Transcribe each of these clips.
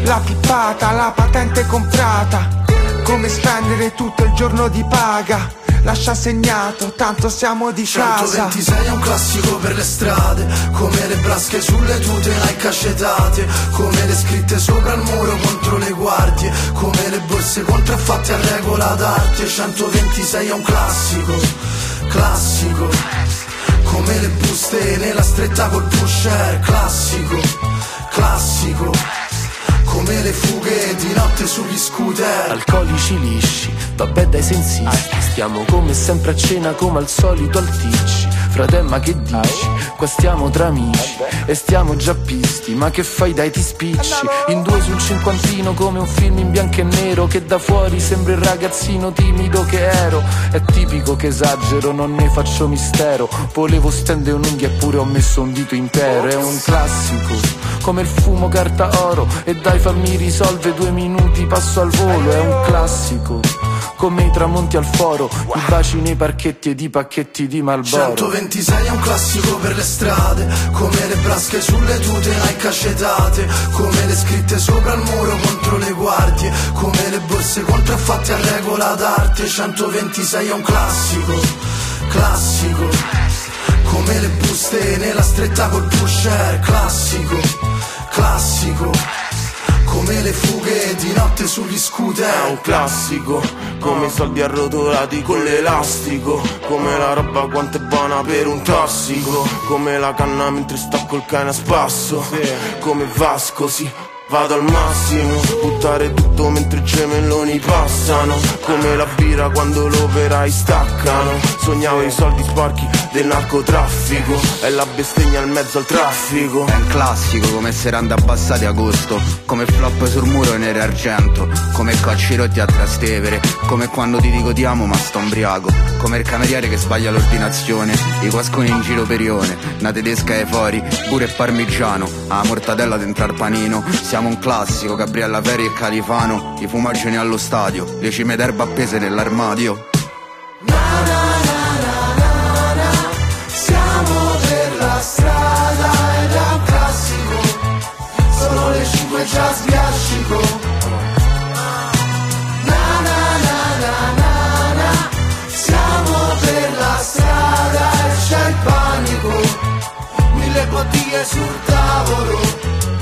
la tippata, la patente comprata. Come spendere tutto il giorno di paga. Lascia segnato, tanto siamo di casa. 126 è un classico per le strade, come le brasche sulle tute Nike cascetate, come le scritte sopra il muro contro le guardie, come le borse contraffatte a regola d'arte. 126 è un classico, classico, come le buste nella stretta col pusher. Classico, classico, come le fughe di notte sugli scooter. Alcolici lisci, vabbè dai sensisti, stiamo come sempre a cena come al solito al ticci. Fratemma che dici? Qua stiamo tra amici e stiamo già pisti, ma che fai dai ti spicci? In due sul cinquantino come un film in bianco e nero, che da fuori sembra il ragazzino timido che ero. È tipico che esagero, non ne faccio mistero, volevo stendere un'unghia eppure ho messo un dito intero. È un classico, come il fumo carta oro, e dai fammi risolve 2 minuti passo al volo. È un classico, come i tramonti al foro, i baci nei parchetti ed i pacchetti di Marlboro. 126 è un classico per le strade, come le brasche sulle tute Nike cascetate, come le scritte sopra il muro contro le guardie, come le borse contraffatte a regola d'arte. 126 è un classico, classico, come le buste nella stretta col pusher. Classico, classico, come le fughe di notte sugli scooter. È un classico, come i soldi arrotolati con l'elastico, come la roba quanto è buona per un tossico, come la canna mentre sta col cane a spasso, come Vasco, sì, vado al massimo, buttare tutto mentre i gemelloni passano, come la birra quando l'operai staccano. Sognavo i soldi sporchi del narcotraffico, è la bestemmia in mezzo al traffico. È un classico, come serande abbassate agosto, come flop sul muro nero e argento, come cocci rotti a Trastevere, come quando ti dico ti amo ma sto ombriaco, come il cameriere che sbaglia l'ordinazione, i guasconi in giro per Ione, una tedesca ai fori, pure parmigiano, a mortadella dentro al panino. Siamo un classico, Gabriella Ferri e Califano, i fumageni allo stadio, le cime d'erba appese nell'armadio. Siamo per la strada ed è un classico, sono le 5 già sbiascico. Na na na na na na, siamo per la strada e c'è il panico, 1000 bottiglie sul tavolo.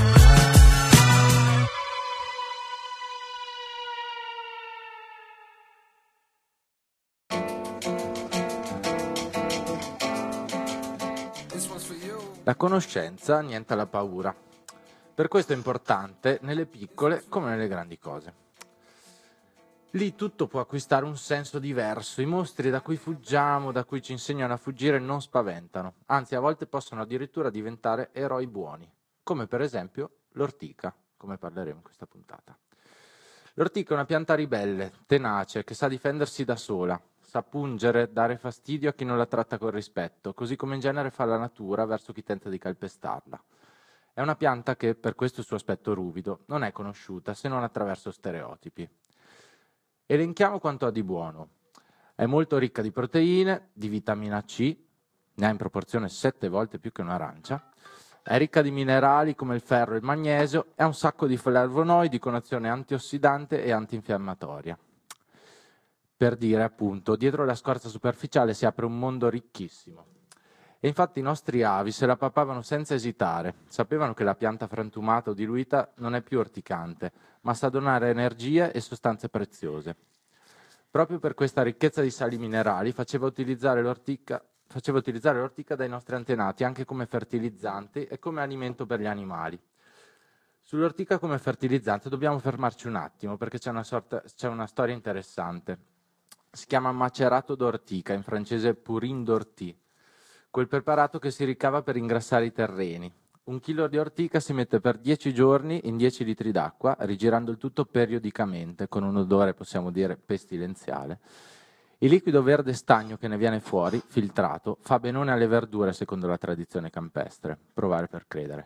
La conoscenza niente la paura. Per questo è importante nelle piccole come nelle grandi cose. Lì tutto può acquistare un senso diverso. I mostri da cui fuggiamo, da cui ci insegnano a fuggire, non spaventano. Anzi, a volte possono addirittura diventare eroi buoni. Come per esempio l'ortica, come parleremo in questa puntata. L'ortica è una pianta ribelle, tenace, che sa difendersi da sola. Sa pungere, dare fastidio a chi non la tratta con rispetto, così come in genere fa la natura verso chi tenta di calpestarla. È una pianta che, per questo suo aspetto ruvido, non è conosciuta se non attraverso stereotipi. Elenchiamo quanto ha di buono. È molto ricca di proteine, di vitamina C, ne ha in proporzione 7 volte più che un'arancia, è ricca di minerali come il ferro e il magnesio e ha un sacco di flavonoidi con azione antiossidante e antinfiammatoria. Per dire, appunto, dietro la scorza superficiale si apre un mondo ricchissimo. E infatti i nostri avi se la papavano senza esitare. Sapevano che la pianta frantumata o diluita non è più orticante, ma sa donare energie e sostanze preziose. Proprio per questa ricchezza di sali minerali faceva utilizzare l'ortica dai nostri antenati anche come fertilizzante e come alimento per gli animali. Sull'ortica come fertilizzante dobbiamo fermarci un attimo perché c'è una storia interessante. Si chiama macerato d'ortica, in francese purin d'ortie, quel preparato che si ricava per ingrassare i terreni. 1 chilo di ortica si mette per 10 giorni in 10 litri d'acqua, rigirando il tutto periodicamente, con un odore, possiamo dire, pestilenziale. Il liquido verde stagno che ne viene fuori, filtrato, fa benone alle verdure secondo la tradizione campestre. Provare per credere.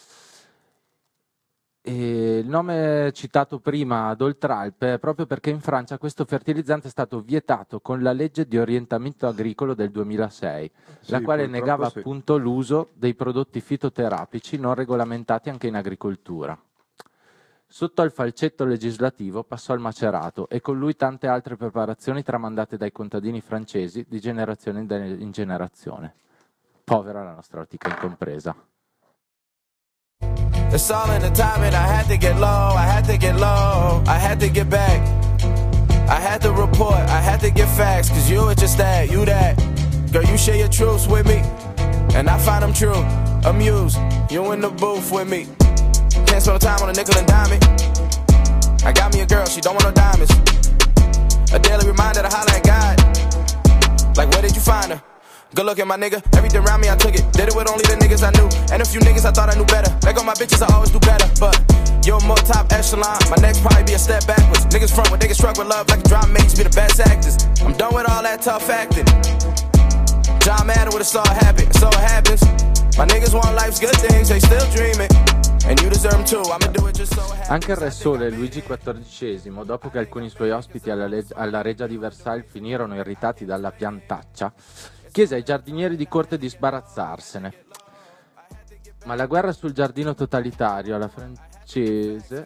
E il nome citato prima ad Oltralpe è proprio perché in Francia questo fertilizzante è stato vietato con la legge di orientamento agricolo del 2006, la quale negava appunto l'uso dei prodotti fitoterapici non regolamentati anche in agricoltura. Sotto al falcetto legislativo passò al macerato e con lui tante altre preparazioni tramandate dai contadini francesi di generazione in generazione. Povera la nostra Ortica incompresa. It's all in the timing, I had to get low, I had to get low, I had to get back. I had to report, I had to get facts, cause you were just that, you that. Girl, you share your truths with me, and I find them true. Amused, you in the booth with me. Can't spend no time on a nickel and dime it. I got me a girl, she don't want no diamonds. A daily reminder to holler at God. Like, where did you find her? Good looking, my nigga. Everything around me, I took it. Did it with only the niggas I knew. And a few niggas I thought I knew better. There go my bitches, I always do better. But you're more top echelon. My next probably be a step backwards. Niggas front when niggas struck with love like a drama mates be the best actors. I'm done with all that tough acting. John Madden would have saw it happen. So it happens. My niggas want life's good things. They still dreaming. And you deserve them too. I'ma do it just so it happens. Anche il Re Sole Luigi XIV, dopo che alcuni suoi ospiti alla Reggia di Versailles finirono irritati dalla piantaccia, chiese ai giardinieri di corte di sbarazzarsene. Ma la guerra sul giardino totalitario alla francese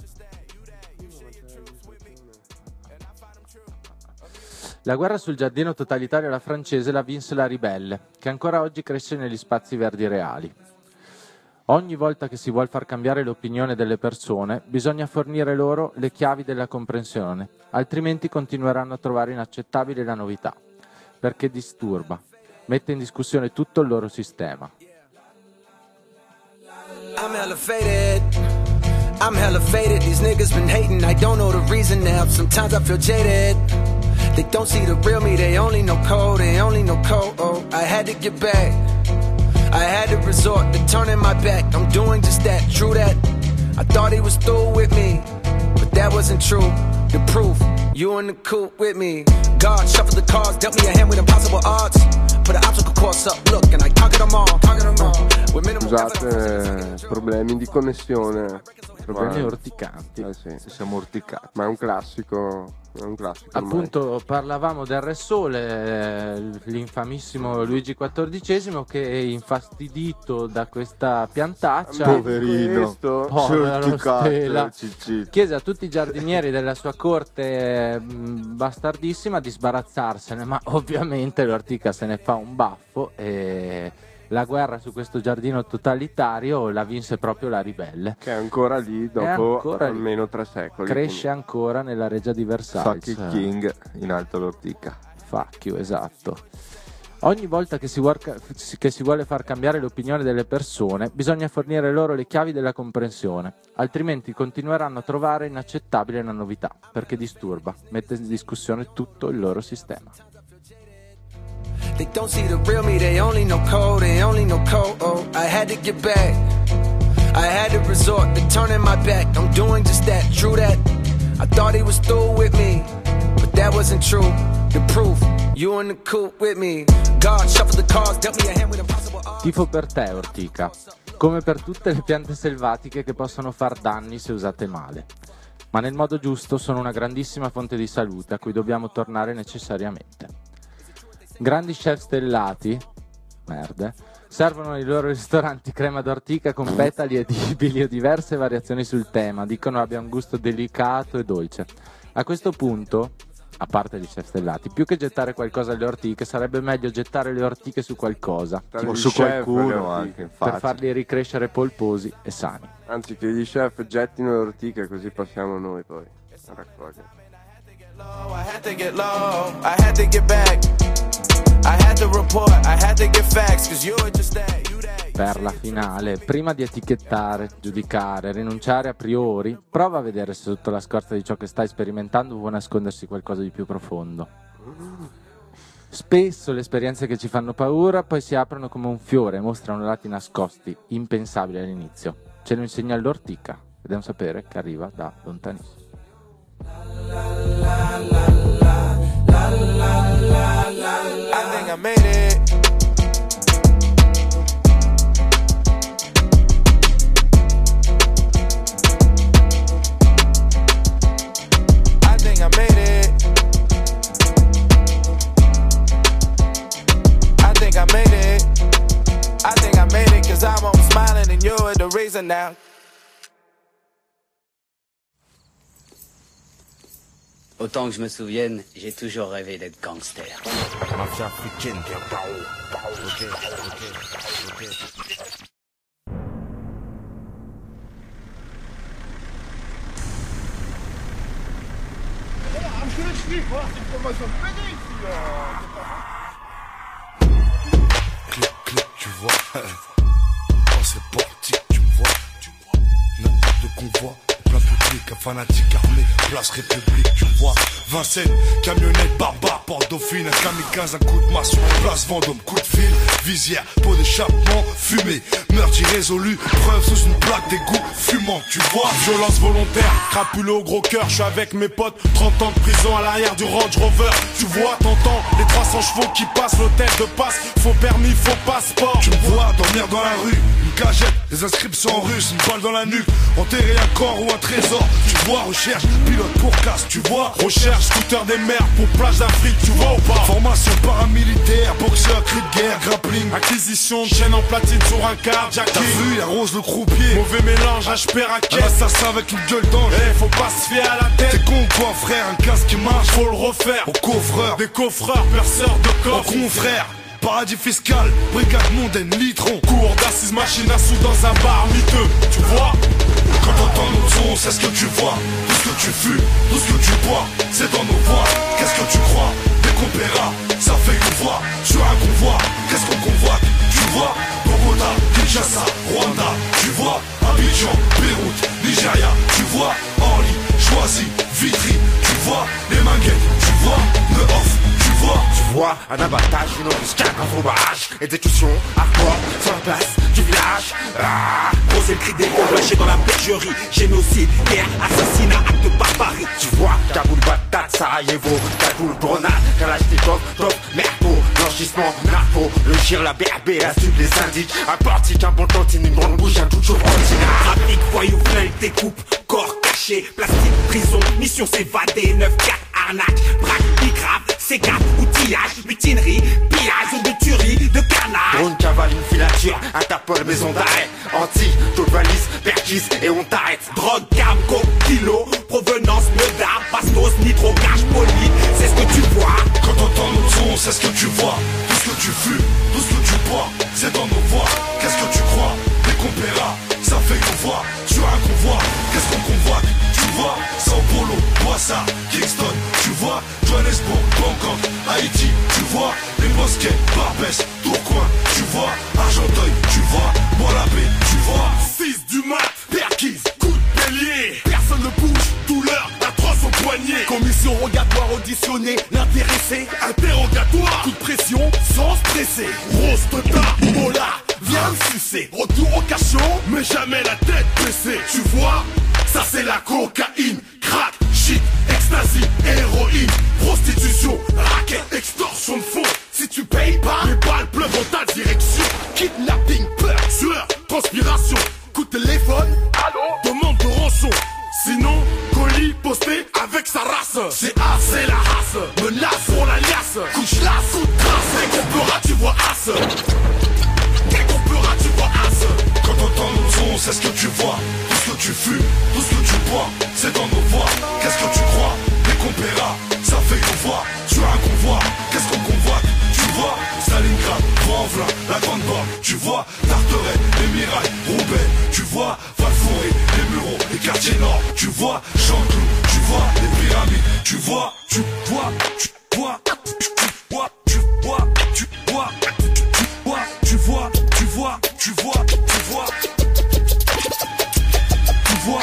la vinse la ribelle, che ancora oggi cresce negli spazi verdi reali. Ogni volta che si vuol far cambiare l'opinione delle persone, bisogna fornire loro le chiavi della comprensione, altrimenti continueranno a trovare inaccettabile la novità, perché disturba, mette in discussione tutto il loro sistema. I'm hella faded, these niggas been hating, I don't know the reason now, sometimes I feel jaded. They don't see the real me, they only know code, oh, I had to get back. I had to resort to turning my back. I'm doing just that, true that. I thought he was through with me, but that wasn't true. The proof, you in the coop with me. God shuffled the cards, dealt me a hand with impossible odds. Put an obstacle course up, look, and I conquered them all. Scusate, problemi di connessione. Problemi orticanti. Sì. Siamo orticati. Ma è un classico. Appunto ormai. Parlavamo del Re Sole, l'infamissimo Luigi XIV, che è infastidito da questa piantaccia, poverino, Stella, chiese a tutti i giardinieri della sua corte bastardissima di sbarazzarsene, ma ovviamente l'Ortica se ne fa un baffo e la guerra su questo giardino totalitario la vinse proprio la ribelle, che è ancora lì dopo almeno 3 secoli. Cresce ancora nella Reggia di Versailles. Fuck King in alto l'Ortica. Fuck you, esatto. Ogni volta che si vuole far cambiare l'opinione delle persone, bisogna fornire loro le chiavi della comprensione, altrimenti continueranno a trovare inaccettabile la novità, perché disturba, mette in discussione tutto il loro sistema. They don't see the real me, they only know code, oh, I had to get back. I had to resort to turning my back. I'm doing just that, true that. I thought he was through with me, but that wasn't true. The proof, you in the coop with me. God shuffled the cards, dealt me a hand with impossible odds. Tifo per te, Ortica, come per tutte le piante selvatiche che possono far danni se usate male. Ma nel modo giusto sono una grandissima fonte di salute a cui dobbiamo tornare necessariamente. Grandi chef stellati, servono nei loro ristoranti crema d'ortica con petali edibili o diverse variazioni sul tema, dicono abbia un gusto delicato e dolce. A questo punto, a parte gli chef stellati, più che gettare qualcosa alle ortiche, sarebbe meglio gettare le ortiche su qualcosa, o su qualcuno anche, infatti, per farli ricrescere polposi e sani. Anzi, che gli chef gettino le ortiche, così passiamo noi poi a raccogliere. I had to get low, I had to get back. I had to report, I had to get facts, cause you were just that, you that. Per la finale, prima di etichettare, giudicare, rinunciare a priori, prova a vedere se sotto la scorza di ciò che stai sperimentando può nascondersi qualcosa di più profondo. Spesso le esperienze che ci fanno paura poi si aprono come un fiore e mostrano lati nascosti, impensabili all'inizio. Ce lo insegna l'Ortica ed è un sapere che arriva da lontanissimo. I think I made it. I think I made it. I think I made it. I think I made it, cause I'm smiling and you're the reason now. Autant que je me souvienne, j'ai toujours rêvé d'être gangster. Mafia africaine, t'es un paro. Ok. Clic, tu vois. Oh, c'est parti, tu me vois. N'importe de convoi, plein public, un fanatique armé, place République, tu vois. Vincennes, camionnette, barbare, porte Dauphine, un kamikaze, un coup de masse, place Vendôme, coup de fil, visière, pot d'échappement, fumée, meurtre irrésolu, preuve sous une plaque d'égout, fumant, tu vois. Violence volontaire, crapuleux au gros cœur, je suis avec mes potes, 30 ans de prison à l'arrière du Range Rover. Tu vois, t'entends les 300 chevaux qui passent, l'hôtel de passe, faux permis, faux passeport. Tu me vois dormir dans la rue, une cagette, des inscriptions en russe, une balle dans la nuque, enterrer un corps ou un trésor. Tu vois, recherche, pilote pour casse, tu vois. Recherche, scooter des mers pour plage d'Afrique, tu vois ou pas. Formation paramilitaire, boxeur, cri de guerre, grappling. Acquisition de chaîne en platine sur un cardiaque. T'as vu, la rose, le croupier. Mauvais mélange, HP raquette. Un assassin avec une gueule d'ange. Faut pas se fier à la tête. T'es con quoi frère, un casque qui marche. Faut le refaire. Au coffreur, des coffreurs, perceurs de coffres. Au confrère, paradis fiscal, brigade mondaine, litron. Cours d'assises, machine à sous dans un bar miteux, tu vois. Quand t'entends nos sons, c'est ce que tu vois. Tout ce que tu fumes, tout ce que tu bois, c'est dans nos voix. Qu'est-ce que tu crois? Dès qu'on paiera, ça fait qu'on voit. Sur un convoi, qu'est-ce qu'on convoite? Tu vois, Bogota, Kinshasa, Rwanda. Tu vois, Abidjan, Beyrouth, Nigeria. Tu vois, Orly, Choisy, Vitry. Tu vois, les manguettes. Tu vois, le off. Tu vois, un abattage, une embuscade, un faux barrage. Exécution, hardcore, sur la place du village. Gros, c'est le cri des gros lâchés dans la bergerie. Génocide, guerre, assassinat, acte de barbarie. Tu vois, Kaboul, Bagdad, Sarajevo, Kaboul, Grenade, Kalachnikov, top, merco, blanchissement, narco, le gir, la BRB, la sud, les syndics. Un portique, un bon tantine, une grande bouche, un tout chaud, trafic, voyou, flingue, découpe, corps caché, plastique, prison, mission s'évader, 9-4, arnaque, braque, bicrave, C4, outillage, mutinerie, pillage ou de tuerie, de carnage. Drone, cavale, une filature, interpol, maison d'arrêt, anti, taux de valise, perquise et on t'arrête. Drogue, cam, coke, kilo, provenance, meudard, bastos, nitro, cash, poli, c'est ce que tu vois. Quand t'entends nos sons, c'est ce que tu vois. Tout ce que tu fumes, tout ce que tu bois, c'est dans nos voix. Qu'est-ce que tu crois? Dès qu'on paiera, ça fait qu'on voit. Sur un convoi, qu'est-ce qu'on convoite? Tu vois, Sao Paulo, Boissa, Kingston. Tu vois, Johannesburg, Bangkok, Haïti. Tu vois, les Bosquets, Barbès, Tourcoing. Tu vois, Argenteuil. Tu vois, Bois-la-Paix. Tu vois, 6 du mat, perquise, coup de bélier. Personne ne bouge, douleur, atroce au poignet. Commission rogatoire auditionnée, l'intéressé, interrogatoire. Coup de pression, sans stresser. Rose Tota, Mola, viens me sucer. Retour au cachot, mais jamais la tête baissée. Tu vois, ça c'est la cocaïne, crack, shit, ecstasy, héroïne, prostitution, racket, extorsion de fonds. Si tu payes pas, les balles pleuvent dans ta direction. Kidnapping, peur, sueur, transpiration. Coup de téléphone, allô, demande de rançon. Sinon, colis posté avec sa race. C'est A, c'est la race. Menace pour la liasse. Coup de chlasse, coup de crasse. Dès qu'on pleura, tu vois as. Dès qu'on pleura, tu vois as. Quand t'entends nos sons, c'est ce que tu vois. Tout ce que tu fumes, tout ce que tu bois, c'est dans nos voix. Qu'est-ce que tu crois? Dès qu'on paiera, ça fait qu'on voit. Sur un convoi, qu'est-ce qu'on convoite? Tu vois, Stalingrad, Vaux-en-Velin, la Grande Borne. Tu vois, Tarteret, les Mirailles, Roubaix. Tu vois, Val-Forêt, les Mureaux, les quartiers nord. Tu vois, Chanteloup, tu vois, les pyramides. Tu vois, tu vois, tu vois, tu vois, tu vois, tu vois, tu vois, tu vois, tu vois, tu vois, tu vois.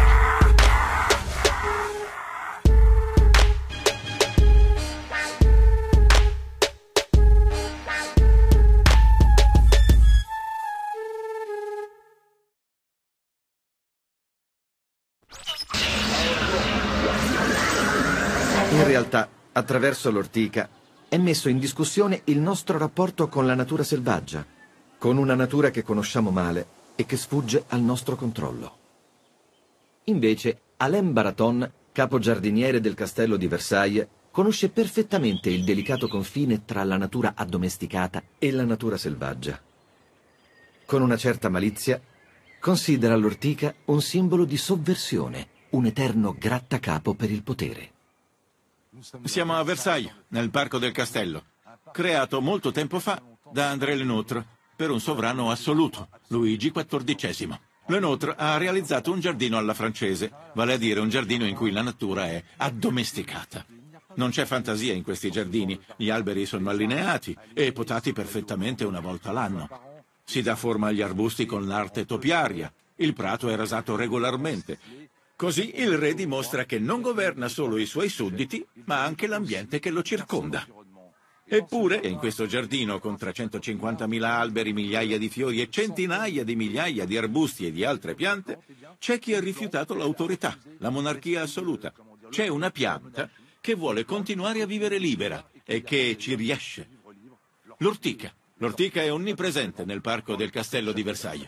In realtà, attraverso l'ortica, è messo in discussione il nostro rapporto con la natura selvaggia, con una natura che conosciamo male e che sfugge al nostro controllo. Invece, Alain Baraton, capo giardiniere del castello di Versailles, conosce perfettamente il delicato confine tra la natura addomesticata e la natura selvaggia. Con una certa malizia, considera l'ortica un simbolo di sovversione, un eterno grattacapo per il potere. Siamo a Versailles, nel Parco del Castello, creato molto tempo fa da André Le Nôtre per un sovrano assoluto, Luigi XIV. Le Nôtre ha realizzato un giardino alla francese, vale a dire un giardino in cui la natura è addomesticata. Non c'è fantasia in questi giardini, gli alberi sono allineati e potati perfettamente una volta l'anno. Si dà forma agli arbusti con l'arte topiaria, il prato è rasato regolarmente. Così il re dimostra che non governa solo i suoi sudditi, ma anche l'ambiente che lo circonda. Eppure, in questo giardino con 350.000 alberi, migliaia di fiori e centinaia di migliaia di arbusti e di altre piante, c'è chi ha rifiutato l'autorità, la monarchia assoluta. C'è una pianta che vuole continuare a vivere libera e che ci riesce. L'ortica. L'ortica è onnipresente nel parco del Castello di Versailles.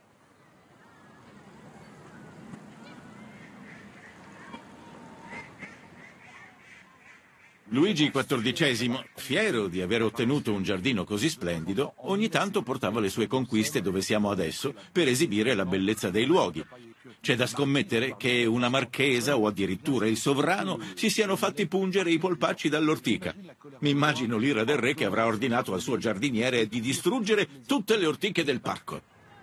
Luigi XIV, fiero di aver ottenuto un giardino così splendido, ogni tanto portava le sue conquiste dove siamo adesso per esibire la bellezza dei luoghi. C'è da scommettere che una marchesa o addirittura il sovrano si siano fatti pungere i polpacci dall'ortica. Mi immagino l'ira del re che avrà ordinato al suo giardiniere di distruggere tutte le ortiche del parco.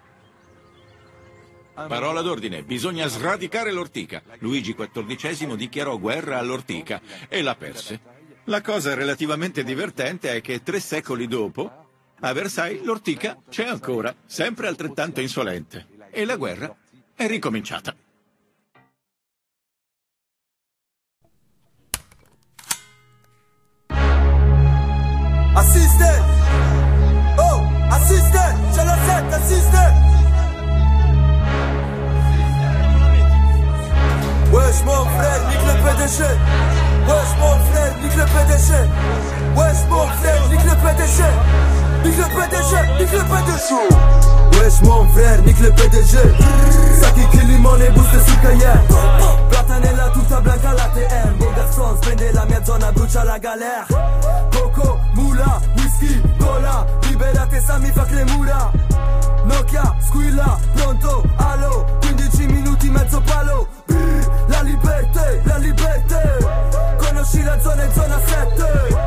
Parola d'ordine, bisogna sradicare l'ortica. Luigi XIV dichiarò guerra all'ortica e la perse. La cosa relativamente divertente è che 3 secoli dopo, a Versailles l'ortica c'è ancora, sempre altrettanto insolente. E la guerra è ricominciata. Assiste! Oh, assiste! C'è la 7, assiste! Wesh mon frère, nique le PDG. Wesh mon frère, nique le PDG. Wesh mon frère, nique le PDG. Nique le PDG, nique le PDG. Wesh mon frère, nique le PDG. Sacchi che limone, buste sul Cayenne. Platanella tutta blanca l'ATM. Bon garçon, spende la mia zona, brucia la galère. Coco, mula, whisky, cola. Liberate Sammy, fa le mura. Nokia, squilla, pronto, allo. 15 minuti, mezzo palo. La libertà, la libertà. Conosci la zona in zona 7.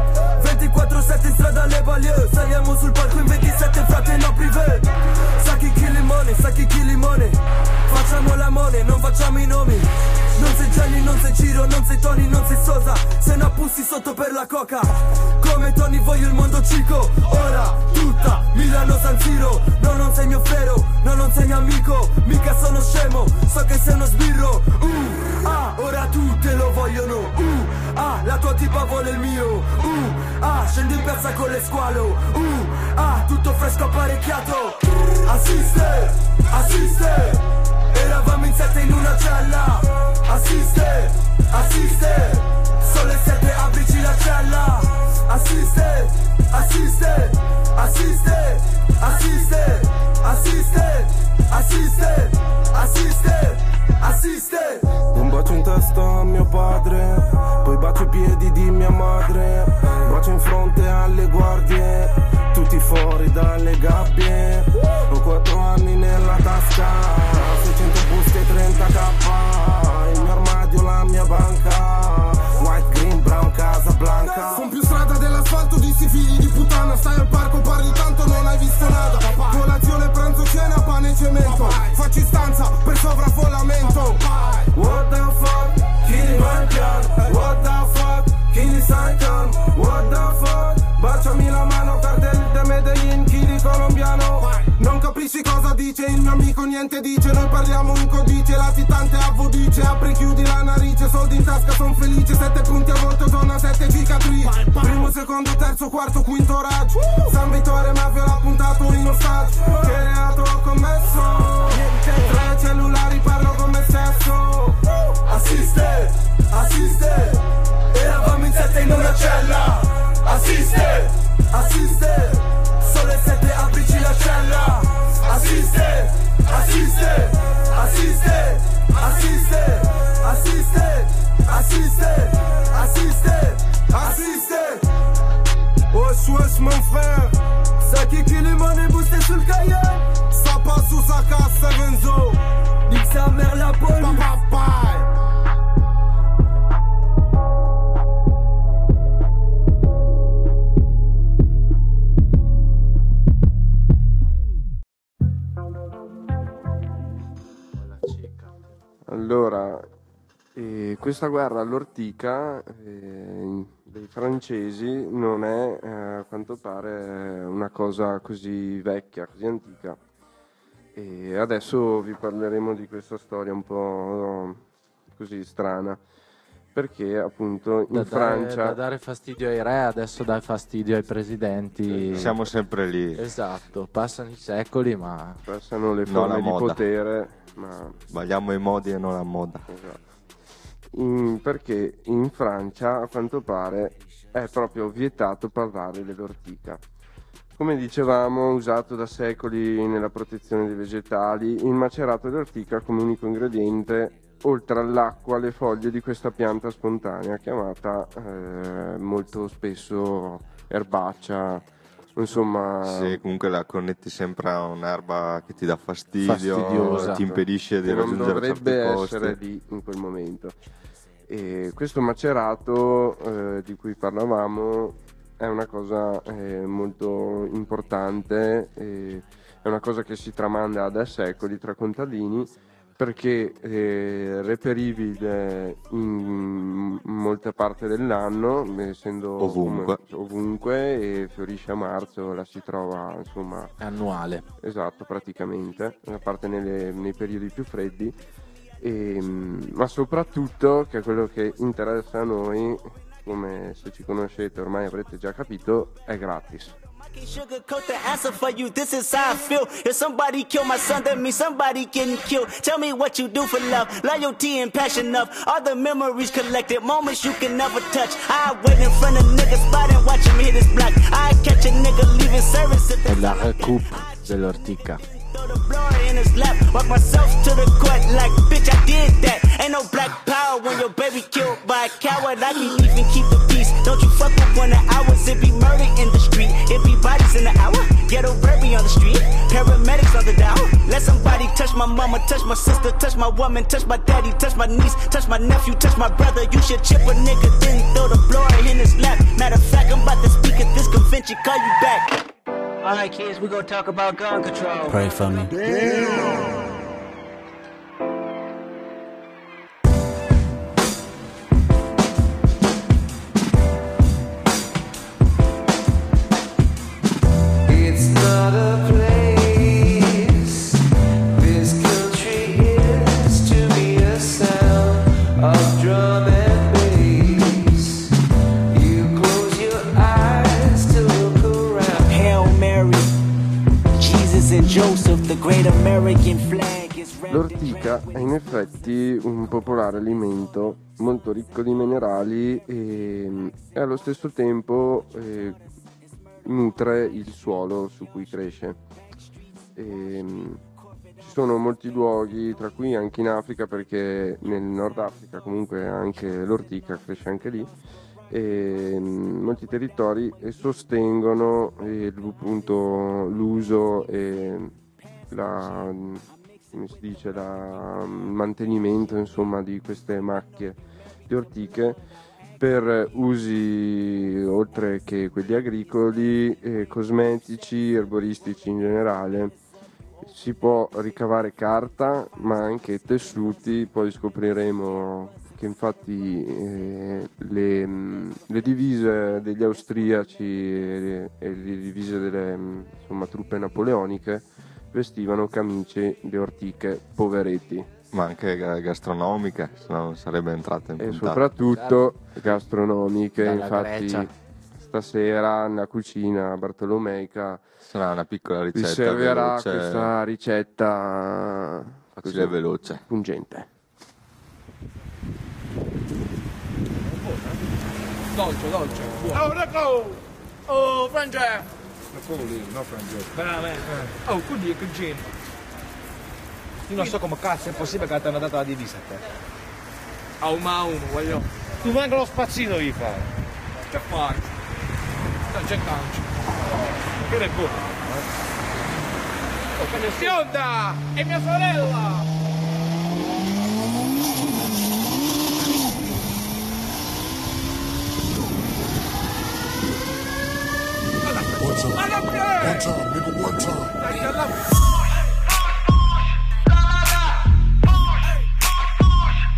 24/7 in strada alle banlieue. Saliamo sul palco in 27 frate no privé. Sacchi chi limone, sacchi chi limone. Facciamo l'amore, non facciamo i nomi. Non sei Gianni, non sei Ciro, non sei Tony, non sei Sosa. Se no pussi sotto per la coca. Come Tony voglio il mondo cico. Ora tutta Milano San Siro. No, non sei mio frero, no, non sei mio amico. Mica sono scemo, so che sei uno sbirro. Ora tutte lo vogliono. La tua tipa vuole il mio. Scendi in piazza con le squalo. Tutto fresco apparecchiato. Assiste, assiste. Eravamo in 7 in una cella. Assiste, assiste. Sono le 7, aprici la cella. Assiste, assiste. Assiste, assiste. Assiste, assiste. Assiste, assiste. Un bacio in testa a mio padre, poi bacio i piedi di mia madre, bacio in fronte alle guardie, tutti fuori dalle gabbie. Ho 4 anni nella tasca, 600 buste e 30k, il mio armadio, la mia banca, white, green, brown, Casablanca. Con più strada dell'asfalto dissi figli di puttana, stai al parco, parli tanto, non hai visto nada. Colazione, pranzo, cena, pane e cemento, faccio istanza per sovraffollamento. What the fuck, chi rimane piano? What the fuck, chi li sai calm? What the fuck, baciami la mano, cartel de Medellin, chi di colombiano. Non capisci cosa dice il mio amico, niente dice, noi parliamo in codice, latitante a vodice, apri e chiudi la narice, soldi in tasca, son felice, 7 punti a volta, zona 7 cicatrici, primo, secondo, terzo, quarto, quinto raggio, San Vittore Mafia l'ha puntato in ostaggio, che reato ho commesso, 3 cellulari, parlo come sesso, assiste, assiste, eravamo in 7 in una cella, assiste, assiste, sono le 7, aprici la cella, assiste, assiste, assiste, assiste, assiste, assiste, assiste, assiste. Wesh wesh mon frère, Saki qui les monnaie boosté sur le cahier. Allora, questa guerra all'ortica dei francesi non è a quanto pare una cosa così vecchia, così antica. E adesso vi parleremo di questa storia un po' così strana, perché appunto in Francia... Da dare fastidio ai re, adesso dà fastidio ai presidenti. Siamo sempre lì. Esatto, passano i secoli, ma... Passano le forme di potere, ma... Sbagliamo i modi e non la moda. Esatto. Perché in Francia, a quanto pare, è proprio vietato parlare dell'ortica. Come dicevamo, usato da secoli nella protezione dei vegetali, il macerato d'ortica come unico ingrediente, oltre all'acqua, le foglie di questa pianta spontanea, chiamata molto spesso erbaccia, insomma... Sì, comunque la connetti sempre a un'erba che ti dà fastidio, esatto, ti impedisce di raggiungere certi posti. Non dovrebbe essere lì in quel momento. E questo macerato di cui parlavamo è una cosa molto importante, è una cosa che si tramanda da secoli tra contadini, perché reperibile in molta parte dell'anno, essendo ovunque, e fiorisce a marzo, la si trova, insomma, è annuale. Esatto, praticamente, a parte nei periodi più freddi, ma soprattutto, che è quello che interessa a noi, come se ci conoscete ormai avrete già capito, è gratis. Sugarcoat the answer for you, this is how I feel. If somebody kill my son, that means somebody getting killed. Tell me what you do for love, loyalty and passion of all the memories collected, moments you can never touch. I wait in front of niggas spot and watch him hit his block. I catch a nigga leaving service at the... È la recoup dell'ortica. The blower in his lap, walk myself to the court like, bitch, I did that. Ain't no black power when your baby killed by a coward. I believe in keep the peace. Don't you fuck with 1 hours. It be murder in the street. It be bodies in the hour. Ghetto baby on the street. Paramedics on the down. Let somebody touch my mama, touch my sister, touch my woman, touch my daddy, touch my niece, touch my nephew, touch my brother. You should chip a nigga, then throw the blower in his lap. Matter of fact, I'm about to speak at this convention. Call you back. All right, kids, we gonna talk about gun control. Pray for me. Damn. It's not a place. This country is to me a sound of drum and bass. You close your eyes to look around. Hail Mary, Jesus and Joseph, the great American flag is wrapped. L'ortica è in effetti un popolare alimento molto ricco di minerali e allo stesso tempo nutre il suolo su cui cresce. Ci sono molti luoghi, tra cui anche in Africa, perché nel Nord Africa comunque anche l'ortica cresce anche lì, e molti territori sostengono appunto l'uso e come si dice, il mantenimento, insomma, di queste macchie di ortiche per usi oltre che quelli agricoli, cosmetici, erboristici in generale. Si può ricavare carta, ma anche tessuti. Poi scopriremo che infatti le divise degli austriaci e le divise delle truppe napoleoniche vestivano camicie di ortiche, poveretti. Ma anche gastronomiche, se no non sarebbe entrata in puntata. E soprattutto gastronomiche. Dalla infatti Grecia. Stasera nella cucina bartolomeica sarà una piccola ricetta, vi servirà veloce, questa ricetta facile e veloce, pungente. Dolce. Oh, Rocco! Oh, Francesco! No, Francesco. Veramente. Oh, quindi è cugino. Io non so come cazzo è possibile che ti hanno dato la divisa a te. A uno, voglio. Tu manca lo spazzino gli fai. Che fai? Non c'è calcio. Che ne buono? Oh, che ne Sionda! È mia sorella! One time, nigga, one time.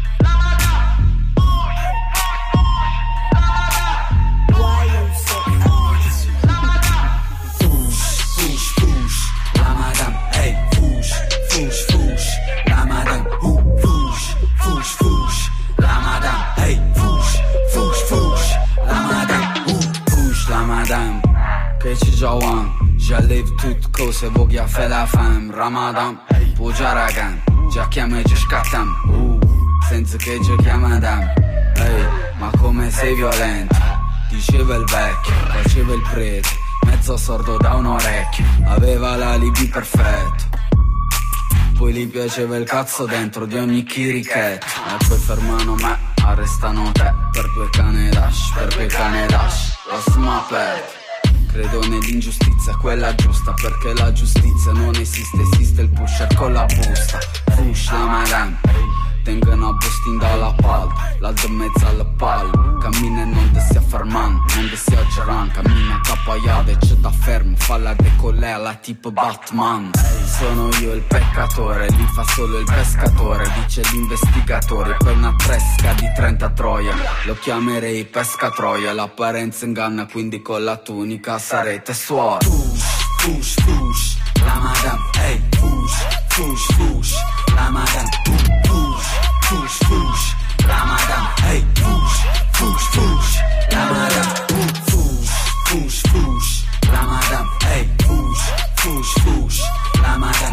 ci Jawan, j'allève toutes cose, vous qui a fait la femme, Ramadan, Pujaragan, già chiama e ci scattam, senza che ci chiama madame, ehi, ma come sei violento, diceva il vecchio, faceva il prete, mezzo sordo da un orecchio, aveva l'alibi perfetto. Poi gli piaceva il cazzo dentro di ogni chirichetto. E poi fermano me, arrestano te. Per 2 cane dash, per 2 cane dash. Lo smappet. Credo nell'ingiustizia, quella giusta. Perché la giustizia non esiste, esiste il pusher con la busta. Push la madame, tengono a bustin dalla palla. L'alto in mezzo alla palla. Cammina e non ti stia fermando, non ti stia girando. Cammina cappaiata e c'è da fermo. Falla decollè alla tipo Batman. Sono io il peccatore, li fa solo il pescatore, dice l'investigatore. Poi una tresca di 30 troie, lo chiamerei pescatroia. L'apparenza inganna, quindi con la tunica sarete suore. Push, push, push, la madame, hey, push, push, push, la madame, push, push, push, la madame, hey, push, push, push, la madame, push, push, push, la madame, hey, push, push, push, la madame.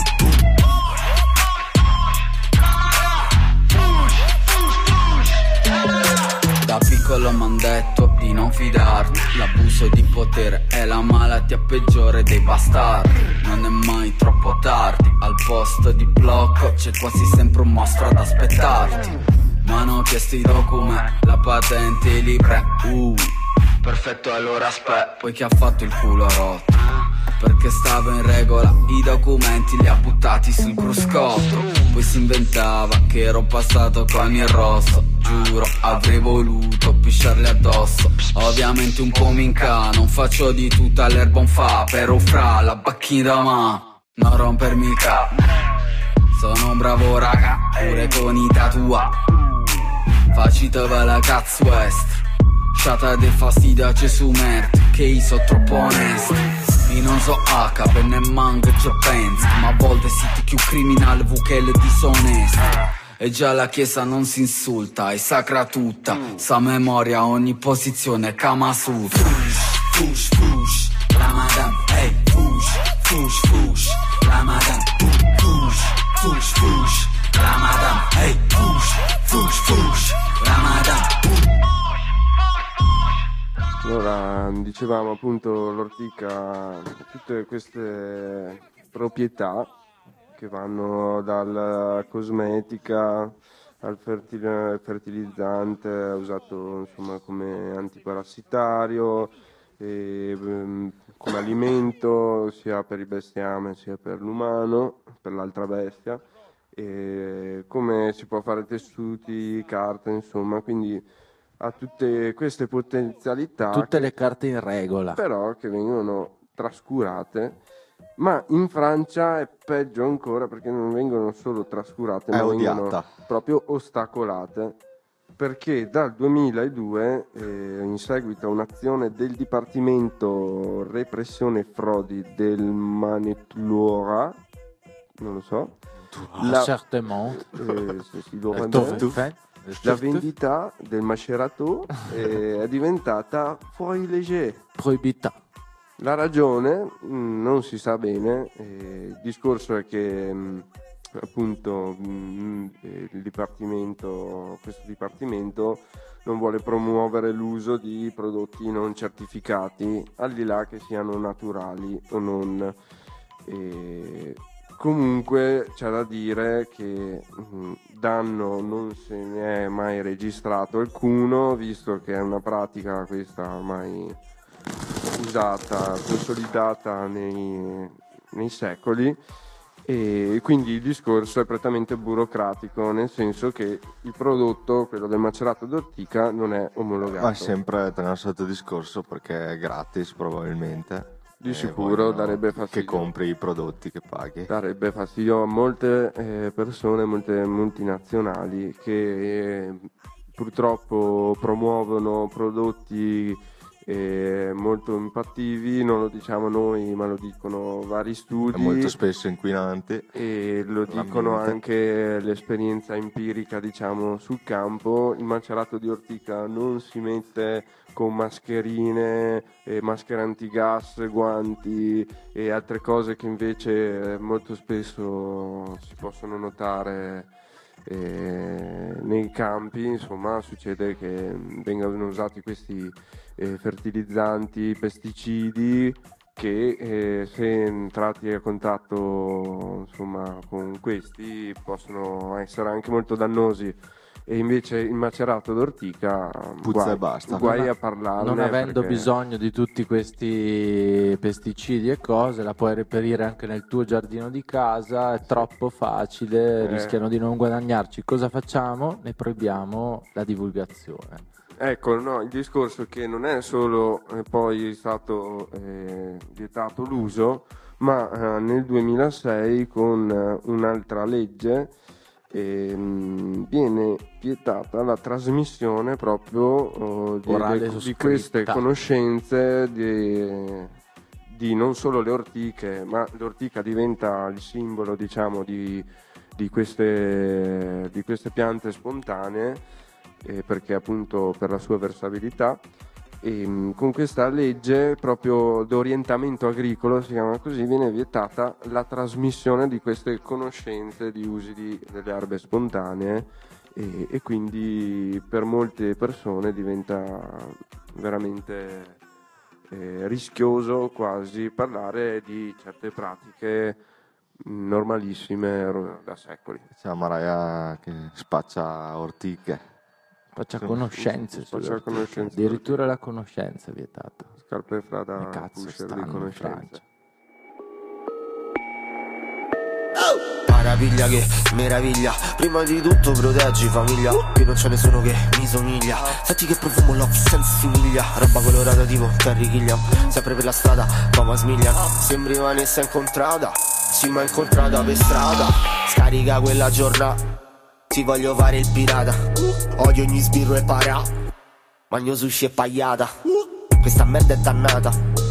Da piccolo m'han detto di non fidarti, l'abuso di potere è la malattia peggiore dei bastardi. Non è mai troppo tardi, al posto di blocco c'è quasi sempre un mostro ad aspettarti. M'hanno chiesto i documenti, la patente e i libri, perfetto allora aspetta, poi chi ha fatto il culo rotto? Perché stavo in regola, i documenti li ha buttati sul cruscotto. Poi si inventava che ero passato con il rosso. Giuro, avrei voluto pisciarli addosso. Ovviamente un po' minca, non faccio di tutta l'erba un fa. Però fra la bacchina ma non rompermi il capo. Sono un bravo raga, pure con i tatuati. Faciteva la cazzo est. Sciata de fastidio c'è su merda, che io so troppo onesto. Io non so H, per ne manco ci penso. Ma a volte siete più criminale, vu che le disonesto. E già la chiesa non si insulta, è sacra tutta. Sa memoria ogni posizione, Kama Sutra. Push, push, push, la madame, hey, push, push, push, la madame, push, push, push, la madame, hey, push, push, push, la madame. Allora, dicevamo appunto l'ortica, tutte queste proprietà che vanno dalla cosmetica al fertilizzante, usato insomma come antiparassitario, e, come alimento sia per il bestiame sia per l'umano, per l'altra bestia, e come si può fare tessuti, carte, insomma, quindi ha tutte queste potenzialità. Tutte le carte in regola. Però che vengono trascurate, ma in Francia è peggio ancora perché non vengono solo trascurate, ma vengono proprio ostacolate. Perché dal 2002, in seguito a un'azione del Dipartimento Repressione Frodi del Maine-et-Loire, non lo so, certamente, la vendita del macerato è diventata fuori legge, proibita. La ragione non si sa bene, il discorso è che appunto questo dipartimento non vuole promuovere l'uso di prodotti non certificati, al di là che siano naturali o non. Comunque c'è da dire che danno non se ne è mai registrato alcuno, visto che è una pratica questa ormai usata, consolidata nei secoli, e quindi il discorso è prettamente burocratico, nel senso che il prodotto, quello del macerato d'ortica, non è omologato. Ma sempre tenere sotto discorso perché è gratis probabilmente. Di sicuro darebbe fastidio. Che compri i prodotti che paghi. Darebbe fastidio a molte persone, molte multinazionali che purtroppo promuovono prodotti molto impattivi, non lo diciamo noi ma lo dicono vari studi, è molto spesso inquinanti e lo dicono anche l'esperienza empirica, diciamo, sul campo. Il macerato di ortica non si mette con mascherine, maschere antigas, guanti e altre cose che invece molto spesso si possono notare nei campi. Insomma, succede che vengano usati questi fertilizzanti, pesticidi che se entrati a contatto, insomma, con questi possono essere anche molto dannosi. E invece il macerato d'ortica puzza e basta, guai a parlarne, non avendo bisogno di tutti questi pesticidi e cose, la puoi reperire anche nel tuo giardino di casa, è troppo facile, rischiano di non guadagnarci. Cosa facciamo? Ne proibiamo la divulgazione. Ecco, no, il discorso è che non è solo poi stato vietato l'uso, ma nel 2006 con un'altra legge viene vietata la trasmissione proprio di queste conoscenze di non solo le ortiche, ma l'ortica diventa il simbolo, diciamo, di queste piante spontanee, perché appunto per la sua versabilità. E con questa legge proprio d'orientamento agricolo, si chiama così, viene vietata la trasmissione di queste conoscenze di usi delle erbe spontanee e quindi per molte persone diventa veramente rischioso quasi parlare di certe pratiche normalissime da secoli. C'è la Maraia che spaccia ortiche. Faccia conoscenze, addirittura la conoscenza è vietata. Scarpe frada, pusher di conoscenza. Maraviglia, che meraviglia, prima di tutto proteggi famiglia, qui non c'è nessuno che mi somiglia. Senti che profumo love senza figlia, roba colorata tipo Terry Gilliam, sempre per la strada, Thomas Millian. Sembri Vanessa incontrata, sì ma incontrata per strada. Scarica quella giornata, ti voglio fare il pirata, odio ogni sbirro e para, mangio sushi e pagliata. Questa merda è dannata,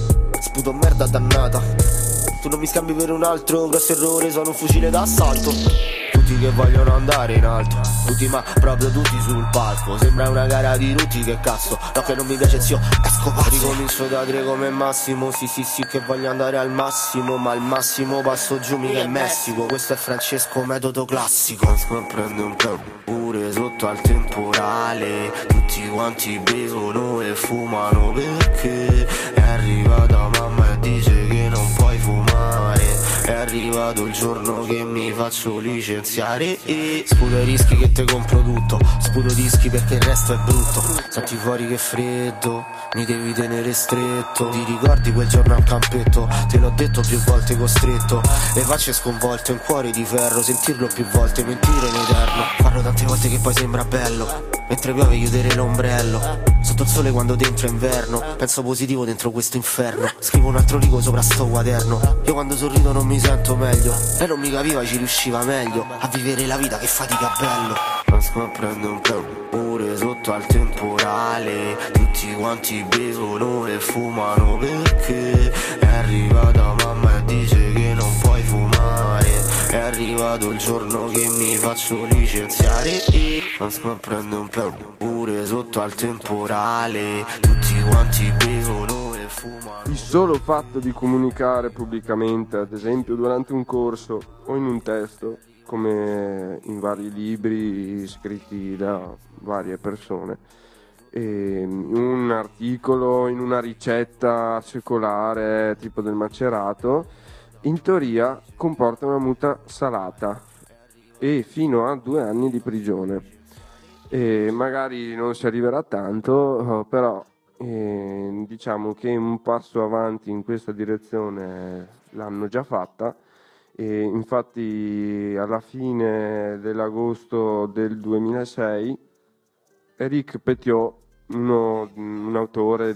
sputo merda dannata. Tu non mi scambi per un altro grosso errore, sono un fucile d'assalto. Tutti che vogliono andare in alto, tutti ma proprio tutti sul palco. Sembra una gara di tutti, che cazzo, no che non mi piace zio, esco pazzo. Ricomincio da 3 come Massimo, sì che voglio andare al massimo, ma al massimo passo giù mica in Messico. Questo è Francesco, metodo classico. Prende un po' pure sotto al temporale, tutti quanti bevono e fumano perché è arrivata mamma e dice che non puoi fumare. È arrivato il giorno che mi faccio licenziare e sputo i rischi che te compro tutto, sputo dischi perché il resto è brutto. Senti fuori che freddo, mi devi tenere stretto. Ti ricordi quel giorno al campetto? Te l'ho detto più volte costretto. Le facce sconvolte, un cuore di ferro, sentirlo più volte, mentire in eterno. Farlo tante volte che poi sembra bello, mentre piove chiudere l'ombrello, sotto il sole quando dentro è inverno. Penso positivo dentro questo inferno, scrivo un altro rigo sopra sto quaderno. Io quando sorrido non mi sento meglio, lei non mi capiva, ci riusciva meglio a vivere la vita, che fatica bello. Prende un po' pure sotto al temporale, tutti quanti bevono e fumano perché è arrivata mamma e dice che non puoi fumare. È arrivato il giorno che mi faccio licenziare e prende un po' pure sotto al temporale, tutti quanti bevono e fumano. Il solo fatto di comunicare pubblicamente, ad esempio durante un corso o in un testo, come in vari libri scritti da varie persone, un articolo in una ricetta secolare tipo del macerato, in teoria comporta una multa salata e fino a 2 anni di prigione. E magari non si arriverà a tanto, però diciamo che un passo avanti in questa direzione l'hanno già fatta. E infatti alla fine dell'agosto del 2006 Eric Petiot, un autore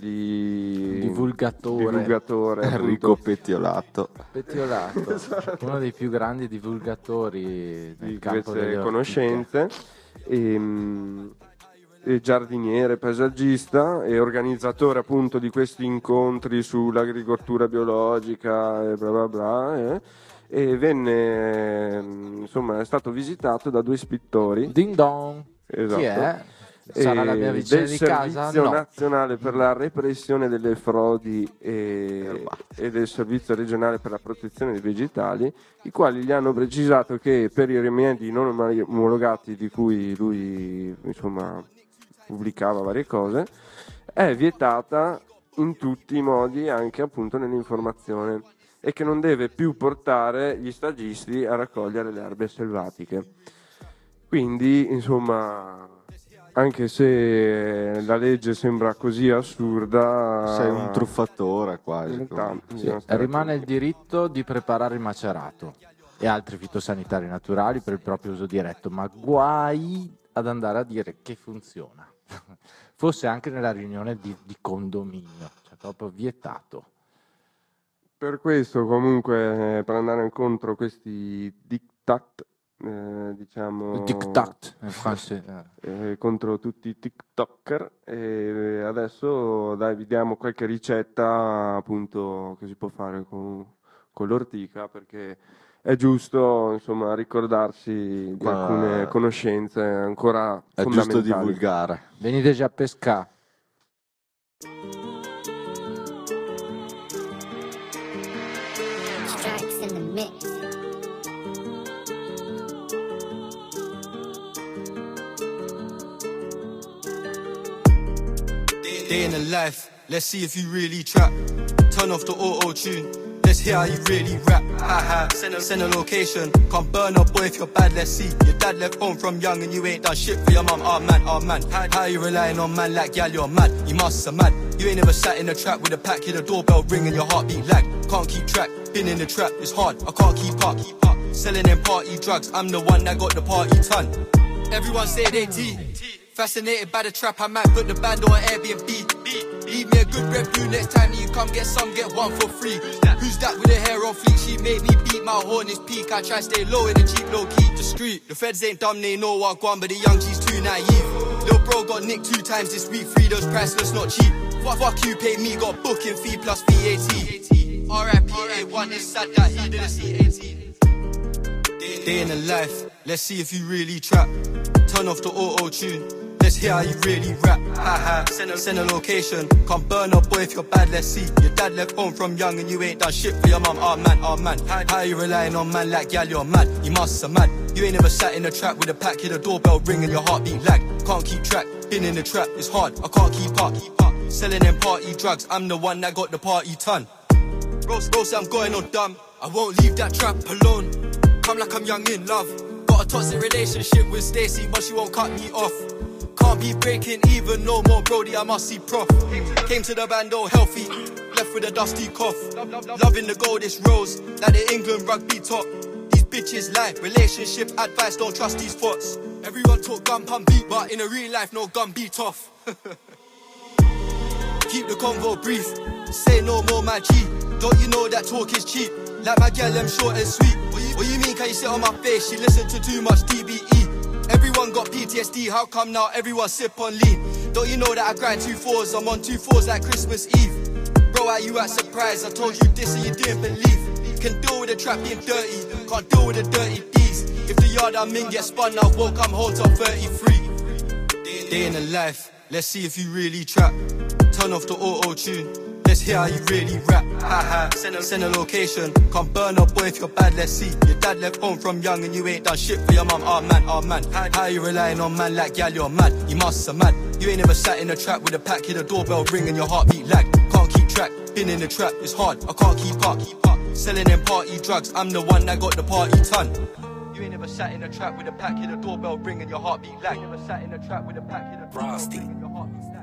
divulgatore Enrico Petiolato, esatto. Uno dei più grandi divulgatori del di campo queste delle conoscenze, giardiniere, paesaggista e organizzatore appunto di questi incontri sull'agricoltura biologica e bla bla bla, e venne, insomma, è stato visitato da 2 ispettori. Ding dong. Esatto. Chi è? Sarà la mia vicina del di casa? Servizio No. Nazionale per la Repressione delle Frodi e del Servizio Regionale per la Protezione dei Vegetali, i quali gli hanno precisato che per i rimedi non omologati di cui lui, insomma, pubblicava varie cose, è vietata in tutti i modi, anche appunto nell'informazione, e che non deve più portare gli stagisti a raccogliere le erbe selvatiche. Quindi, insomma, anche se la legge sembra così assurda, sei un truffatore quasi. Sì, rimane il diritto di preparare il macerato e altri fitosanitari naturali per il proprio uso diretto, ma guai ad andare a dire che funziona. Fosse anche nella riunione di condominio, cioè proprio vietato. Per questo, comunque, per andare incontro a questi diktat, diciamo, diktat in francese, contro tutti i TikToker, e adesso dai, vi diamo qualche ricetta appunto che si può fare con l'ortica, perché è giusto, insomma, ricordarsi di alcune conoscenze ancora fondamentali. È giusto divulgare. Venite già a pescare. Day in the life, let's see if you really trap. Turn off the auto-tune, let's hear how you really rap. Ha ha, send a location, come burn up boy if you're bad, let's see. Your dad left home from young and you ain't done shit for your mum, oh man. How you relying on man like gal, you're mad, you must have mad. You ain't never sat in a trap with a pack, hear the doorbell ring and your heartbeat lag. Can't keep track, been in the trap, it's hard, I can't keep up. Selling them party drugs, I'm the one that got the party ton. Everyone say they T. Fascinated by the trap, I might put the band on Airbnb. Leave me a good review next time you come get some, get one for free. Who's that with the hair on fleek? She made me beat my horn, is peak. I try stay low in the Jeep, low key, the street. The feds ain't dumb, they know what gone, but the young G's too naive. Lil bro got nicked 2 times this week, free those priceless, not cheap. Fuck you, pay me, got booking fee plus VAT. RIP A1, it's sad that he didn't see 18. Day in the life, let's see if you really trap. Turn off the auto-tune, let's hear how you really rap. Ha ha, send a location, come burn up boy if you're bad, let's see. Your dad left home from young and you ain't done shit for your mum, oh man. How you relying on man like gal, you're mad, you must have mad. You ain't never sat in a trap with a pack, hear the doorbell ring and your heartbeat lag. Can't keep track, been in the trap, it's hard, I can't keep up. Selling them party drugs, I'm the one that got the party ton. Rose, I'm going on dumb, I won't leave that trap alone. Come like I'm young in love. Got a toxic relationship with Stacy, but she won't cut me off. Can't be breaking even no more, Brody, I must see prof. Came to the band all healthy, left with a dusty cough. Loving the goldest rose, like the England rugby top. These bitches lie, relationship advice, don't trust these thoughts. Everyone talk gun pump beat, but in a real life no gun beat off. Keep the convo brief, say no more my G. Don't you know that talk is cheap? Like my girl, I'm short and sweet. What you mean, can you sit on my face? She listened to too much DBE. Everyone got PTSD, how come now everyone sip on lean? Don't you know that I grind 2 4s, I'm on 2 4s like Christmas Eve. Bro, are you at surprise? I told you this and you didn't believe. Can deal with the trap being dirty, can't deal with the dirty D's. If the yard I'm in gets spun, I won't come home till 33. Day in the life, let's see if you really trap. Turn off the auto-tune, let's hear how you really rap. Ha ha, send a location, come burn up boy if you're bad, let's see. Your dad left home from young and you ain't done shit for your mum, oh man. How you relying on man like gal, you're mad, you must have mad. You ain't never sat in a trap with a pack, hear the doorbell ring and your heartbeat lag. Can't keep track, been in the trap, it's hard, I can't keep up. Selling them party drugs, I'm the one that got the party ton. You ain't never sat in a trap with a pack, hear the doorbell ring and your heartbeat lag. You never sat in a trap with a pack, hear the doorbell ring and your heartbeat lag.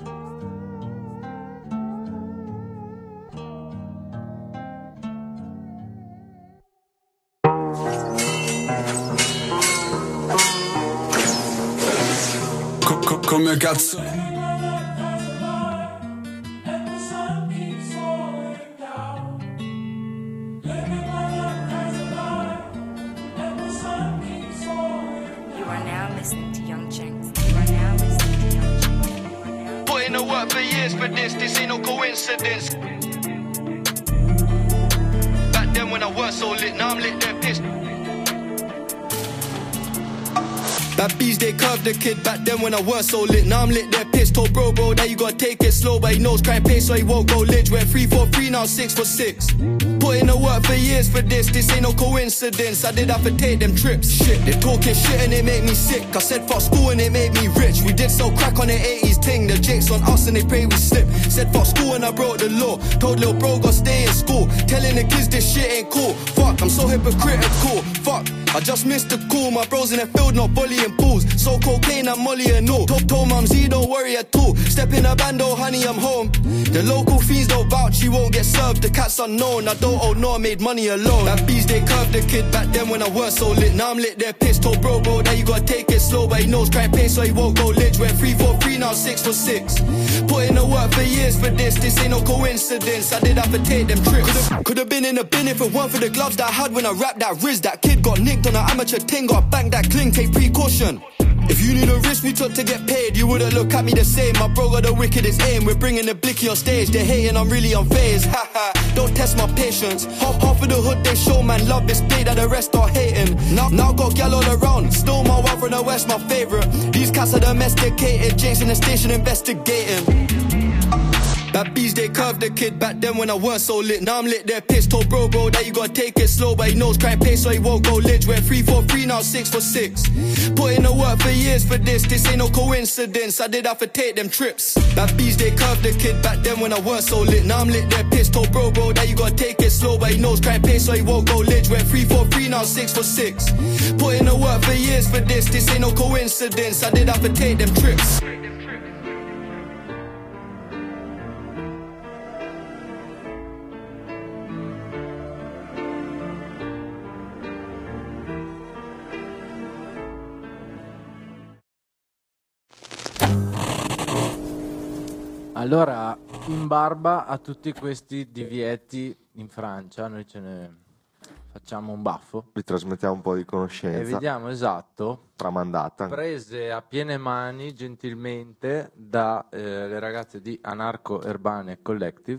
Come cazzo. You are now listening to Young Jenks. You are now listening to Young in the work for years for this ain't no coincidence. Back then when I was so lit, now I'm lit, they're pissed. Bad bees, they curved the kid back then when I was so lit. Now I'm lit, they're pissed. Told bro, that you gotta take it slow, but he knows crime pace, so he won't go lit. We're 3 for 3, now 6 for 6. Put in the work for years for this ain't no coincidence. I did have to take them trips. Shit, they talking shit and it made me sick. I said fuck school and it made me rich. We did so crack on the 80s ting. The jakes on us and they pray we slip. Said fuck school and I broke the law. Told little bro go stay in school. Telling the kids this shit ain't cool. Fuck, I'm so hypocritical. Fuck, I just missed the call. My bros in the field not bullying pools. So cocaine and molly and all. Told mum Z don't worry at all. Step in a band, oh honey I'm home. The local fiends don't vouch, you won't get served. The cat's unknown, I don't owe no, I made money alone. That bees they curved the kid back then when I was so lit. Now I'm lit, they're pissed. Told bro that you gotta take it slow, but he knows crime pace, so he won't go lit. We're 3 for 3, now 6 for 6. Put in the work for years for this ain't no coincidence. I did have to take them trips. Could've been in a bin if it weren't for the gloves that I had when I rapped that Riz. That kid got nicked on an amateur ting, got banged that cling, take precaution. If you knew the risk we took to get paid, you wouldn't look at me the same. My bro got the wickedest aim. We're bringing the blicky on stage. They're hating, I'm really unfazed. Haha, don't test my patience. Half of the hood they show, man, love this play that the rest are hating. Now got gal all around. Still my wife from the west, my favorite. These cats are domesticated. Jake's in the station investigating. Bad bees, they curved the kid back then when I was so lit. Now I'm lit, they're pissed. Told bro that you gotta take it slow, but he knows crime pace, so he won't go lit. We're 3 for 3, now 6 for 6. Put in the work for years for this ain't no coincidence. I did have to take them trips. Bad bees, they curved the kid back then when I was so lit. Now I'm lit, they're pissed. Told bro that you gotta take it slow, but he knows crime pace, so he won't go lit. We're 3 for 3, now 6 for 6. Put in the work for years for this ain't no coincidence. I did have to take them trips. Allora, in barba a tutti questi divieti in Francia, noi ce ne facciamo un baffo. Vi trasmettiamo un po' di E conoscenza. vediamo, esatto, Tramandata. prese a piene mani gentilmente dalle ragazze di Anarco Urbane Collective,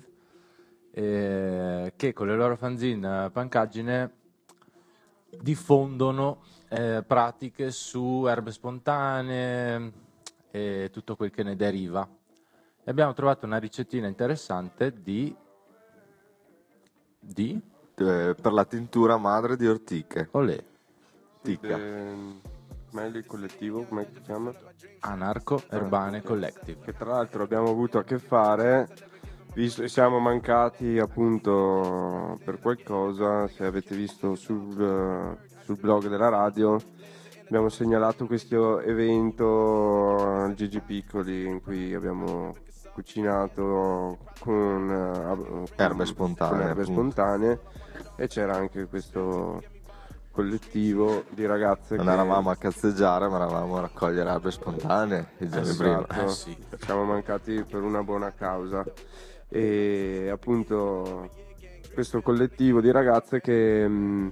che con le loro fanzine Pancagine diffondono pratiche su erbe spontanee e tutto quel che ne deriva. E abbiamo trovato una ricettina interessante per la tintura madre di ortiche. Olè. Tica. Meglio il collettivo, come si chiama? Anarco Urbane Collective. Che tra l'altro abbiamo avuto a che fare, visto che siamo mancati appunto per qualcosa. Se avete visto sul blog della radio, abbiamo segnalato questo evento al Gigi Piccoli in cui abbiamo cucinato con erbe spontanee, e c'era anche questo collettivo di ragazze non che eravamo a cazzeggiare, ma eravamo a raccogliere erbe spontanee il giorno prima. sì. Siamo mancati per una buona causa, e appunto questo collettivo di ragazze che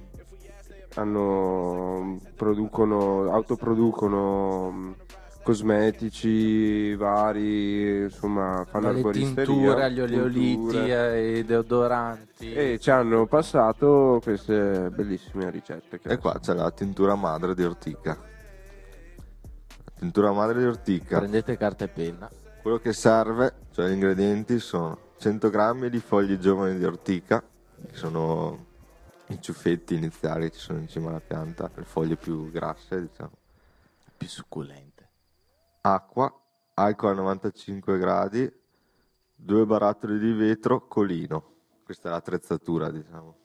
autoproducono cosmetici vari, insomma, fanno dalle arboristeria, tinture agli oleoliti ai deodoranti, e ci hanno passato queste bellissime ricette. E qua c'è la tintura madre di ortica. La tintura madre di ortica. Prendete carta e penna. Quello che serve, cioè gli ingredienti, sono 100 grammi di fogli giovani di ortica, che sono i ciuffetti iniziali, ci sono in cima alla pianta, le foglie più grasse, diciamo, più succulente. Acqua, alcol a 95 gradi, 2 barattoli di vetro, colino. Questa è l'attrezzatura, diciamo.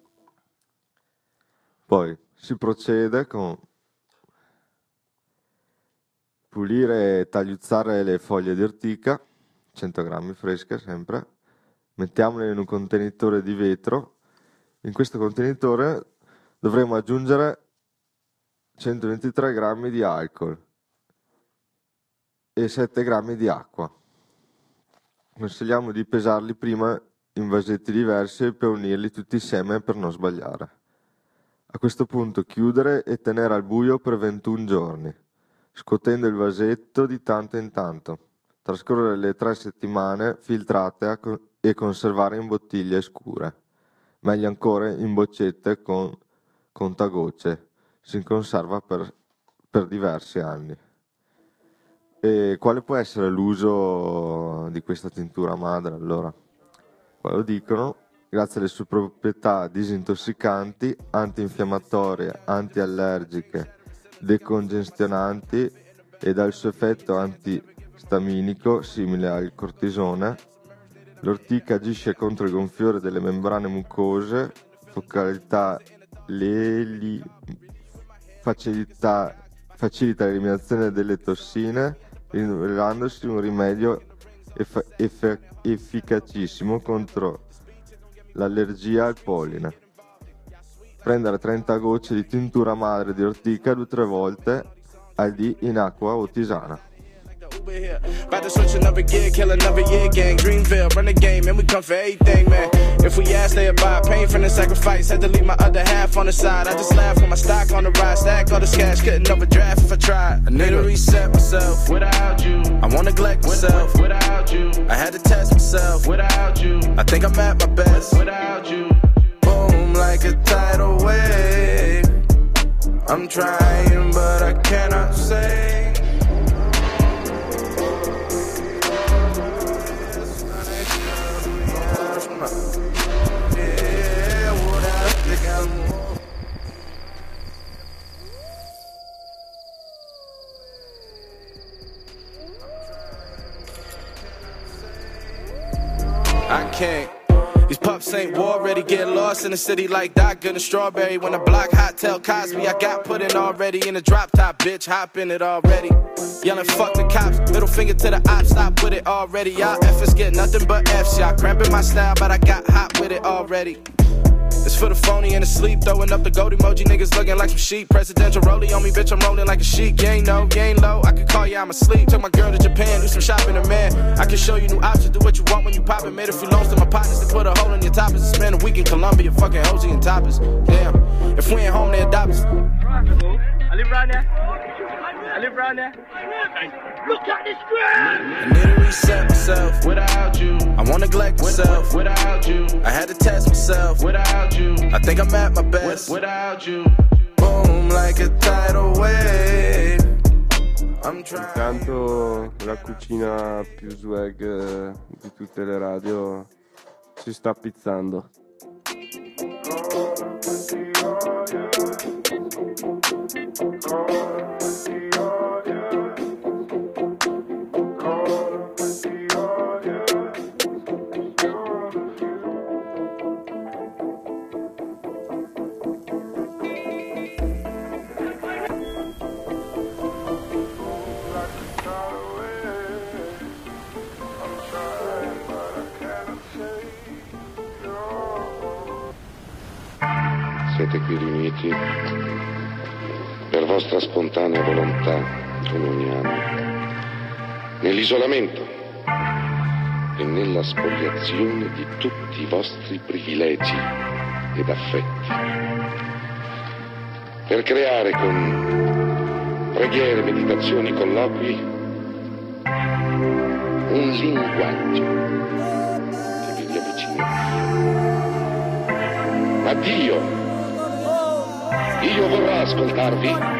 Poi si procede con pulire e tagliuzzare le foglie di ortica, 100 grammi fresche sempre, mettiamole in un contenitore di vetro. In questo contenitore dovremo aggiungere 123 grammi di alcol e 7 grammi di acqua. Consigliamo di pesarli prima in vasetti diversi per unirli tutti insieme per non sbagliare. A questo punto chiudere e tenere al buio per 21 giorni, scuotendo il vasetto di tanto in tanto. trascorrere le 3 settimane filtrate e conservare in bottiglie scure. Meglio ancora in boccette con contagocce. Si conserva per diversi anni. E quale può essere l'uso di questa tintura madre allora? Qua lo dicono, grazie alle sue proprietà disintossicanti, antinfiammatorie, antiallergiche, decongestionanti e dal suo effetto antistaminico simile al cortisone, l'ortica agisce contro il gonfiore delle membrane mucose, facilita l'eliminazione delle tossine, rivelandosi un rimedio efficacissimo contro l'allergia al polline. Prendere 30 gocce di tintura madre di ortica 2 o 3 volte al dì in acqua o tisana. About to switch another gear, kill another year gang. Greenville, run the game, and we come for everything, man. If we ask, they abide. Pain from the sacrifice, had to leave my other half on the side. I just laugh with my stock on the rise. Stack all this cash, couldn't overdraft if I tried. I need to reset myself without you. I won't neglect myself without you. I had to test myself without you. I think I'm at my best without you. Boom, like a tidal wave. I'm trying, but I cannot say. I can't. These pups ain't war ready. Get lost in the city like Doc in a strawberry. When the block hot, tell Cosby I got put in already. In a drop top, bitch, hop in it already. Yelling fuck the cops, middle finger to the ops. Stop with it already. Y'all efforts get nothing but F's. Y'all cramping my style, but I got hot with it already. It's for the phony and the sleep, throwing up the gold emoji, niggas looking like some sheep. Presidential rollie on me, bitch, I'm rolling like a sheik. You ain't know, you ain't low, I could call you, I'm asleep. Took my girl to Japan, do some shopping, and man, I can show you new options, do what you want when you pop it. Made a few loans to my partners to put a hole in your toppers. Spend a week in Colombia, fucking Hosey and toppers. Damn, if we ain't home, they adopt us. I live around there. I live around there. Look at this ground. I need to reset myself without you. I won't neglect myself without you. I had to test myself without you. I think I'm at my best without you. Boom, like a tidal wave. I'm trying. Intanto la cucina più swag di tutte le radio si sta pizzando. Siete qui riuniti per vostra spontanea volontà, come ogni anno, nell'isolamento e nella spoliazione di tutti i vostri privilegi ed affetti, per creare con preghiere, meditazioni, colloqui un linguaggio che vi avvicina a Dio. Dio vorrà ascoltarvi.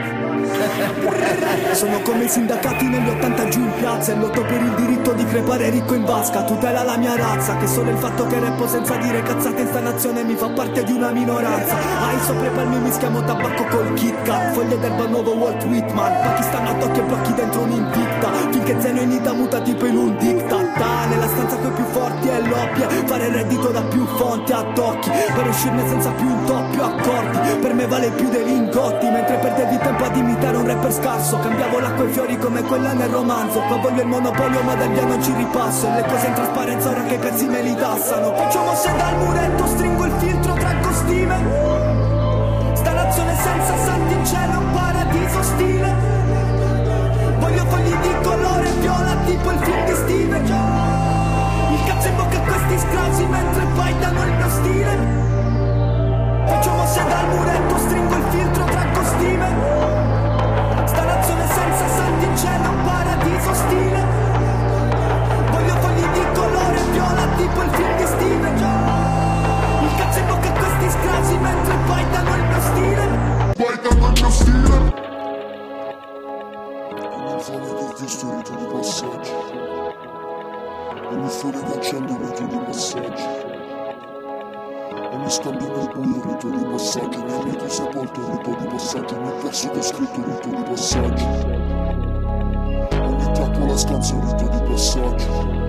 Sono come i sindacati negli 80 giù in piazza e lotto per il diritto di crepare ricco in vasca. Tutela la mia razza, che solo il fatto che rappo senza dire cazzate in sta nazione mi fa parte di una minoranza. Ai sopra i palmi mischiamo tabacco col Kit Kat, foglie d'erba nuovo Walt Whitman, Pakistan a tocchi e blocchi dentro un'invicta, finché Zeno in Ita muta tipo in un diktat. Nella stanza coi più forti è l'oppia, fare il reddito da più fonti a tocchi, per uscirne senza più intoppi o accordi. Per me vale più dei lingotti, mentre perdevi tempo ad imitare un rapper scarso. Cambiavo l'acqua e i fiori come quella nel romanzo. Qua voglio il monopolio ma dagli anni non ci ripasso, e le cose in trasparenza ora che i pezzi me li tassano. Faccio mosse dal muretto, stringo il filtro, traggo stime. Sta nazione senza santi in cielo, un paradiso ostile. Voglio fogli di colore viola tipo il film di Steven. Il cazzo in bocca a questi scrausi mentre bailano il mio stile. Faccio mosse dal muretto, stringo il filtro, traggo stime. Sta nazione senza santi in cielo, un paradiso ostile. passaggi. Ogni fuori che accendo un rito di passaggi. Ogni scambio nel buio un rito di passaggi. Ogni rito sepolto un rito di passaggi. Ogni verso che ho scritto un rito di passaggi. Ogni trappola scansa un rito di passaggi.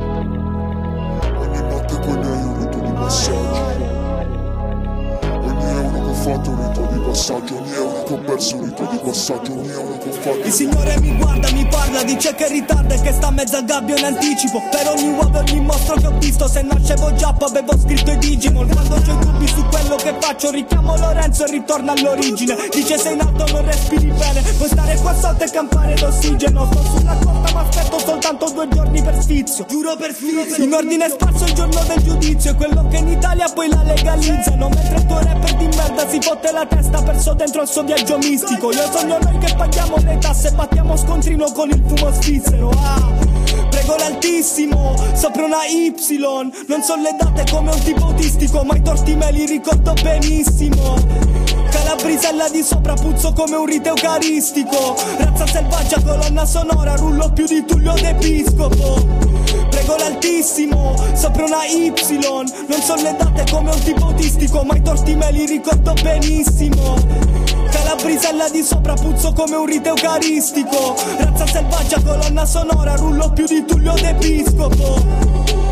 Ogni notte con lei un rito di passaggi. Ogni euro che ho fatto un rito di passaggio. Ogni euro che ho perso un rito di passaggio. Ogni euro che ho fatto. Il Signore mi guarda, mi parla, dice che ritarda e che sta mezzo al gabbio in anticipo. Per ogni uovo e ogni mostro che ho visto, se nascevo Giappa avevo scritto i Digimon. Quando c'ho i dubbi su quello che faccio, richiamo Lorenzo e ritorno all'origine. Dice sei in alto, non respiri bene, puoi stare qua sotto e campare d'ossigeno. Sto sulla costa ma aspetto soltanto 2 giorni per sfizio. Giuro per sfizio. In ordine sparso il giorno del giudizio, è quello che in Italia poi la legalizzano. Mentre il tuo rapper di merda si fotte la testa, perso dentro il suo viaggio mistico. Io sogno noi che paghiamo le tasse, battiamo scontrino con il fumo svizzero. Prego l'altissimo, sopra una Y. Non so le date come un tipo autistico, ma i torti me li ricordo benissimo. Calabrisella di sopra, puzzo come un rito eucaristico. Razza selvaggia, colonna sonora, rullo più di Tullio d'Episcopo. Prego l'altissimo, sopra una Y. Non so le date come un tipo autistico, ma i torti me li ricordo benissimo. Calabrisella di sopra, puzzo come un rito eucaristico. Razza selvaggia, colonna sonora, rullo più di Tullio d'Episcopo.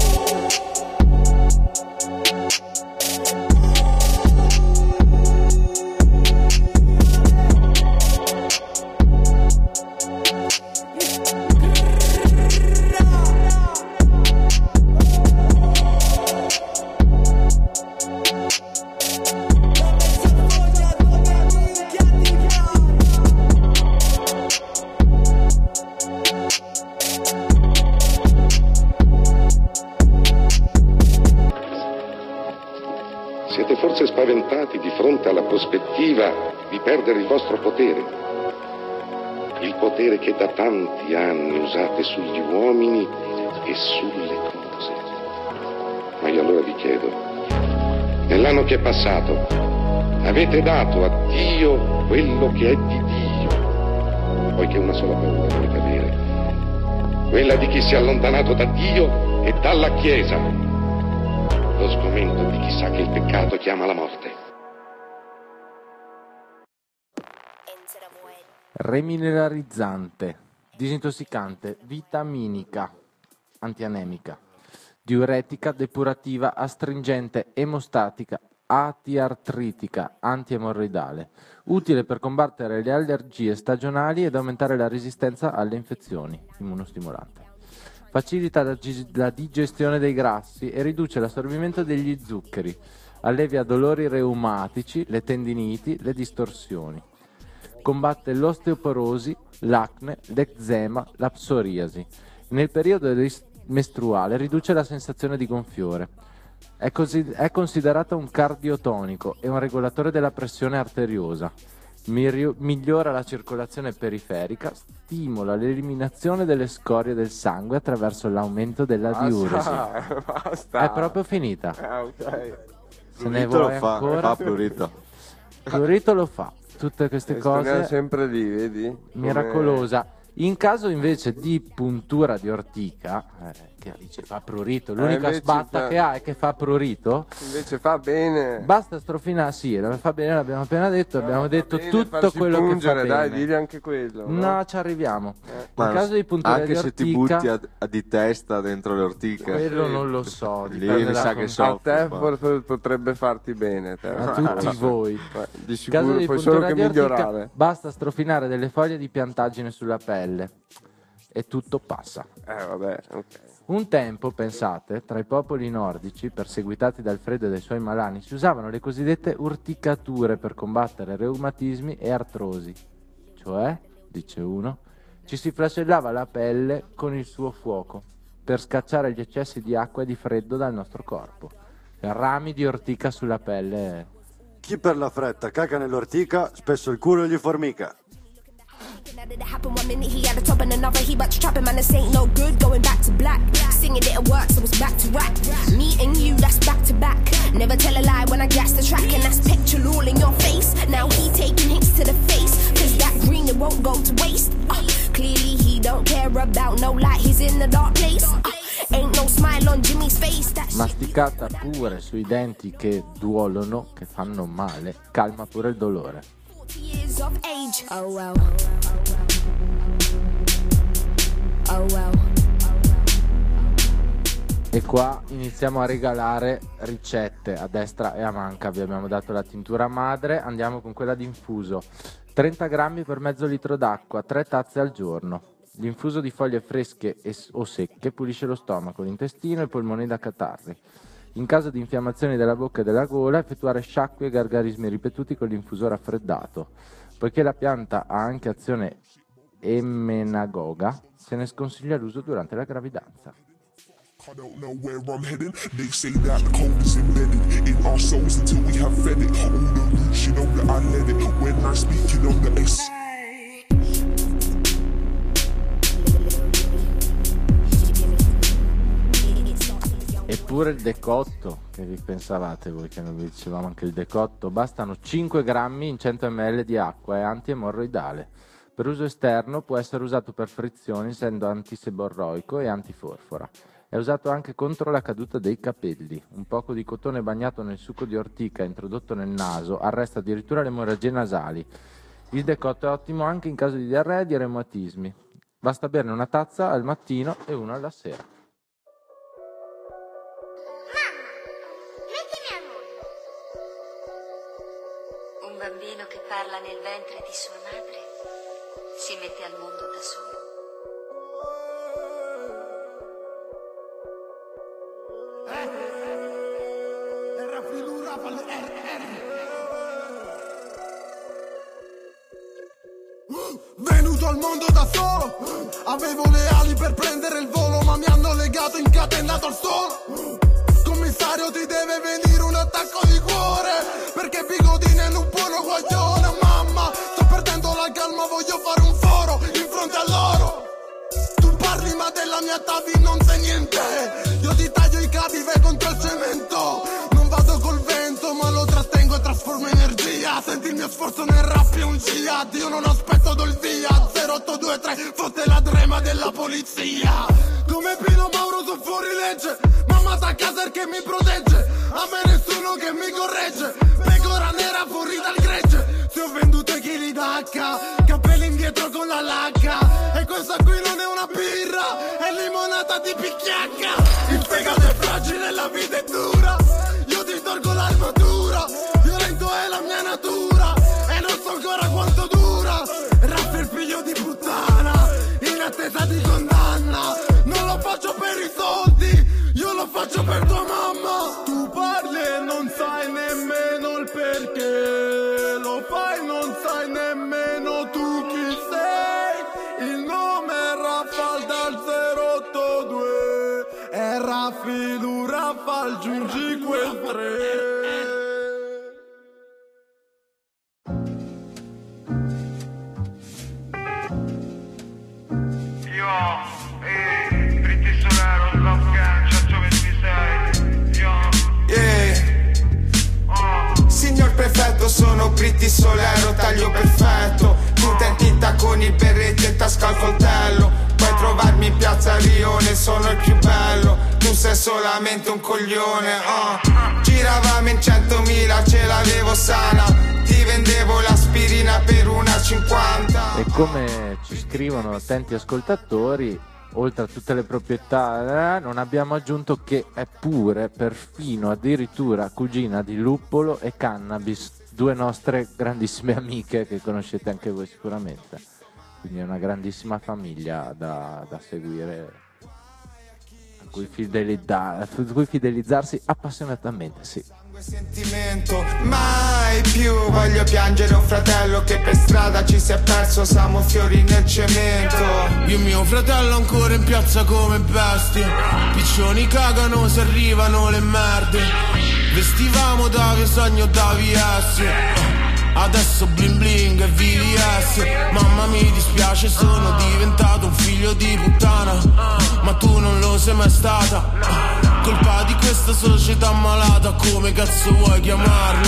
Siete forse spaventati di fronte alla prospettiva di perdere il vostro potere, il potere che da tanti anni usate sugli uomini e sulle cose. Ma io allora vi chiedo, nell'anno che è passato, avete dato a Dio quello che è di Dio, poiché una sola paura dovete avere, quella di chi si è allontanato da Dio e dalla Chiesa. Lo sgomento di chi sa che il peccato chiama la morte. Remineralizzante, disintossicante, vitaminica, antianemica, diuretica, depurativa, astringente, emostatica, antiartritica, antiemorroidale, utile per combattere le allergie stagionali ed aumentare la resistenza alle infezioni, immunostimolante. Facilita la digestione dei grassi e riduce l'assorbimento degli zuccheri. Allevia dolori reumatici, le tendiniti, le distorsioni. Combatte l'osteoporosi, l'acne, l'eczema, la psoriasi. Nel periodo mestruale riduce la sensazione di gonfiore. È considerata un cardiotonico e un regolatore della pressione arteriosa. Migliora la circolazione periferica, stimola l'eliminazione delle scorie del sangue attraverso l'aumento della diuresi. Basta. È proprio finita. Ok. Se ne Prurito vuoi lo fa, ancora? fa prurito. Prurito lo fa. Tutte queste Rimaniamo cose sempre lì, vedi? miracolosa. In caso invece di puntura di ortica, che dice fa prurito, l'unica invece sbatta fa- che ha è che fa prurito. Invece fa bene. Basta strofinare, sì, fa bene, l'abbiamo appena detto, abbiamo detto bene tutto farsi quello pungere, che fa dai, bene. digli anche quello. No, ci arriviamo. Ma In caso di puntura anche di se ti ortica, butti di testa dentro le ortiche, quello non lo so. lì dipende mi da sa che come- A te soffri. potrebbe farti bene. Te. A tutti voi. Di In caso sicuro di puoi solo puntura che di ortica, migliorare. basta strofinare delle foglie di piantaggine sulla pelle e tutto passa. Vabbè, ok. Un tempo, pensate, tra i popoli nordici, perseguitati dal freddo e dai suoi malani, si usavano le cosiddette urticature per combattere reumatismi e artrosi. Cioè, dice uno, ci si flagellava la pelle con il suo fuoco per scacciare gli eccessi di acqua e di freddo dal nostro corpo. Rami di ortica sulla pelle. Chi per la fretta caca nell'ortica, spesso il culo gli formica. How did it happen? 1 minute he had a top and another he back to trapping, man, this ain't no good, going back to black. Singing didn't work, so it's back to rap. Me and you, that's back to back. Never tell a lie when I gas the track, and that's petrol all in your face. Now he taking hits to the face, cause that green it won't go to waste. Clearly he he don't care about no light, he's in the dark place. Ain't no smile on Jimmy's face. Masticata pure sui denti che duolono, che fanno male, calma pure il dolore. Years of age. Oh well. Oh well. E qua iniziamo a regalare ricette a destra e a manca. Vi abbiamo dato la tintura madre, andiamo con quella d'infuso. 30 grammi per mezzo litro d'acqua, 3 tazze al giorno. L'infuso di foglie fresche o secche pulisce lo stomaco, l'intestino e i polmoni da catarri. In caso di infiammazioni della bocca e della gola, effettuare sciacqui e gargarismi ripetuti con l'infuso raffreddato. Poiché la pianta ha anche azione emmenagoga, se ne sconsiglia l'uso durante la gravidanza. I don't know where I'm heading. They say that the code is embedded in our souls until we have fed it. All the roots, you know that I let it. When I speak, you know the S. Eppure il decotto, che vi pensavate voi che non vi dicevamo anche il decotto? Bastano 5 grammi in 100 ml di acqua, è antiemorroidale. Per uso esterno può essere usato per frizioni, essendo antiseborroico e antiforfora. È usato anche contro la caduta dei capelli. Un poco di cotone bagnato nel succo di ortica introdotto nel naso arresta addirittura le emorragie nasali. Il decotto è ottimo anche in caso di diarrea e di reumatismi. Basta berne una tazza al mattino e una alla sera. Un bambino che parla nel ventre di sua madre si mette al mondo da solo. Venuto al mondo da solo, avevo le ali per prendere il volo, ma mi hanno legato incatenato al solo. Commissario, ti deve venire un attacco di cuore, perché Bigodini è un buono guaglione. Mamma, sto perdendo la calma, voglio fare un foro in fronte a loro. Tu parli ma della mia tavi non sai niente. Io ti taglio i cavi, vai contro il cemento. Non vado col vento ma lo trattengo e trasformo energia. Senti il mio sforzo nel rap è un jihad. Io non aspetto dol via 0823, fotte la trema della polizia. Come Pino Mauro sono fuori legge. Mamma sta a casa perché mi protegge. A me nessuno che mi corregge. Pecora nera fuori dal gregge. Se ho venduto i chili d'H, capelli indietro con la lacca. E questa qui non è una birra, è limonata di picchiacca. Il fegato è fragile, la vita è dura. Io ti tolgo l'armatura. Violento è la mia natura e non so ancora quanto dura. Rap il figlio di puttana, in attesa di condanna. Non lo faccio per i soldi, io lo faccio per tua mamma. Tu parli e non sai nemmeno il perché. Lo fai, non sai nemmeno tu chi sei. Il nome è Rafal dal 082. È Raffilu Rafal, giungi quel 3. Signor prefetto, sono Pretty Solero, taglio perfetto. Punta in tinta con il berretto e tasca al coltello. Puoi trovarmi in piazza Rione, sono il più bello. Tu sei solamente un coglione, Giravamo in 100.000, ce l'avevo sana. Ti vendevo l'aspirina per una 50. E come ci scrivono attenti ascoltatori, oltre a tutte le proprietà, non abbiamo aggiunto che è pure, perfino, addirittura cugina di luppolo e cannabis, due nostre grandissime amiche che conoscete anche voi sicuramente. Quindi è una grandissima famiglia da seguire, a cui fidelizzarsi appassionatamente, sì. Sentimento, mai più voglio piangere un fratello che per strada ci si è perso, siamo fiori nel cemento. Io e mio fratello ancora in piazza come bestie. Piccioni cagano se arrivano le merde. Vestivamo da Vesagno da VS. Adesso bling bling e VVS. Mamma mi dispiace, sono diventato un figlio di puttana. Ma tu non lo sei mai stata. Colpa di questa società malata, come cazzo vuoi chiamarla?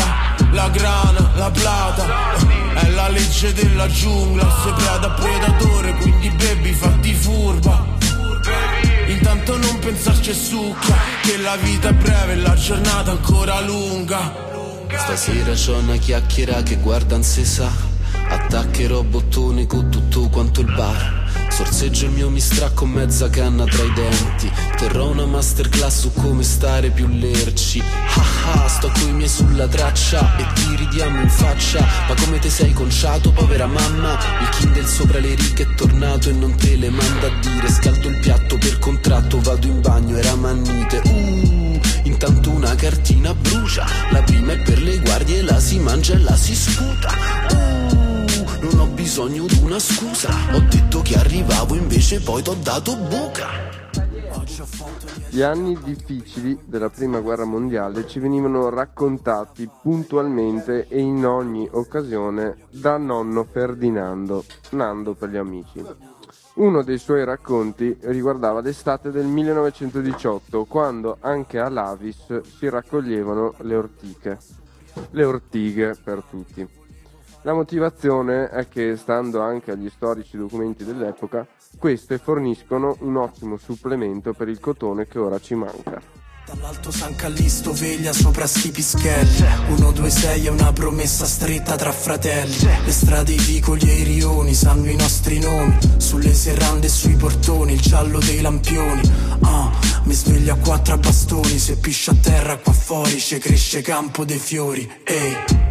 la grana, la plata. È la legge della giungla, se preda predatore, quindi baby fatti furba. Intanto non pensarci succhia, che la vita è breve e la giornata ancora lunga. Stasera c'ho una chiacchiera che guarda non si sa. Attaccherò bottoni con tutto quanto il bar. Sorseggio il mio Mistral con mezza canna tra i denti. Terrò una masterclass su come stare più lerci. Ah ah, sto coi miei sulla traccia e ti ridiamo in faccia. Ma come te sei conciato, povera mamma? Il Kindle sopra le righe è tornato e non te le manda a dire. Scaldo il piatto per contratto, vado in bagno, era mannite. Intanto una cartina brucia. La prima è per le guardie, la si mangia e la si sputa. Non ho bisogno di una scusa. Ho detto che arrivavo, invece poi t'ho dato buca. Gli anni difficili della prima guerra mondiale ci venivano raccontati puntualmente e in ogni occasione da nonno Ferdinando, Nando per gli amici. Uno dei suoi racconti riguardava l'estate del 1918, quando anche a Lavis si raccoglievano le ortiche. Le ortighe per tutti. La motivazione è che, stando anche agli storici documenti dell'epoca, queste forniscono un ottimo supplemento per il cotone che ora ci manca. Dall'alto San Callisto veglia sopra sti pischelli. 126 è una promessa stretta tra fratelli. Le strade, i vicoli e i rioni sanno i nostri nomi. Sulle serrande e sui portoni il giallo dei lampioni. Mi sveglio a 4 a bastoni. Se piscia a terra qua fuori ci cresce campo dei fiori. Ehi.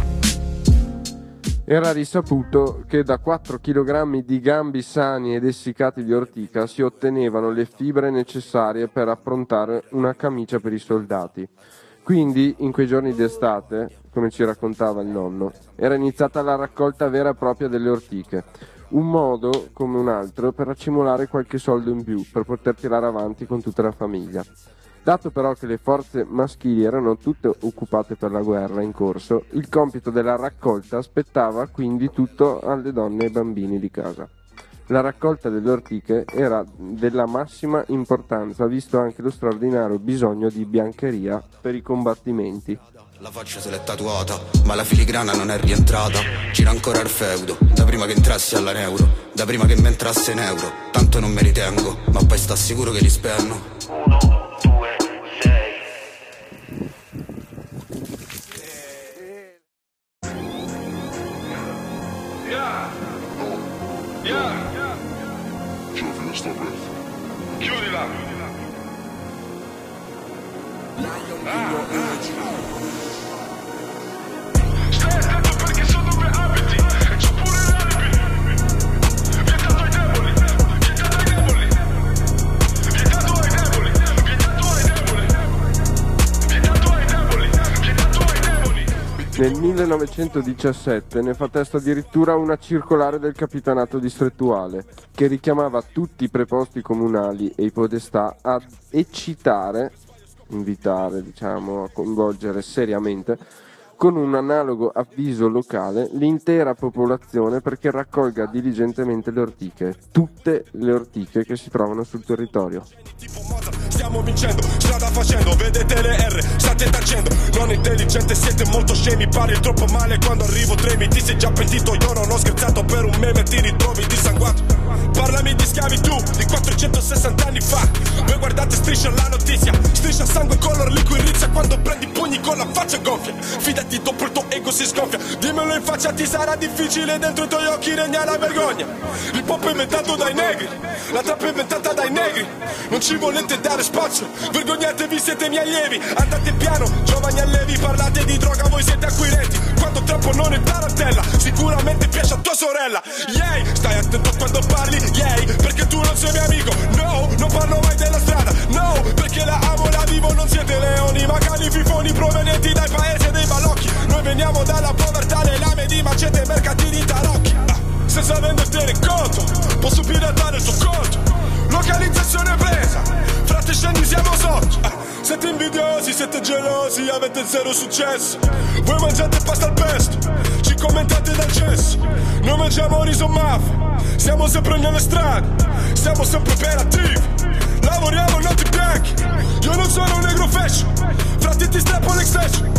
Era risaputo che da 4 kg di gambi sani ed essiccati di ortica si ottenevano le fibre necessarie per approntare una camicia per i soldati. Quindi, in quei giorni d'estate, come ci raccontava il nonno, era iniziata la raccolta vera e propria delle ortiche. Un modo, come un altro, per accumulare qualche soldo in più, per poter tirare avanti con tutta la famiglia. Dato però che le forze maschili erano tutte occupate per la guerra in corso, il compito della raccolta spettava quindi tutto alle donne e ai bambini di casa. La raccolta delle ortiche era della massima importanza, visto anche lo straordinario bisogno di biancheria per i combattimenti. La faccia se l'è tatuata, ma la filigrana non è rientrata. Gira ancora il feudo, da prima che entrassi alla neuro, da prima che mi entrasse in euro. Tanto non me li tengo, ma poi sta sicuro che li spenno. 1, 2, 6. Chiudila. Stai attento perché so dove abiti e c'ho pure l'alibi. Vietato ai deboli, vietato ai deboli, vietato ai deboli, vietato ai deboli, vietato ai deboli, vietato ai deboli. Nel 1917 ne fa testo addirittura una circolare del capitanato distrettuale che richiamava tutti i preposti comunali e i podestà ad invitare, a coinvolgere seriamente con un analogo avviso locale l'intera popolazione perché raccolga diligentemente le ortiche, tutte le ortiche che si trovano sul territorio. Stiamo vincendo, strada facendo, vedete le R, state tacendo. Non intelligente, siete molto scemi, parli troppo male quando arrivo tremi. Ti sei già pentito, io non ho scherzato, per un meme ti ritrovi dissanguato. Parlami di schiavitù di 460 anni fa. Voi guardate Striscia la notizia, striscia sangue color liquirizia. Quando prendi pugni con la faccia gonfia, fidati dopo il tuo ego si sgonfia. Dimmelo in faccia, ti sarà difficile, dentro i tuoi occhi regna la vergogna. Il pop è inventato dai negri, la trap è inventata dai negri. Non ci volete dare spazio, vergognatevi, siete miei allievi. Andate piano, giovani allevi, parlate di droga, voi siete acquirenti. Quando troppo non è tarantella, sicuramente piace a tua sorella. Yay, stai attento quando parli, yay, perché tu non sei mio amico. No, non parlo mai della strada, no, perché la amo, la vivo, non siete leoni, ma cani fifoni provenienti dai paesi dei balocchi. Noi veniamo dalla povertà, le lame di macete e mercatini tarocchi. Senza vendere conto, posso piratare il tuo conto. Localizzazione presa, frate scendi siamo sotto. Siete invidiosi, siete gelosi, avete zero successo. Voi mangiate pasta al pesto, ci commentate dal cesso. Noi mangiamo riso mafia, siamo sempre nelle strade, siamo sempre operativi, lavoriamo notti bianchi. Io non sono un negro fashion, frate ti strappo l'extension.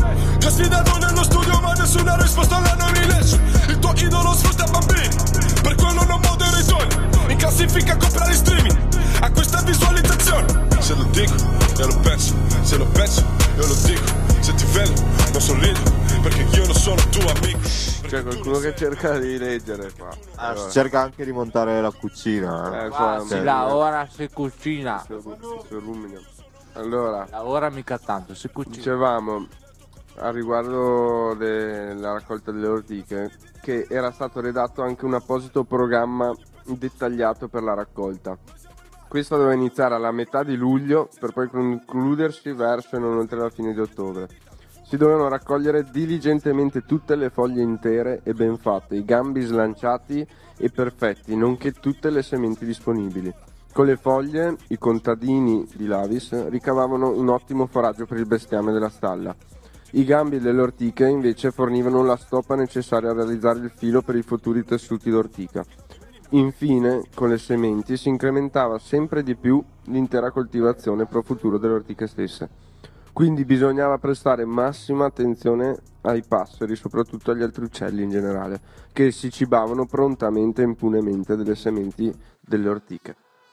Ti ho sfidato nello studio ma nessuna risposta l'hanno rileso. Il tuo idolo sfrutta bambini, per quello non modero i toni. In classifica a comprare streaming, a questa visualizzazione. Se lo dico, io lo penso, se lo penso, io lo dico. Se ti vedo, non sorrido, perché io non sono tuo amico. C'è qualcuno che cerca di leggere qua. Allora. Cerca anche di montare la cucina. La ora si cucina. Allora, la ora mica tanto, si cucina. Dicevamo a riguardo della raccolta delle ortiche che era stato redatto anche un apposito programma dettagliato per la raccolta. Questo doveva iniziare alla metà di luglio per poi concludersi verso e non oltre la fine di ottobre. Si dovevano raccogliere diligentemente tutte le foglie intere e ben fatte, i gambi slanciati e perfetti, nonché tutte le sementi disponibili. Con le foglie i contadini di Lavis ricavavano un ottimo foraggio per il bestiame della stalla. I gambi delle ortiche invece fornivano la stoppa necessaria a realizzare il filo per i futuri tessuti d'ortica. Infine, con le sementi si incrementava sempre di più l'intera coltivazione pro futuro delle ortiche stesse. Quindi bisognava prestare massima attenzione ai passeri, soprattutto agli altri uccelli in generale, che si cibavano prontamente e impunemente delle sementi delle ortiche.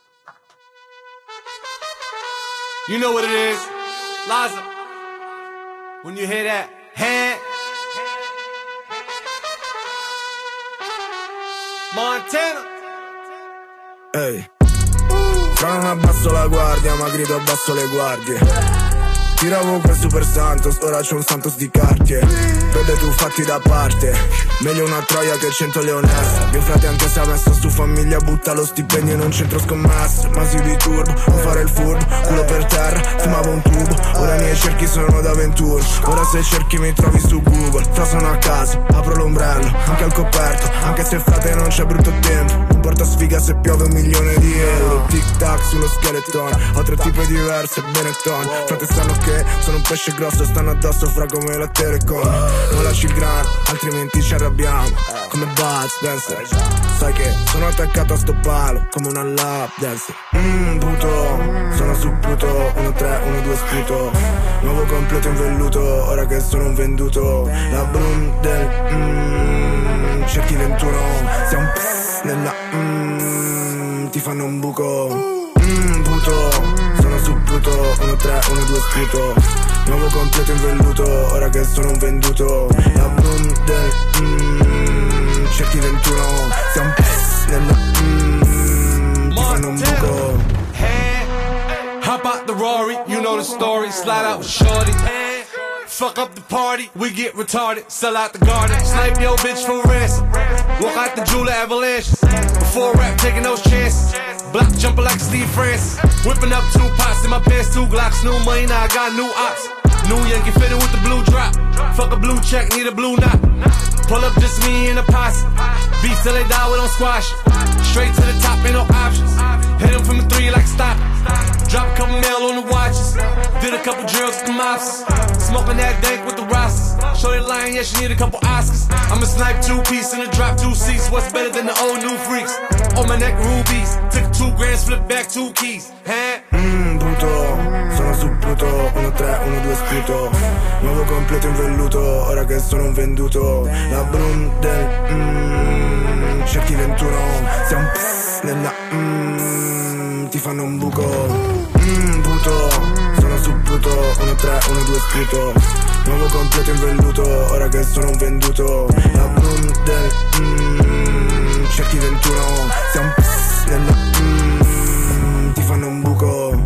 You know what it is, Liza. When you hear that, hand. Montana. Ehi, fra non abbasso la guardia, ma grido abbasso le guardie. Tiravo quel super santos, ora c'è un santos di Cartier. Bebe tu fatti da parte, meglio una troia che 100 leonesse. Mio frate anche se ha messo su famiglia, butta lo stipendio in un centro scommesse. Masi di turbo, non fare il furbo, culo per terra, fumavo un tubo. Ora i miei cerchi sono da 21, ora se cerchi mi trovi su Google. Fra sono a casa, apro l'ombrello, anche al coperto, anche se frate non c'è brutto tempo. Non porta sfiga se piove 1 milione di euro. Tic tac sullo scheletone, ho 3 tipi diverse, Benetton. Frate sanno che sono un pesce grosso, stanno addosso fra come la Telecom. Non lasci il grano, altrimenti ci arrabbiamo. Come Buzz Dancer, sai che sono attaccato a sto palo come una lap dancer. Puto, sono su Pluto, 1-3-1-2 sputo. Nuovo completo in velluto, ora che sono un venduto. La brum del cerchi 21. Sei un nella ti fanno un buco. Puto, sono su Pluto, 1-3-1-2 sputo. Nuovo completo in velluto, ora che sono un venduto. La brum del cerchi 21. Sei un nella ti fanno un buco. Hop out the Rory, you know the story. Slide out with shorty. Fuck up the party, we get retarded. Sell out the garden, snipe your bitch for ransom. Walk out the jeweler avalanche. Before rap, taking those chances. Block jumping like Steve Francis. Whipping up 2 pots in my pants, 2 Glocks. New money, now I got new ops. New Yankee fitted with the blue drop. Fuck a blue check, need a blue knot. Pull up just me and a posse. Beef till they die, we don't squash it. Straight to the top, ain't no options. Hit them from the 3 like stop. Drop a couple mil on the watches. Did a couple drills with the mobsters. Smoking that dank with the rosters. Show that line, yeah, she need a couple Oscars. I'ma snipe 2-piece in a drop 2 seats. What's better than the old new freaks? On my neck rubies. Took 2 grand, flip back 2 keys. Puto, sono su Pluto, 1-3-1-2 sputo. Nuovo completo in velluto, ora che sono un venduto. La brum del cerchi 21. Sei un nella ti fanno un buco. Puto, sono su Pluto, 1-3-1-2 sputo. Nuovo completo in velluto, ora che sono un venduto. La brum del cerchi 21. Sei un nella ti fanno un buco.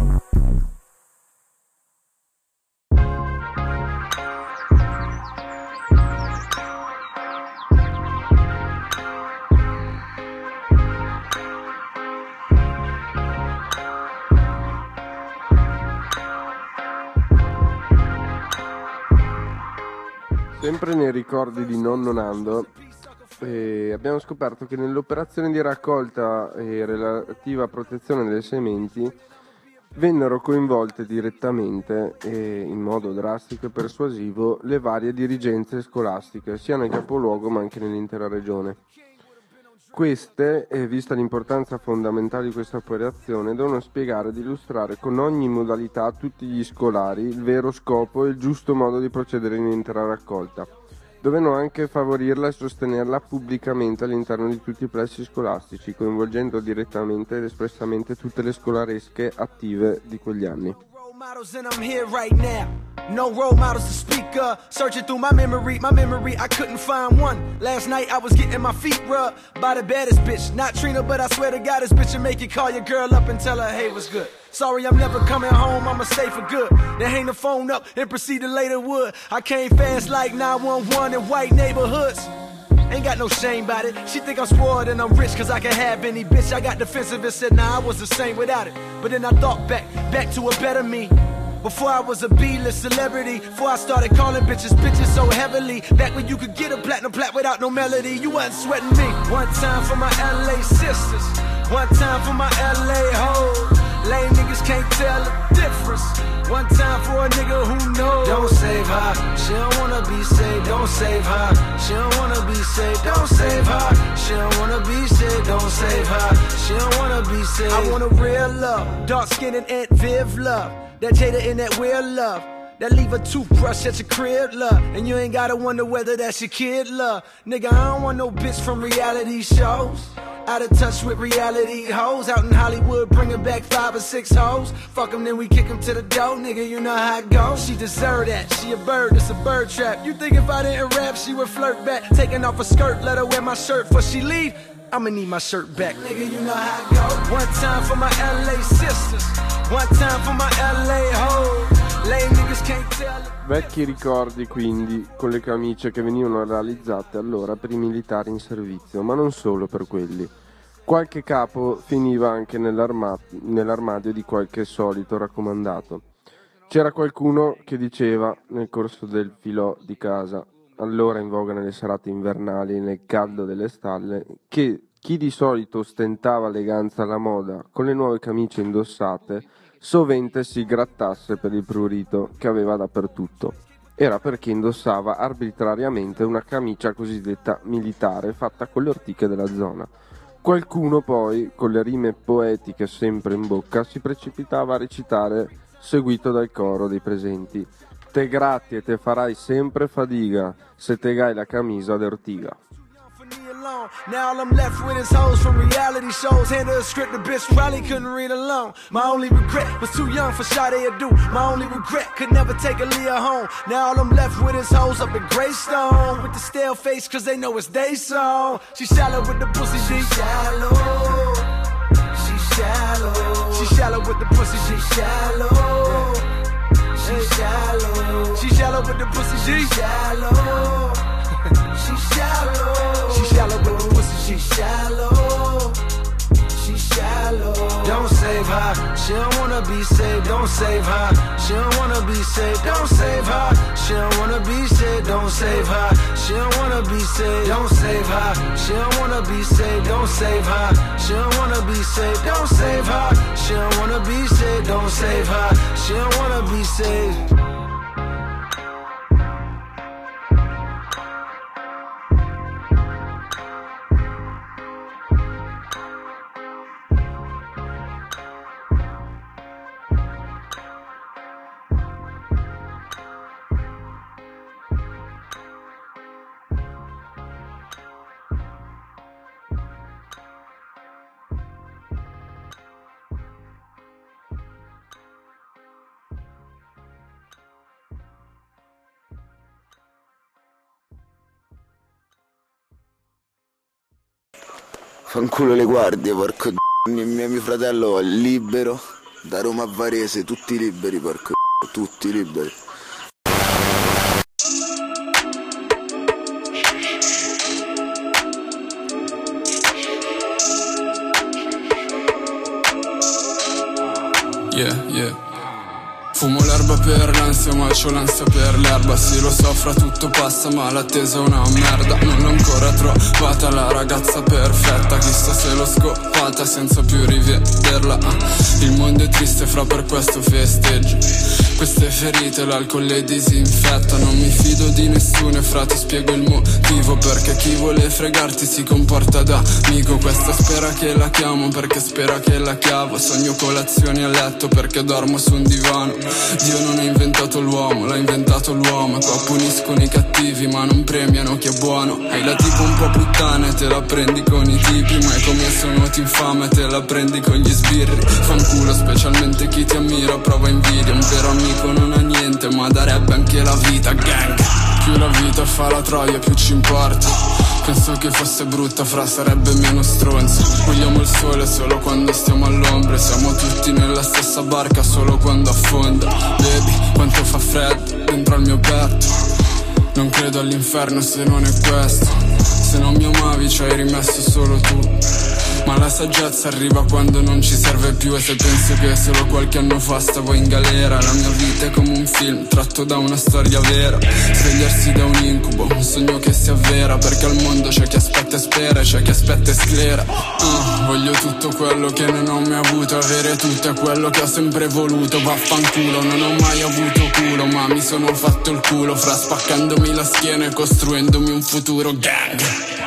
Sempre nei ricordi di nonno Nando abbiamo scoperto che nell'operazione di raccolta e relativa protezione delle sementi vennero coinvolte direttamente e in modo drastico e persuasivo le varie dirigenze scolastiche sia nel capoluogo ma anche nell'intera regione. Queste, vista l'importanza fondamentale di questa operazione, devono spiegare ed illustrare con ogni modalità a tutti gli scolari il vero scopo e il giusto modo di procedere in intera raccolta. Dovevano anche favorirla e sostenerla pubblicamente all'interno di tutti i plessi scolastici, coinvolgendo direttamente ed espressamente tutte le scolaresche attive di quegli anni. Models and I'm here right now. No role models to speak of. Searching through my memory, I couldn't find one. Last night I was getting my feet rubbed by the baddest bitch. Not Trina, but I swear to God, this bitch will make you call your girl up and tell her, hey, what's good? Sorry, I'm never coming home, I'ma stay for good. Then hang the phone up and proceed to lay the wood. I came fast like 911 in white neighborhoods. Ain't got no shame about it. She think I'm spoiled and I'm rich cause I can have any bitch. I got defensive and said nah, I was the same without it. But then I thought back to a better me. Before I was a B-list celebrity, before I started calling bitches so heavily. Back when you could get a platinum plat without no melody, you wasn't sweating me. One time for my LA sisters, one time for my LA hoes. Lame niggas can't tell the difference. One time for a nigga who knows. Don't save her, she don't wanna be saved. Don't save her, she don't wanna be saved. Don't save her, she don't wanna be saved. Don't save her, she don't wanna be saved. I want a real love, dark skin and Aunt Viv love. That Jada and that weird love. That leave a toothbrush at your crib, love. And you ain't gotta wonder whether that's your kid, love. Nigga, I don't want no bitch from reality shows. Out of touch with reality hoes. Out in Hollywood, bringing back 5 or 6 hoes. Fuck them, then we kick them to the door. Nigga, you know how it goes. She deserve that, she a bird, it's a bird trap. You think if I didn't rap, she would flirt back. Taking off her skirt, let her wear my shirt before she leave. I'ma need my shirt back. Nigga, you know how it goes. One time for my LA sisters, one time for my LA hoes. Lame niggas can't tell it. Vecchi ricordi quindi, con le camicie che venivano realizzate allora per i militari in servizio, ma non solo per quelli. Qualche capo finiva anche nell'armadio di qualche solito raccomandato. C'era qualcuno che diceva, nel corso del filò di casa, allora in voga nelle serate invernali e nel caldo delle stalle, che chi di solito ostentava eleganza alla moda con le nuove camicie indossate sovente si grattasse per il prurito che aveva dappertutto. Era perché indossava arbitrariamente una camicia cosiddetta militare fatta con le ortiche della zona. Qualcuno poi, con le rime poetiche sempre in bocca, si precipitava a recitare, seguito dal coro dei presenti: te gratti e te farai sempre fadiga, se te gai la camisa d'ortiga. Now all I'm left with is hoes from reality shows. Hand her a script, the bitch probably couldn't read alone. My only regret was too young for Sade Adu. My only regret could never take Aaliyah home. Now all I'm left with is hoes up in Greystone with the stale face cause they know it's they song. She shallow with the pussy, she shallow. She shallow. She shallow with the pussy, she shallow. She shallow. She shallow with the pussy, she shallow. She shallow. She shallow with the pussy, she shallow. She shallow. Don't save her, she don't wanna be saved. Don't save her, she don't wanna be saved. Don't save her, she don't wanna be saved. Don't save her, she don't wanna be saved. Don't save her, she don't wanna be saved. Don't save her, she don't wanna be saved. Don't save her, she don't wanna be saved. Don't save her, she don't wanna be saved. Fanculo le guardie, porco d***o, mio fratello è libero, da Roma a Varese, tutti liberi, porco d***o, tutti liberi. Yeah. Fumo l'erba per l'ansia ma c'ho l'ansia per l'erba. Sì lo so fra tutto passa ma l'attesa è una merda. Non l'ho ancora trovata la ragazza perfetta. Chissà se l'ho scopata senza più rivederla. Il mondo è triste fra per questo festeggio. Queste ferite l'alcol le disinfetta. Non mi fido di nessuno e fra ti spiego il motivo, perché chi vuole fregarti si comporta da amico. Questa spera che la chiamo perché spera che la chiavo. Sogno colazioni a letto perché dormo su un divano. Dio non ha inventato l'uomo, l'ha inventato l'uomo. E qua puniscono i cattivi ma non premiano chi è buono. Hai la tipo un po' puttana e te la prendi con i tipi, ma hai commesso un voto infame e te la prendi con gli sbirri. Fanculo specialmente chi ti ammira, prova invidia. Un vero amico non ha niente ma darebbe anche la vita, gang. Più la vita fa la troia più ci importa. Penso che fosse brutta fra sarebbe meno stronza. Vogliamo il sole solo quando stiamo all'ombra. Siamo tutti nella stessa barca solo quando affonda. Baby, quanto fa freddo dentro al mio petto. Non credo all'inferno se non è questo. Se non mi amavi ci hai rimesso solo tu. Ma la saggezza arriva quando non ci serve più. E se penso che solo qualche anno fa stavo in galera. La mia vita è come un film tratto da una storia vera. Svegliarsi da un incubo, un sogno che si avvera. Perché al mondo c'è chi aspetta e spera e c'è chi aspetta e sclera. Voglio tutto quello che non ho mai avuto. Avere tutto è quello che ho sempre voluto. Vaffanculo, non ho mai avuto culo, ma mi sono fatto il culo fra spaccandomi la schiena e costruendomi un futuro, gang.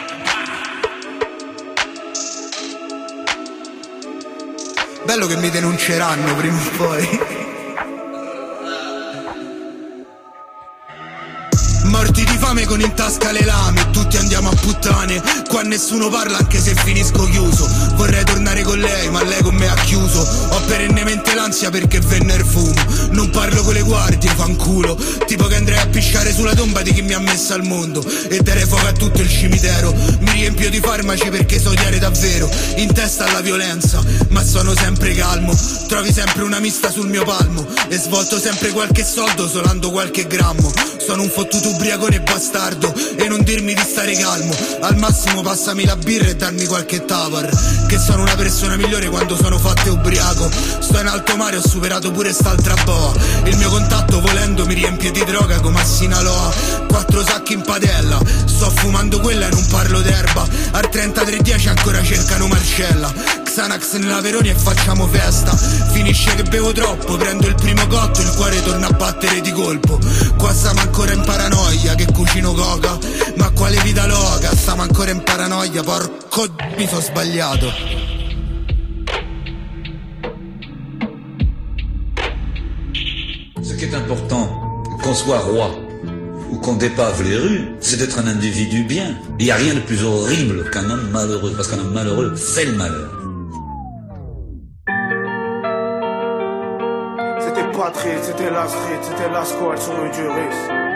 Bello che mi denunceranno prima o poi. Morti di fame con in tasca le lame, tutti andiamo a puttane. Qua nessuno parla anche se finisco chiuso. Vorrei tornare con lei ma lei con me ha chiuso. Ho perennemente l'ansia perché venne il fumo. Non parlo con le guardie, fanculo. Tipo che andrei a pisciare sulla tomba di chi mi ha messo al mondo e dare fuoco a tutto il cimitero. Mi riempio di farmaci perché so odiare davvero. In testa alla violenza ma sono sempre calmo. Trovi sempre una mista sul mio palmo e svolto sempre qualche soldo solando qualche grammo. Sono un fottuto ubriacone bastardo e non dirmi di stare calmo. Al massimo passami la birra e darmi qualche tupper. Che sono una persona migliore quando sono fatto e ubriaco. Sto in alto mare, ho superato pure st'altra boa. Il mio contatto volendo mi riempie di droga come a Sinaloa. 4 sacchi in padella, sto fumando quella e non parlo d'erba. Al 3310 ancora cercano Marcella. Xanax nella Veroni e facciamo festa. Finisce che bevo troppo, prendo il primo cotto, il cuore torna a battere di colpo. Qua stiamo ancora in paranoia che cucino coca. Ma quale vita loca, stiamo ancora in paranoia. Porco mi sono sbagliato. Ce qui est important, qu'on soit roi ou qu'on dépave les rues, c'est d'être un individu bien. Il n'y a rien de plus horrible qu'un homme malheureux, parce qu'un homme malheureux fait le malheur. C'était Patrick, c'était la street, c'était la squad sur le Duris.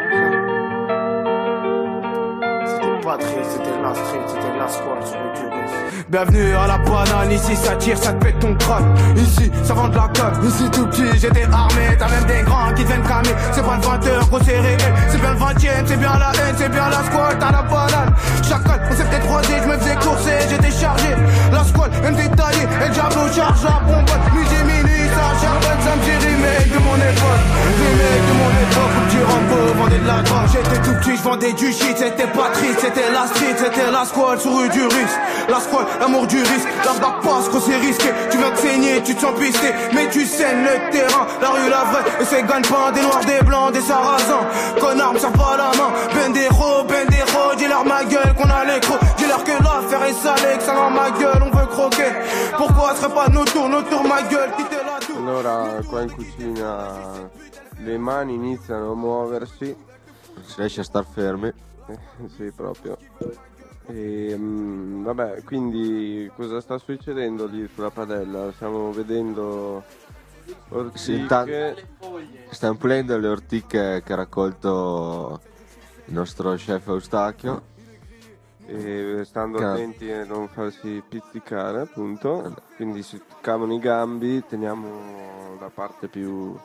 C'était Patrick, c'était la street, c'était la squad sur le Duris. Bienvenue à la banane, ici ça tire, ça te pète ton crâne. Ici ça vend de la colle, ici tout petit j'étais armé. T'as même des grands qui viennent calmer. C'est pas le 20h gros c'est réglé. C'est bien le 20ème, c'est bien la haine, c'est bien la squad à la banane. Chacal, on s'est peut-être croisé, je me faisais courser, j'étais chargé. La squad, elle détaillée, et le diable charge la bonbonne. Midi minuit, ça charbonne, ça me dit remake de mon époque. Remake de mon époque, où petit Rambo vendait de la drogue. J'étais tout petit, je vendais du shit, c'était pas triste, c'était la street, c'était la squad sur rue du risque. La squad, l'amour du risque, la bague passe quand c'est risqué. Tu viens de saigner, tu te sens pisté, mais tu saignes le terrain. La rue, la vraie, et c'est gagne-pain, des noirs, des blancs, des sarrasins. Connard, me serre pas la main. Bendero, dis-leur ma gueule qu'on a l'écro. Dis-leur que l'affaire est salée, que ça dans ma gueule, on veut croquer. Pourquoi serait pas nos tours, ma gueule, quitter la tour. Allora, qua in cucina le mani iniziano a muoversi. Si riesce a star fermi. Sì, proprio. E, vabbè, quindi cosa sta succedendo lì sulla padella? Stiamo vedendo ortiche. Stiamo pulendo le ortiche che ha raccolto il nostro chef Eustachio. E stando attenti a non farsi pizzicare, appunto. Quindi si cavano i gambi, teniamo la parte più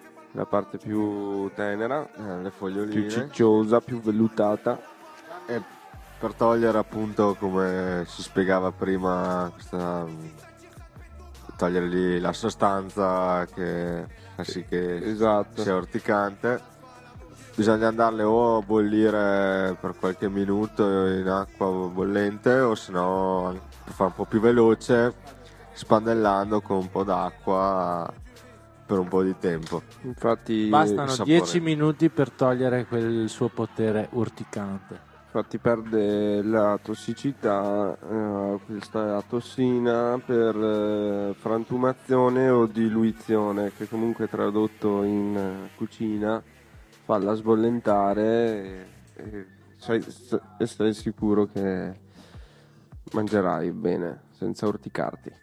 tenera, le foglioline, più cicciosa, più vellutata. E per togliere, appunto, come si spiegava prima, togliere lì la sostanza che fa sì che esatto. sia orticante, bisogna andarle o a bollire per qualche minuto in acqua bollente, o se no, per fare un po' più veloce, spannellando con un po' d'acqua per un po' di tempo. Infatti bastano 10 minuti per togliere quel suo potere urticante. Infatti perde la tossicità, questa tossina per frantumazione o diluizione, che comunque tradotto in cucina falla sbollentare e stai sicuro che mangerai bene senza urticarti.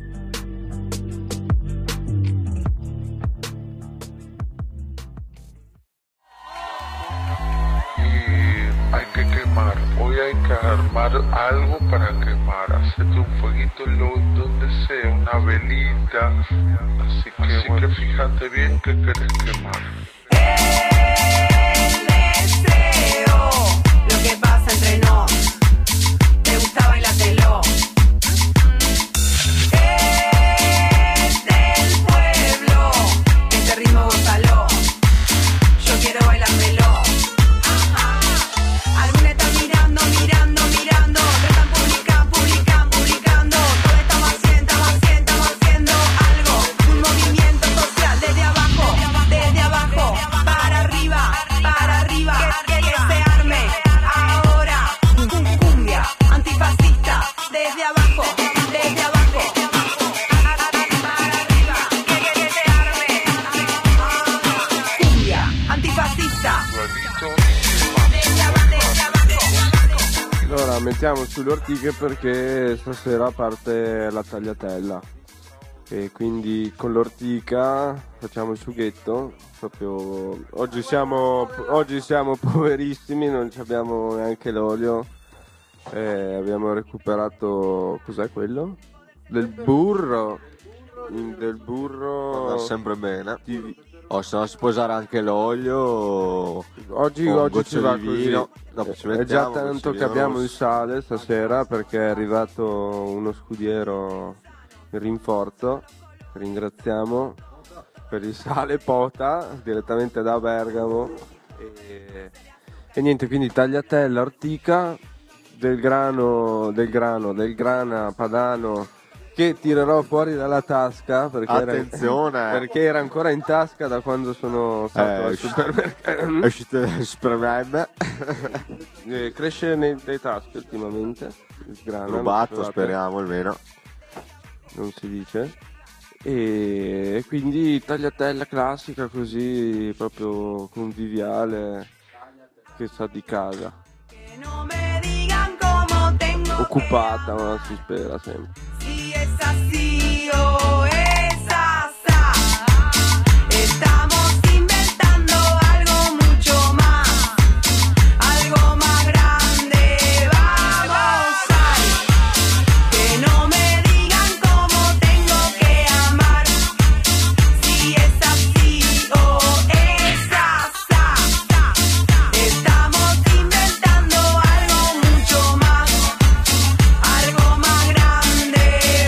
Hay que quemar, hoy hay que armar algo para quemar, hacerte un fueguito donde sea, una velita, así que fíjate bien que querés quemar. Deseo, lo que pasa entre nos, te gusta bailártelo. Es del pueblo, este ritmo gózalo, yo quiero bailármelo. Mettiamo sulle ortiche perché stasera parte la tagliatella e quindi con l'ortica facciamo il sughetto. Proprio oggi siamo poverissimi, non abbiamo neanche l'olio, abbiamo recuperato, cos'è quello? Del burro Va sempre bene. O se no si può usare anche l'olio. Oggi ci va così. È già tanto che abbiamo il sale stasera perché è arrivato uno scudiero in rinforzo. Ringraziamo per il sale Pota direttamente da Bergamo. E niente, quindi tagliatella, ortica, del grana padano che tirerò fuori dalla tasca perché perché era ancora in tasca da quando sono stato al supermercato. È uscito dal supermercato. Cresce nelle tasche ultimamente il grano. Rubato, speriamo almeno. Non si dice. E quindi tagliatella classica così, proprio conviviale, che sa di casa. Occupata, ma si spera sempre. Si es así o es asá, estamos inventando algo mucho más grande, vamos ay, que no me digan cómo tengo que amar, si es así o es asá, estamos inventando algo mucho más grande.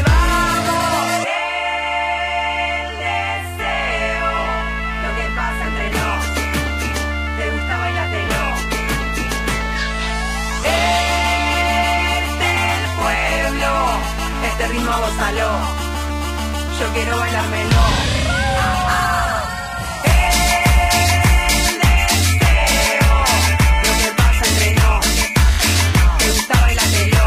Ritmo gózalo, yo quiero bailármelo. El deseo, lo que pasa entre nos, te gusta bailármelo.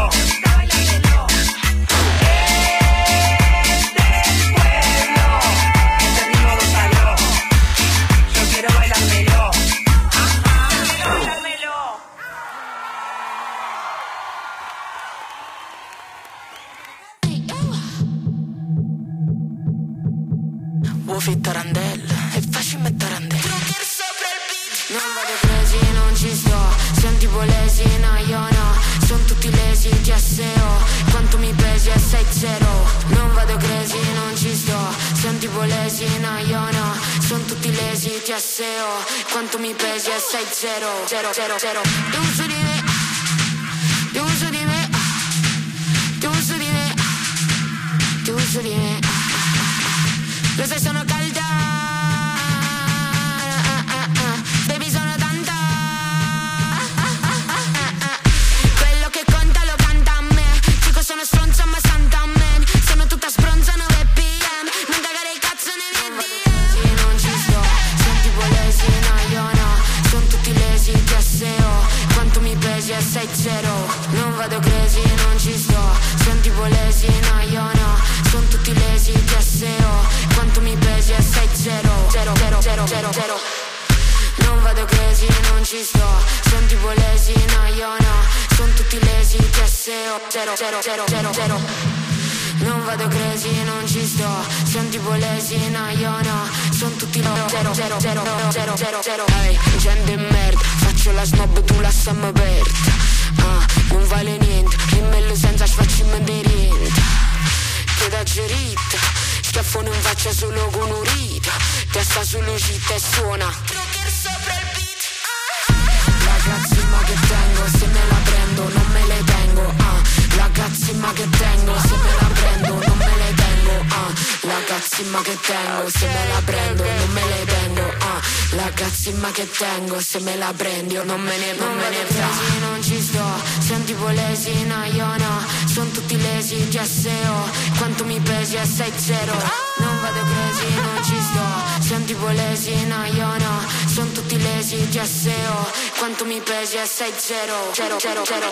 Es del pueblo, este ritmo gózalo, yo quiero bailármelo. Buffy tarandelle e facciamo tarandelle. Non vado crazy, non ci sto. Son tipo lesi, no io no. Son tutti lesi, ti asseo. Quanto mi pesi è 6-0. Non vado crazy, non ci sto. Son tipo lesi, no io no. Son tutti lesi, ti asseo. Quanto mi pesi è 6-0. 0-0-0. Tu su di me. Tu su di me. Tu su di me. Tu su di me. Lo sai sono calda, baby sono tanta, quello che conta lo canta a me, dico sono stronza ma santa a me, sono tutta sbronza 9 PM, non cagare il cazzo nei miei DM. TSO, quanto mi pesi a 6-0. Non vado crazy, non ci sto, son tipo lesi, no io no, son tutti lesi, TSO, quanto mi pesi a 6-0, 0-0-0-0-0. Non vado crazy, non ci sto, son tipo lesi, no io no, son tutti lesi, TSO, 0-0-0-0-0. Non vado crazy, non ci sto, son tipo lesi, no io no, son tutti 0-0-0-0-0-0. Ehi, gente in merda, faccio la snob, tu la stamma aperta. Non vale niente, email senza sfacciamo di niente. Che da gerita, schiaffone in faccia solo con urita, testa sull'uscita e suona. La cazzimma che tengo, se me la prendo non me le tengo, la cazzimma che tengo, se me la prendo non me le tengo, la cazzimma che tengo, se me la prendo non me le tengo, la cazzimma che tengo, se me la prendi non me ne frasi, non ci sto, son tipo lesi, no io no, son tutti lesi, TSO, quanto mi pesi a 6-0. Non vado crazy, non ci sto, son tipo lesi, no io no, son tutti lesi, TSO, quanto mi pesi a 6-0, 0-0-0.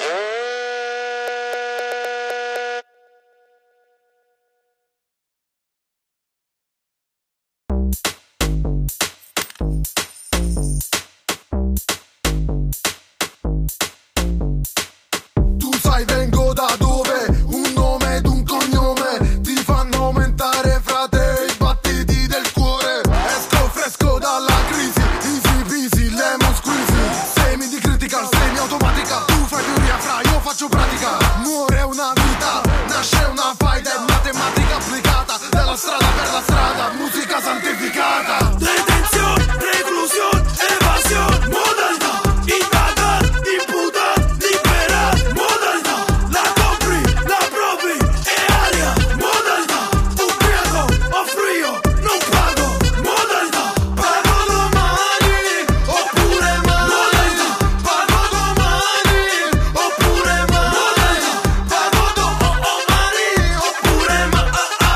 Vengo da dove un nome ed un cognome ti fanno aumentare fra te i battiti del cuore. Esco fresco dalla crisi, easy peasy, lemon squeezy. Semi di critical, semi automatica, tu fai teoria fra, io faccio pratica. Muore una vita, nasce una faida, è matematica applicata, dalla strada per la strada, musica santificata. Detenzione, reclusione, evasione, modalità, indagata, imputa, libera, modalità. La compri, la provi, è aria, modalità. Ubriaco, offro io, non pago, modalità. Pago domani, oppure mai, modalità. Pago domani, oppure mai, modalità. Pago domani, oppure mai,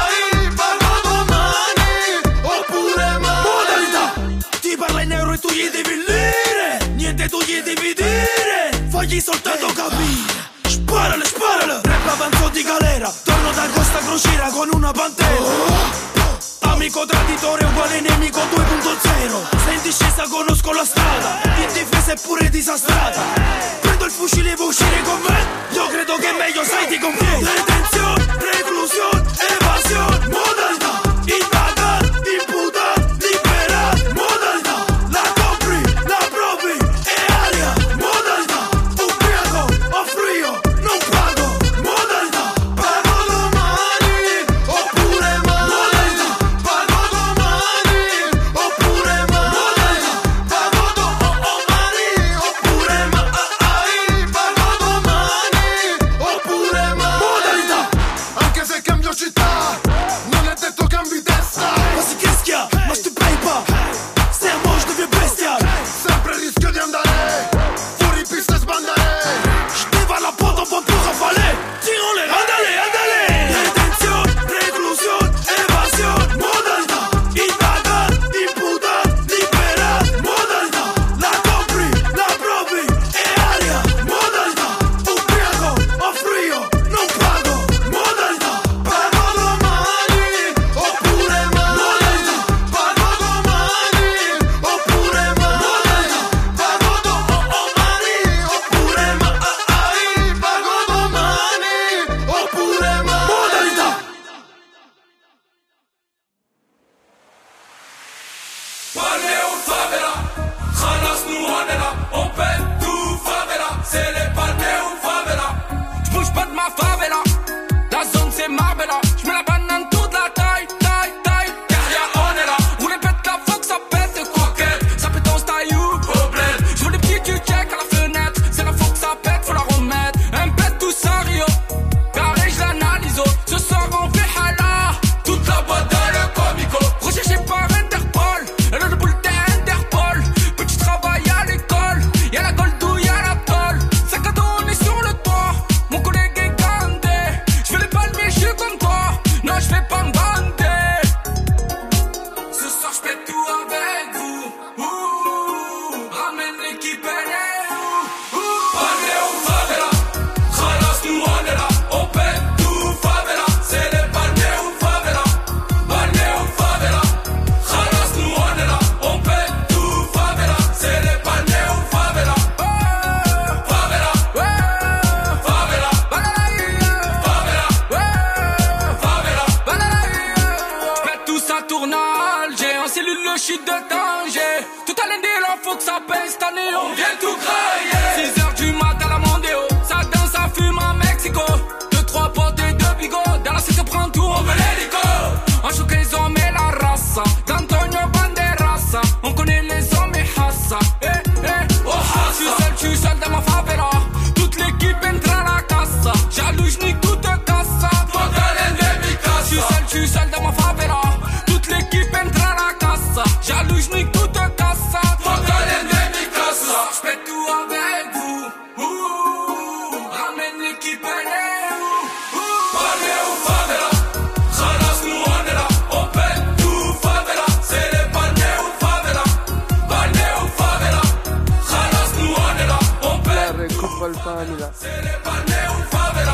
pago domani, oppure mai, modalità. Ti parla in euro e tu gli devi lire, niente tu gli devi dire, fagli soltanto capire. Sparale, sparale, rap avanzo di galera, torno da Costa Crociera con una pantera. Amico traditore uguale nemico 2.0. Se in discesa conosco la strada, in difesa è pure disastrata. Prendo il fucile e vuoi uscire con me? Io credo che è meglio sai ti conviene. Detenzione, reclusione, evasione, modalità, indagata, imputa, libera, modalità. La compri, la provi, è aria, modalità. Ubriaco, offro io, non pago, modalità. Pago domani, oppure mai, modalità. Pago domani, oppure mai, modalità. Pago domani, oppure mai, pago domani, oppure mai, modalità. Anche se cambio città, non è detto cambi testa. Ma si rischia, ma sti paper, stai a mosh devi bestia. Sempre il rischio di andare fuori pista e sbandare. Stiva la porta un po' più a fare. Tirole, andale, andale. Detenzione, reclusione, evasione, modalità, indagata, imputa, libera, modalità. La compri, la provi, è aria, modalità. Ubriaco, offro io, non pago, modalità. Pago domani, oppure mai, modalità. Pago domani, oppure mai, modalità. Pago domani, oppure mai, pago domani, oppure mai, modalità. Parle ou favela, khalas nous on est là, on pète tout favela, c'est les parler ou favela. J'bouge pas de ma favela, la zone c'est Marbella, j'mets la banane toute la taille, taille, taille. Derrière on est là, on les pète la fois que ça pète, coquette, ça pète en style ou au bled. J'vois les petits du check à la fenêtre, c'est la fois que ça pète, faut la remettre. Un pète tout ça Rio, carré j'l'analyse, ce soir on fait hala, toute la boîte dans le comico, recherché par Interpol. Elle le boule d'Interpol. Petit travail à l'école. Y'a la goldouille, y'a la tôle. Sac à dos, on est sur le toit. Mon collègue est carré. le shit de danger. Tout à lundi, là, faut que ça paye cette année. On vient tout crailler. 6h du matin, la Mondeo. Ça danse, ça fume à Mexico. 2-3 potes et 2 bigots. Dans la cité, prend tout, on veut l'hélico. On choque les hommes et la race. D'Antonio Banderas. On connaît les hommes et Hassa. Je suis seul dans ma favela. Toute l'équipe entre à la cassa. Jaloux, je nique toute cassa. Je suis seul dans ma favela. Toute l'équipe entre à la cassa. Jaloux, je nique toute cassa. J'fais tout avec vous. Ramène l'équipe, elle est où? Parlez ou favela. Khalas, nous on est là. On pète tout favela. C'est les parlez ou favela. Parlez ou favela. Khalas, nous on est là. On pète tout favela. C'est les parlez ou favela.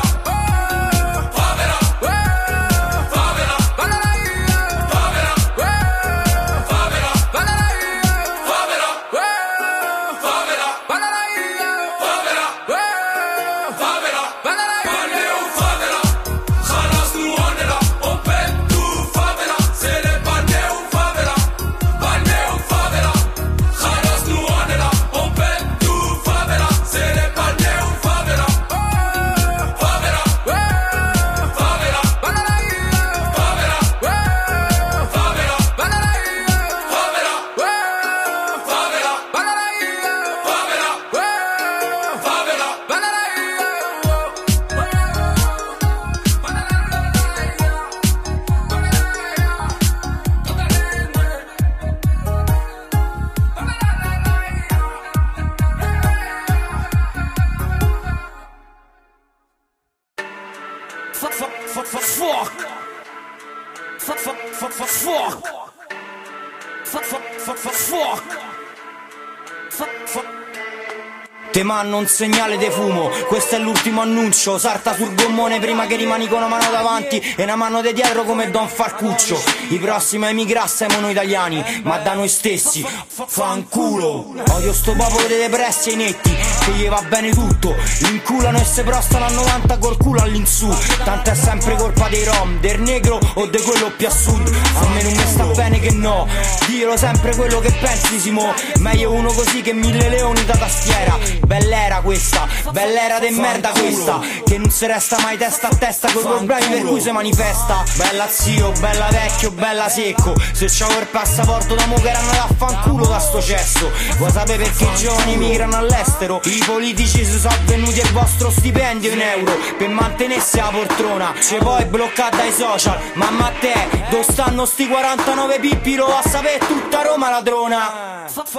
Te manno un segnale de fumo, questo è l'ultimo annuncio. Sarta sul gommone prima che rimani con una mano davanti e una mano di dietro come Don Farcuccio. I prossimi a emigrasse siamo noi italiani, ma da noi stessi fanculo. Odio sto popolo dei depressi e i netti, che gli va bene tutto. L'inculano e se prostano a 90 col culo all'insù. Tanto è sempre colpa dei rom, del negro o di quello più a sud. A me non mi sta bene che no, dillo sempre quello che pensi Simo. Meglio uno così che 1000 leoni da tastiera. Bell'era questa, bell'era de merda questa, che non si resta mai testa a testa coi problemi per cui si manifesta. Bella zio, bella vecchio, bella secco. Se c'avevo il passaporto da mo' che erano da fanculo da sto cesso. Vuoi sapere perché i giovani migrano all'estero? I politici si sono venuti il vostro stipendio in euro per mantenersi la poltrona. Ce poi bloccata dai social, mamma a te, dove stanno sti 49 pippi? Lo va a sapere tutta Roma ladrona.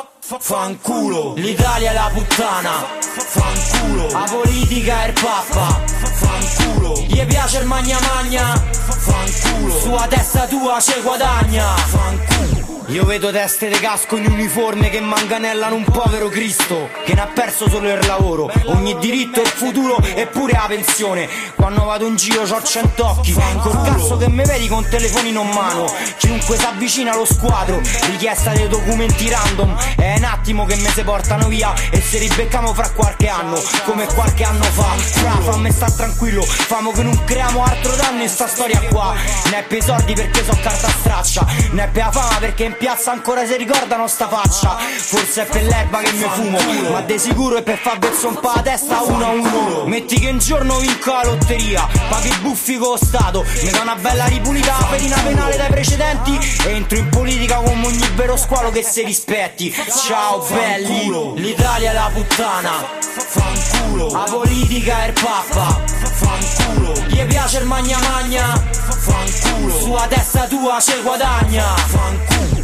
Fanculo, l'Italia è la puttana. Fanculo, la politica è il pappa. Fanculo, gli piace il magna magna. Fanculo, sulla testa tua c'è guadagna. Fanculo. Io vedo teste di casco in uniforme che manganellano un povero Cristo che ne ha perso solo il lavoro, ogni diritto, il futuro e pure la pensione. Quando vado in giro c'ho 100 occhi, col cazzo che mi vedi con telefonino in mano. Chiunque si avvicina allo squadro, richiesta dei documenti random. È un attimo che me se portano via e se ribecchiamo fra qualche anno, come qualche anno fa. Fammi sta tranquillo, famo che non creiamo altro danno in sta storia qua. Ne è per i soldi perché so carta straccia, ne è per la fama perché in piazza ancora si ricordano sta faccia. Forse è per l'erba che mi fumo, ma de sicuro è per far verso un po' la testa uno a uno. Metti che un giorno vinco la lotteria, paghi i buffi con lo Stato, mi do una bella ripulita la pedina penale dai precedenti e entro in politica come ogni vero squalo che si rispetti. Ciao belli, l'Italia è la puttana. Fanculo, la politica è il pappa. Fanculo, gli piace il magna magna. Fanculo, sulla testa tua c'è guadagna. Fanculo.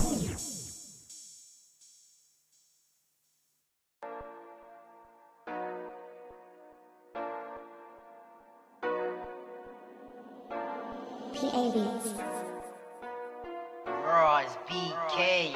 Royce BK,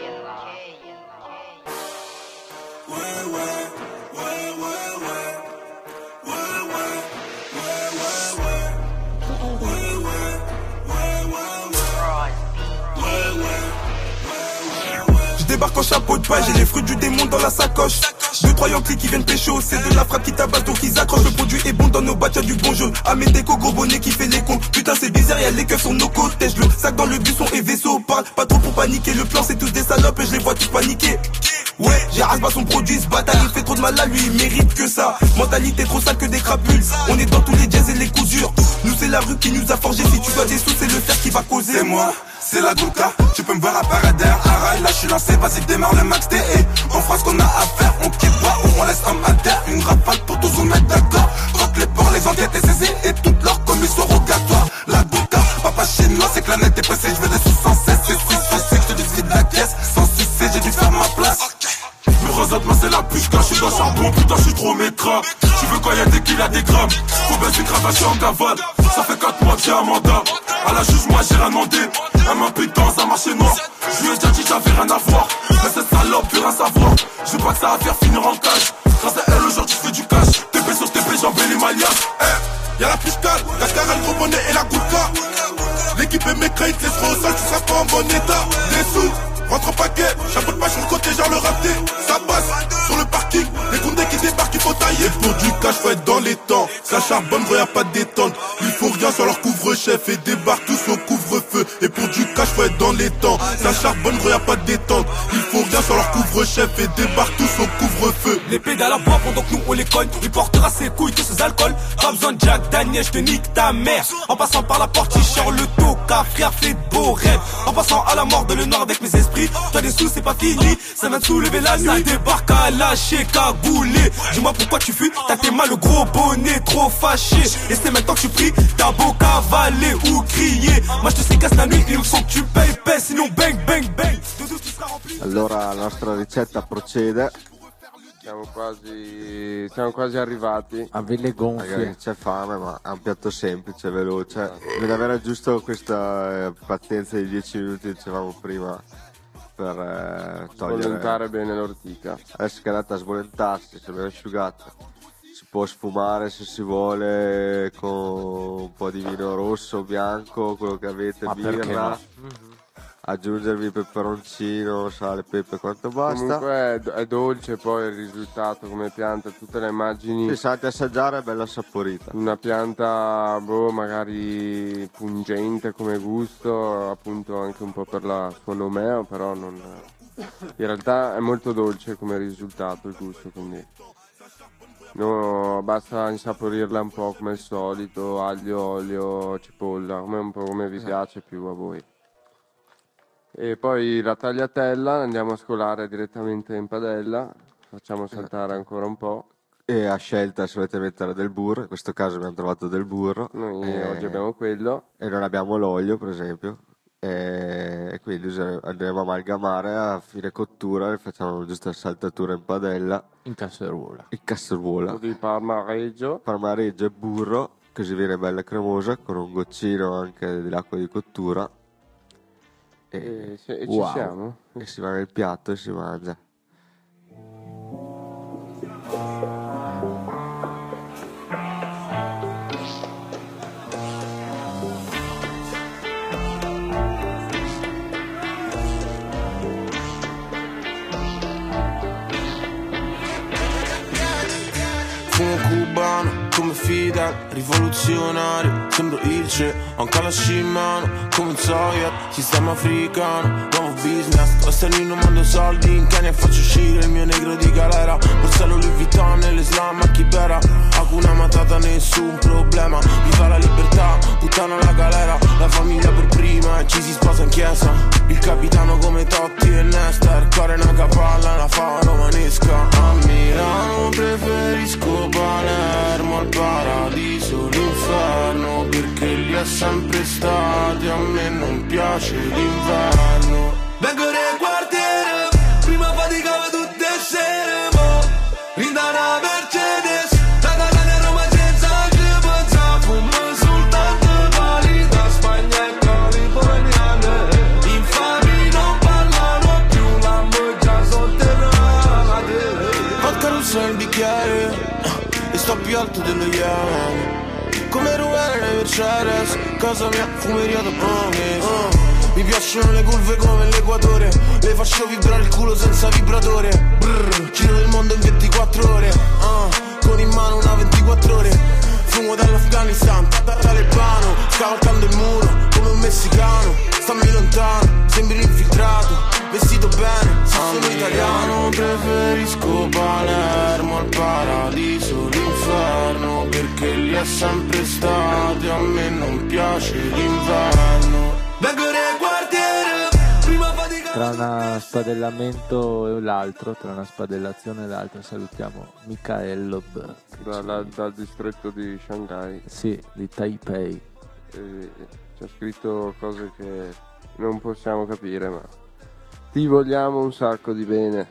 Je débarque en chapeau de paille, j'ai les fruits du démon dans la sacoche. 2-3 Yankees qui viennent pécho, c'est de la frappe qui tabasse donc ils accrochent. Le produit est bon dans nos boîtes, y'a du bon jaune. À mes décos, gros bonnet qui fait les cons. Putain c'est bizarre, y'a les keufs sur nos côtes. Le sac dans le buisson et vaisseau. Parle pas trop pour paniquer, le plan c'est tous des salopes et je les vois tous paniquer. Ouais, j'ai rasé son produit, ce bâtard il fait trop de mal à lui, il mérite que ça. Mentalité trop sale que des crapules. On est dans tous les jazz et les cousures. Nous c'est la rue qui nous a forgé. Si tu dois des sous c'est le fer qui va causer. C'est moi, c'est la Douka. Tu peux me voir à Paradère, à Rail, là je suis lancé, vas-y démarre le max TE. On fera ce qu'on a à faire, on quitte pas ou on laisse homme à terre. Une rafale pour tous vous mettre d'accord. Croque les ports, les enquêtes et saisies et toutes leurs commissions rogatoires. La Douka, papa chinois, c'est que la nette est pressée. Je veux des sous sans cesse, c'est 6, je sais que je te dis de la caisse. Sans succès, j'ai dû faire ma place. Me rasade, moi c'est la pushka, je suis dans le charbon, putain je suis trop métra. Tu veux quoi, y'a des kills, y'a des grammes. Faut baisser cravaché en cavale. Ça fait 4 mois que j'ai un mandat. À la juge, moi j'ai rien demandé. Elle m'impute dans un marché noir. Je lui ai déjà dit j'avais rien à voir. Mais cette salope, plus rien savoir. Je veux pas que ça va faire finir en cage. Grâce à elle aujourd'hui je fais du cash. TP sur TP, j'embellis ma liasse. Y'a la pushka, la carrel, le gros bonnet et la goulka. L'équipe est mécra, ils te laisseront au sol, tu seras pas en bon état. Des sous, rentre au paquet, chapeau de pas sur le côté, genre le raté. Ça passe sur le parking, les condés qui débarquent, il faut tailler. Pour du cash, faut être dans les temps. Ça charbonne, gros, y'a pas de détente. Ils font rien sur leur couvre-chef et débarquent tous au couvre-feu. Et pour du cash, faut être dans les temps. Ça charbonne, gros, y'a pas de détente. Ils font rien sur leur couvre-chef et débarquent tous au couvre-feu. Les pédales à bois pendant que nous on les cogne. Il portera ses couilles, tous ses alcools. Pas besoin de Jack Daniel, je te nique ta mère. En passant par la porte, il le toca, frère, fait de beaux rêves. En passant à la mort de le noir avec mes esprits. Toi des sous, c'est pas fini, ça vient de soulever la nuit. Ça débarque à lâcher, cagoulé. Dis-moi pourquoi tu fuis, t'as tes mains le gros bonnet, trop fâché. Et c'est maintenant que tu pries, t'as beau cavaler ou crier. Moi je te sais casse la nuit, il me faut que tu payes, paie, sinon bang, bang, bang. Allora la nostra ricetta procede. Siamo quasi arrivati. A Ville Gonfie. Magari c'è fame, ma è un piatto semplice, veloce. Deve avere giusto questa pazienza di 10 minuti, dicevamo prima, per togliere. Sbolentare bene l'ortica. Adesso che è andata a sbolentarsi, si è ben asciugata. Si può sfumare se si vuole con un po' di vino rosso o bianco, quello che avete, birra. Aggiungervi peperoncino, sale, pepe, quanto basta. Comunque è dolce poi il risultato come pianta, tutte le immagini. Se sapete assaggiare è bella saporita. Una pianta magari pungente come gusto, appunto anche un po' per la sua nomeo, però non. In realtà è molto dolce come risultato il gusto, quindi. No, basta insaporirla un po' come al solito, aglio, olio, cipolla, un po' come vi piace più a voi. E poi la tagliatella andiamo a scolare direttamente in padella, facciamo saltare ancora un po'. E a scelta se volete mettere del burro, in questo caso abbiamo trovato del burro. Noi oggi abbiamo quello. E non abbiamo l'olio per esempio. E quindi andremo a amalgamare a fine cottura e facciamo giusto la saltatura in padella. In casseruola. Un po' di parmareggio. Parmareggio e burro, così viene bella cremosa, con un goccino anche dell'acqua di cottura. E ci siamo. E si va nel piatto e si mangia. Fumo cubano come Fidel, rivoluzionario, sembro il CE, ho un calash in mano, come un Sawyer, sistema africano, nuovo business, esterno mando soldi in Kenya e faccio uscire il mio negro di galera, borsello Louis Vuitton nell'Islam a Kibera, Hakuna Matata nessun problema, viva la libertà, puttana la galera, la famiglia per prima e ci si sposa in chiesa, il capitano come Totti e Nesta, cuore una capalla, la fa romanesca, a Milano preferisco Palermo al paradiso, l'inferno, perché lì è sempre estate, a me non piace l'inverno. Vengo nel quartiere, prima faticavo tutte sere, mo rinda una Mercedes, da Catania a Roma senza crepenza, fumo soltanto pali da Spagna e californiane, infami non parlano più, l'amore già sotterrate. Vodka russa nel bicchiere, e sto più alto dello Yemen, come Ruel nei Mercedes, casa mia fumeria da Promise. Mi piacciono le curve come l'Equatore, le faccio vibrare il culo volo senza vibratore. Brr, giro il mondo in 24 ore. Con in mano una 24 ore. Fumo dall'Afghanistan, talebano, scavalcando il muro come un messicano. Stammi lontano, sembri infiltrato, vestito bene, sono italiano. Preferisco Palermo al paradiso, l'inferno, perché lì è sempre estate, a me non piace l'inverno. Vengo nel quartiere, prima fatica. Tra una spadellamento e l'altro, tra una spadellazione e l'altra, salutiamo Michael dal distretto di Shanghai. Sì, di Taipei. C'è scritto cose che non possiamo capire, ma ti vogliamo un sacco di bene.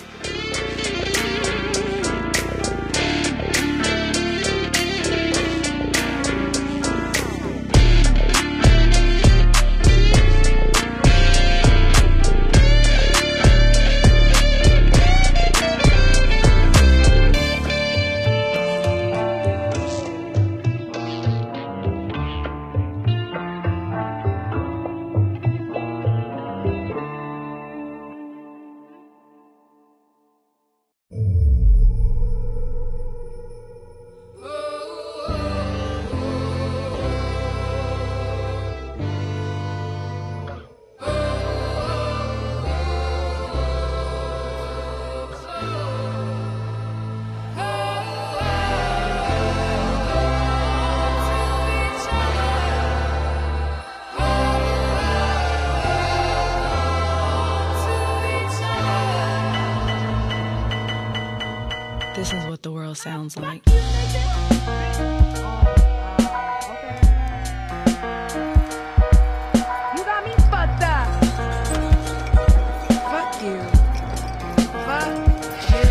This is what the world sounds like. You got me fucked up. Fuck you. Fuck you.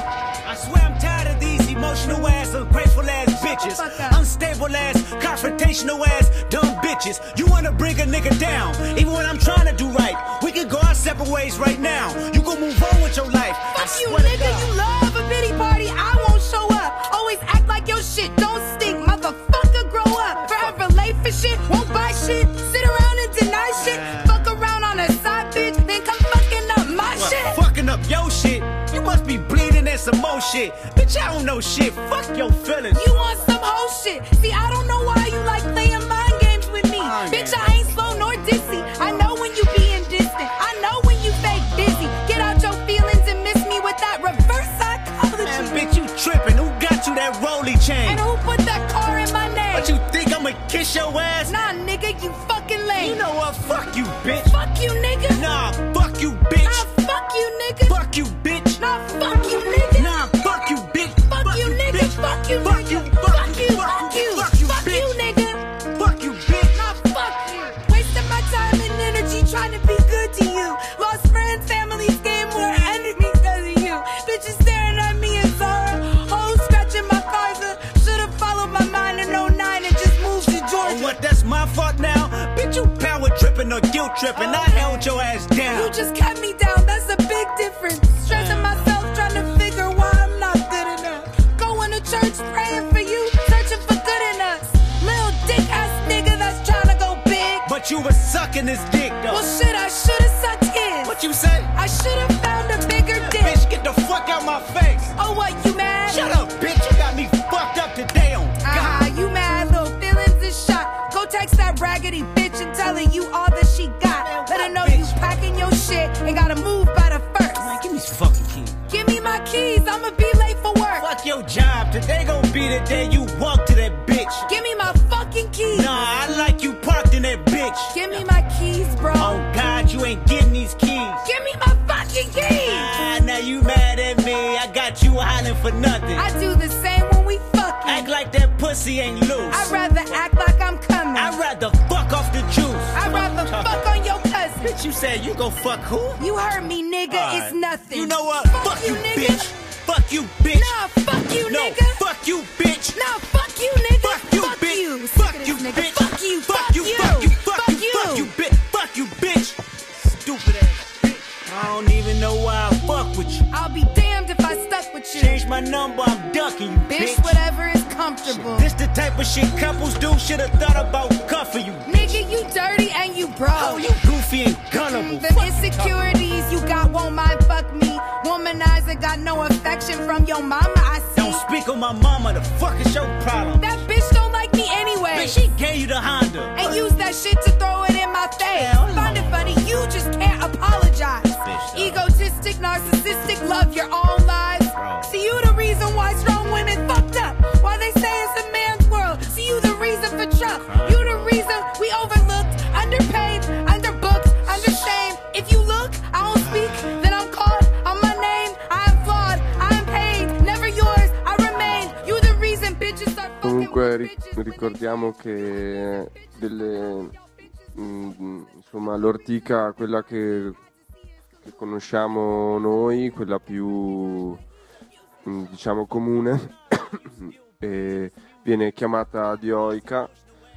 I swear I'm tired of these emotional ass, ungrateful ass bitches, unstable ass, confrontational ass, dumb bitches. You wanna bring a nigga down, even when I'm trying to do right. We can go our separate ways right now. You gon' move on with your life. Fuck you, nigga. You love a pity party. I won't show up. Always act like your shit don't stink. Motherfucker, grow up. Forever late for shit. Won't buy shit. Sit around and deny shit. Fuck around on a side bitch. Then come fucking up my shit. Fucking up your shit. You must be bleeding and some more shit. Bitch, I don't know shit. Fuck your feelings. You want some whole shit. See, I don't know why you like playing mind games with me. Bitch, I ain't slow nor dizzy. I know when you being distant. I know when you fake busy. Get out your feelings and miss me with that reverse psychology. Man, bitch, you tripping. Who got you that rolly chain? And who put that car in my name? What you think I'ma kiss your ass? Nah, nigga, you fucking lame. You know what? Fuck you, bitch. Fuck you, nigga. Nah, fuck you, bitch. Nah, fuck you, nigga. Fuck you, bitch. Nah, fuck you, nigga. Nah, fuck you, bitch. Fuck you, nigga. Fuck you, fuck you, nigga. Fuck you, fuck you, fuck you, fuck you, nigga. Fuck you, bitch. Nah, fuck you. Wasting my time and energy trying to be good to you. Lost friends, families, game more enemies because of you. Bitches staring at me in Zara. Hoes scratching my Kaiser. Should've followed my mind in 09 and just moved to Georgia. Oh, what? That's my fault now? Bitch, you power tripping or guilt tripping. I held your ass down. You just kept me down. That's a big difference. Stressing myself trying to figure why I'm not good enough. Going to church praying for you, searching for good in us. Little dick ass nigga that's trying to go big. But you was sucking this dick though. Well shit, I should've sucked his. What you say? I should've found a bigger dick. Bitch, get the fuck out my face. Oh what, you mad? Shut up, bitch. You got me fucked up today on God. You mad? Little feelings is shot. Go text that raggedy bitch and tell her you all that she got. Let her know you packing your shit and gotta move by the first. Man, give me these fucking keys. Give me my keys, I'ma be late for work. Fuck your job. Today gon' be the day you walk to that bitch. Give me my fucking keys. Nah, I like you parked in that bitch. Give me my keys, bro. Oh God, you ain't getting these keys. Give me my fucking keys. Ah, now you mad at me. I got you hollering for nothing. I do the same when we fucking. Act like that pussy ain't loose. I'd rather act like I'm coming. I'd rather fuck off the juice. I'd rather fuck on your cousin. Bitch, you said you gon' fuck who? You heard me, nigga. Right. It's nothing. You know what? Fuck you, nigga. bitch. Fuck you, bitch. Nah, fuck you, no, nigga. Fuck you, bitch. Nah, fuck you, nigga. Fuck you, fuck bitch. You. Fuck you, bitch. Fuck you. Fuck you. Fuck you. Fuck you. Fuck you, bitch. Fuck you, bitch. Stupid ass bitch. I don't even know why I fuck with you. I'll be damned if I stuck with you. Change my number, I'm ducking you, bitch. Whatever is comfortable. This the type of shit couples do. Should've thought about cuffing you. Nigga, you dirty and you broke. Oh, you goofy and gullible. The insecurities you got won't mind fucking got no affection from your mama, I see. Don't speak on my mama, the fuck is your problem? That bitch don't like me anyway. Bitch, she gave you the Honda. And use that shit to throw it in my face. Find it funny, you just can't apologize. Egotistic, narcissistic, love your own lies. See, you the reason why strong women fucked up. Why they say it's a man's world. See, you the reason for Trump. You the reason we overlooked, underpaid, underbooked, understained. If you look, I don't speak, then I'm called on my name. I am flawed, I am paid, never yours, I remain. You the reason bitches are fucking. Comunque ricordiamo che insomma l'ortica, quella che conosciamo noi, quella più diciamo comune, viene chiamata dioica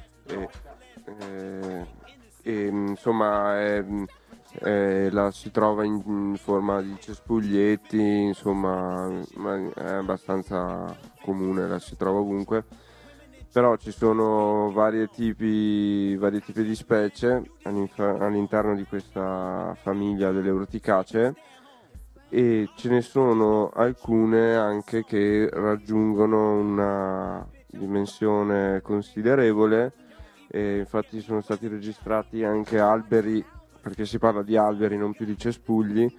e insomma la si trova in forma di cespuglietti, insomma è abbastanza comune, la si trova ovunque. Però ci sono vari tipi di specie all'interno di questa famiglia delle orticacee, e ce ne sono alcune anche che raggiungono una dimensione considerevole, e infatti sono stati registrati anche alberi, perché si parla di alberi non più di cespugli,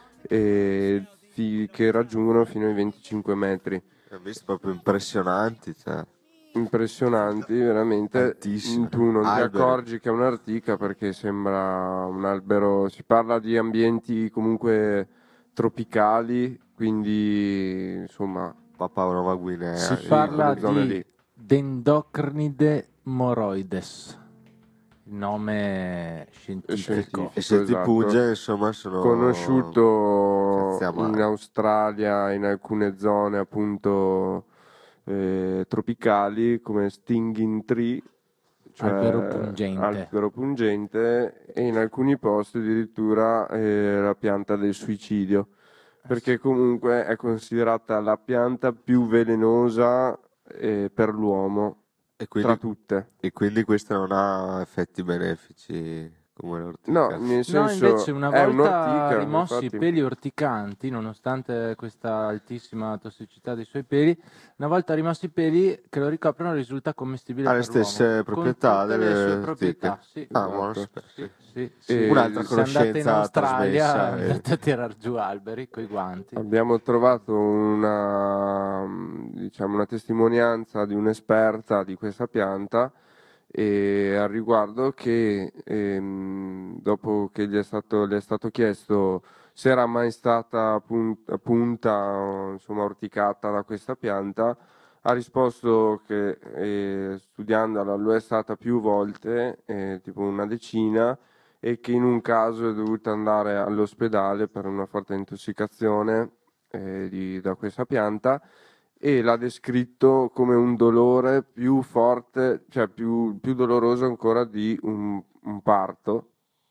che raggiungono fino ai 25 metri. Ho visto proprio impressionanti, cioè. Impressionanti, veramente. Tantissimo. Tu non ti accorgi che è un'ortica perché sembra un albero. Si parla di ambienti comunque tropicali, quindi insomma Papua Nuova Guinea. Si parla di Dendrocnide moroides, il nome scientifico. E se ti punge, insomma, sono conosciuto in Australia, in alcune zone appunto tropicali, come stinging tree, cioè albero pungente, e in alcuni posti addirittura la pianta del suicidio, perché comunque è considerata la pianta più velenosa per l'uomo tra tutte. E quindi questa non ha effetti benefici come l'ortica? No, nel senso, invece una volta un'ortica, rimossi infatti. i peli orticanti, nonostante questa altissima tossicità dei suoi peli, una volta rimossi i peli che lo ricoprono risulta commestibile Ha per le stesse l'uomo, proprietà con tutte delle le sue ortiche. proprietà, sì. Buono Esatto. sapersi. Sì. Un'altra Se andate in conoscenza Australia trasmessa, andate a tirar giù alberi coi guanti. Abbiamo trovato una testimonianza di un'esperta di questa pianta, e al riguardo che dopo che le è stato chiesto se era mai stata punta insomma orticata da questa pianta, ha risposto che studiandola lo è stata più volte, tipo una decina, e che in un caso è dovuta andare all'ospedale per una forte intossicazione da questa pianta, e l'ha descritto come un dolore più forte, cioè più doloroso ancora di un parto,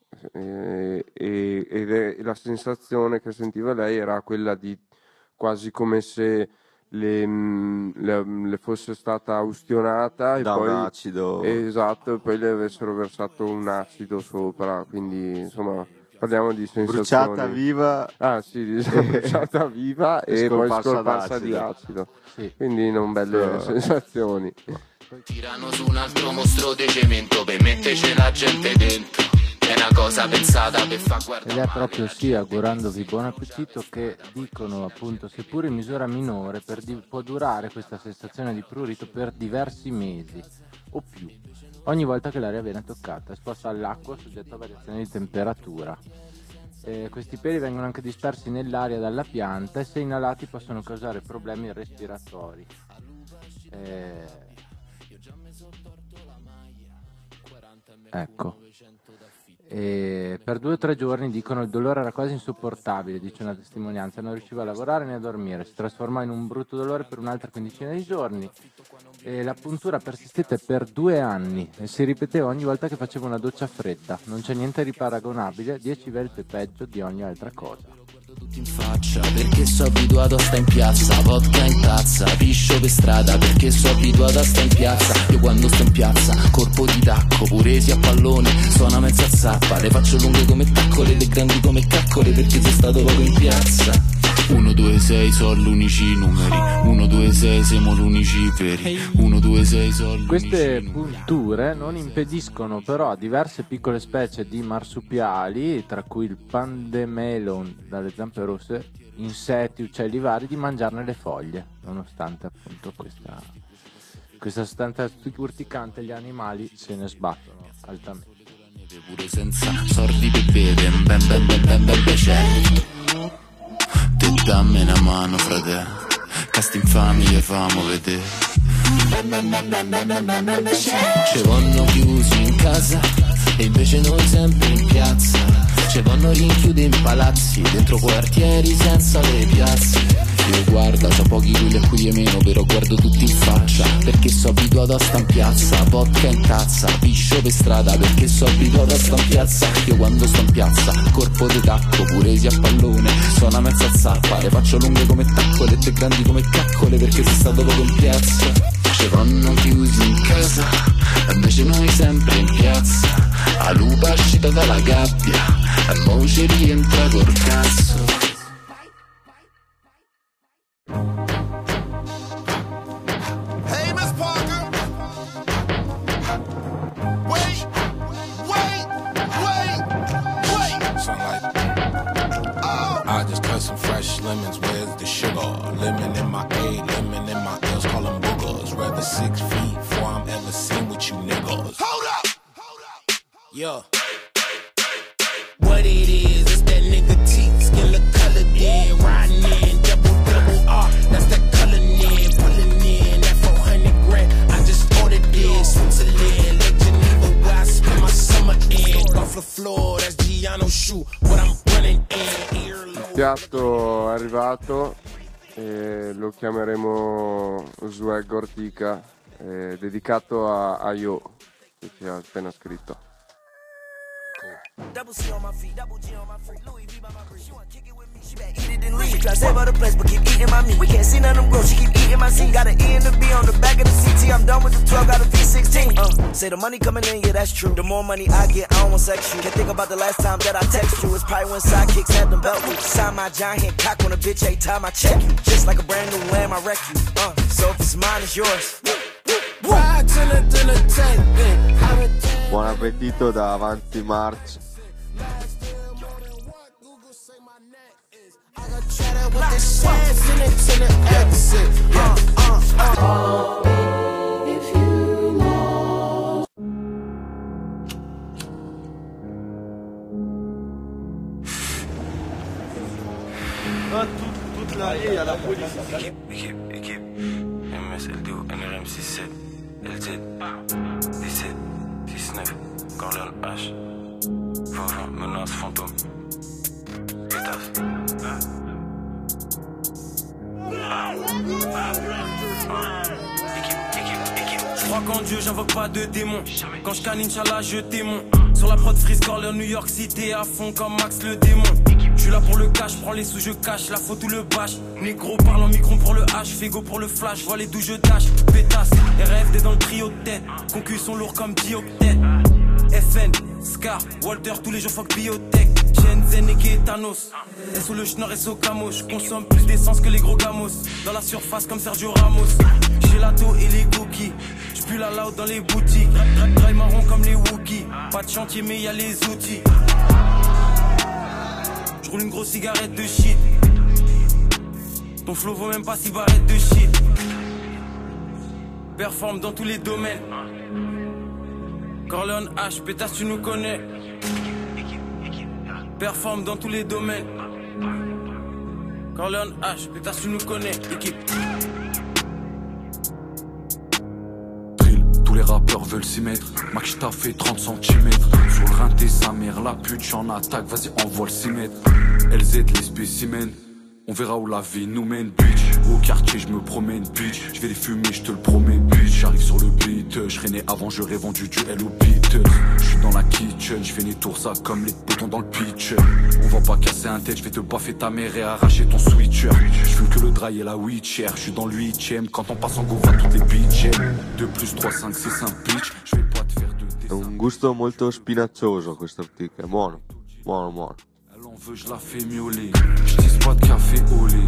e la sensazione che sentiva lei era quella di quasi come se le fosse stata ustionata da e poi un acido. Esatto, e poi le avessero versato un acido sopra, quindi insomma parliamo di sensazioni. Bruciata viva. Ah sì, bruciata viva e poi scomparsa di acido. Sì. Quindi non belle sensazioni. Tirano su un altro mostro di cemento per metterci la gente dentro. È una cosa pensata per far guardare. Ed è proprio sì, augurandovi buon appetito, che dicono appunto, seppur in misura minore, può durare questa sensazione di prurito per diversi mesi o più, ogni volta che l'aria viene toccata, esposta all'acqua, soggetta a variazioni di temperatura. Questi peli vengono anche dispersi nell'aria dalla pianta, e se inalati possono causare problemi respiratori. Ecco. E per 2 o 3 giorni, dicono, il dolore era quasi insopportabile, dice una testimonianza, non riusciva a lavorare né a dormire, si trasformò in un brutto dolore per un'altra quindicina di giorni, e la puntura persistette per 2 anni e si ripeteva ogni volta che facevo una doccia fredda. Non c'è niente di paragonabile, 10 volte peggio di ogni altra cosa. Tutti in faccia perché sono abituato a sta in piazza, vodka in tazza, piscio per strada perché sono abituato a sta in piazza. Io quando sto in piazza, corpo di tacco, puresi a pallone, suona mezza zappa, le faccio lunghe come taccole, le grandi come caccole perché sono stato poco in piazza. 1, 2, 6 sono gli unici numeri. 1, 2, 6 siamo gli unici veri. 1, 2, 6 sono gli Queste punture non impediscono però a diverse piccole specie di marsupiali, tra cui il pandemelon dalle zampe rosse, insetti, uccelli vari, di mangiarne le foglie, nonostante appunto questa sostanza urticante. Gli animali se ne sbattono altamente. pure senza sordi per bere, ben piacere. Te dammi una mano, frate, che sti infami gli famo vedere. Ci vanno chiusi in casa e invece noi sempre in piazza. Ci vanno rinchiudi in palazzi, dentro quartieri senza le piazze. Io guarda, so pochi qui e meno, però guardo tutti in faccia, perché so abituato a sta in piazza. Vodka in tazza, piscio per strada, perché so abituato a sta in piazza. Io quando sto in piazza, corpo di tacco, pure si a pallone, sono a mezza zappa, le faccio lunghe come taccole e grandi come caccole, perché sei stato poco in piazza. Ci vanno chiusi in casa, invece noi sempre in piazza. A lupa uscita dalla gabbia, a mo' ci rientra col cazzo. Hey, Miss Parker. Wait. Something like, I just cut some fresh lemons, where's the sugar? Lemon in my A, lemon in my L's, call them boogers. Rather 6 feet before I'm ever seen with you niggas. Hold up. Yeah. What it is, it's that nigga T, skin look colored in, riding in, double R, that's that color in, pulling in, that 400 grand, I just ordered this, Switzerland, Lake Geneva, where I spend my summer in, off the floor, that's Giano shoe, what I'm running in, Il piatto è arrivato e lo chiameremo Swag Ortica, dedicato a Io, che ci ha appena scritto. Double C on my feet, double G on my freak. Louis V by my wrist. She wanna kick it with me, she better eat it and leave. She try to save her the place, but keep eating my meat. We can't see none of them grow, she keep eating my seat. Got an E and a B on the back of the CT. I'm done with the 12, got a V16. Say the money coming in, yeah, that's true. The more money I get, I don't want sex you. Can't think about the last time that I text you. It's probably when sidekicks had them belt loops. Sign my giant hand cock on a bitch every time I check you. Just like a brand new lamb, I wreck you. So if it's mine, it's yours. Buon appetito da Avanti March. Toute la ligne, il y a la police. Équipe, MSL2, NRM67, LZ, 17, 69, Corleone H, 20, menace fantôme, pétasse. Je crois qu'en Dieu, j'invoque pas de démons. Quand je canne, Inch'Allah, je démon. Sur la prod Freeze Corleone, New York City, à fond comme Max le démon. Je suis là pour le cash, prends les sous, je cache. La faute ou le bâche. Négro parle en micron pour le H. Fego pour le flash, vois les d'où je dash. Pétasse, RFD dans le trio de tête. Concus sont lourds comme dioctète. FN, Scar, Walter, tous les jours fuck biotech. Shenzhen et Kétanos. Et sous le schnorr et sous camo. Je consomme plus d'essence que les gros gamos. Dans la surface comme Sergio Ramos. Gelato et les cookies. J'pue la loud dans les boutiques. Dry marron comme les Wookiees. Pas de chantier mais y'a les outils. J'roule une grosse cigarette de shit. Ton flow vaut même pas 6 barrettes de shit. Performe dans tous les domaines. Corleone H, pétasse tu nous connais. Performe dans tous les domaines. Corleone H, pétasse tu nous connais. Équipe. Tous les rappeurs veulent s'y mettre. Max t'as fait 30 cm. Sur le rinté sa mère, la pute, j'en attaque, vas-y envoie le 6 mètres. LZ les spécimens, on verra où la vie nous mène, bitch. Au quartier je me promène, bitch. Je vais les fumer, je te le promets, bitch. J'arrive sur le beat, je né avant, j'aurais vendu du L au beat. Je suis dans la kitchen, je fais des tours ça comme les boutons dans le pitch. On va pas casser un tête, je vais te baffer ta mère et arracher ton switcher. Je fume que le dry et la Witcher. Je suis dans le 8ème, quand on passe en go va toutes les bitches. 2 plus 3, 5, 6, 5 bitch. Je vais pas te faire de È un gusto molto spinaccioso questo ortica, è buono, buono, buono. Elle en veut, je la fais miauler. Je dis pas de café au lait.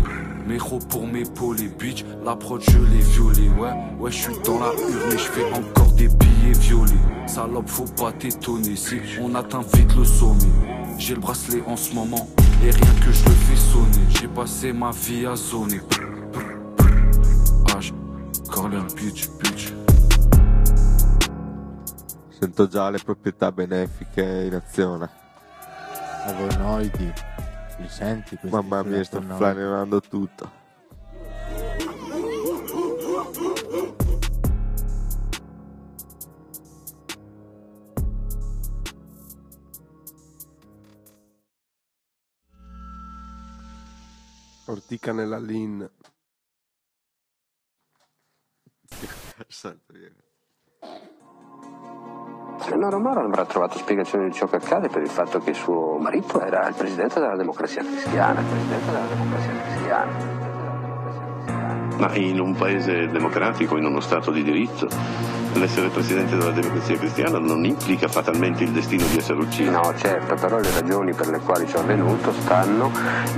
Méro pour m'épauler, bitch, la prod je l'ai violée. Ouais, je suis dans la urne et je fais encore des billets violets. Salope, faut pas t'étonner si on atteint vite le sommet. J'ai le bracelet en ce moment et rien que je le fais sonner. J'ai passé ma vie à zoner. Corleone bitch. Sento già le proprietà benefiche in azione. Flavonoidi, li senti questi? Mamma mia, sto flanerando tutto. Ortica nella Lin. Gennaro Moro avrà trovato spiegazione di ciò che accade per il fatto che suo marito era il presidente della Democrazia Cristiana. Ma in un paese democratico, in uno Stato di diritto, l'essere presidente della Democrazia Cristiana non implica fatalmente il destino di essere ucciso. No, certo, però le ragioni per le quali ciò è avvenuto stanno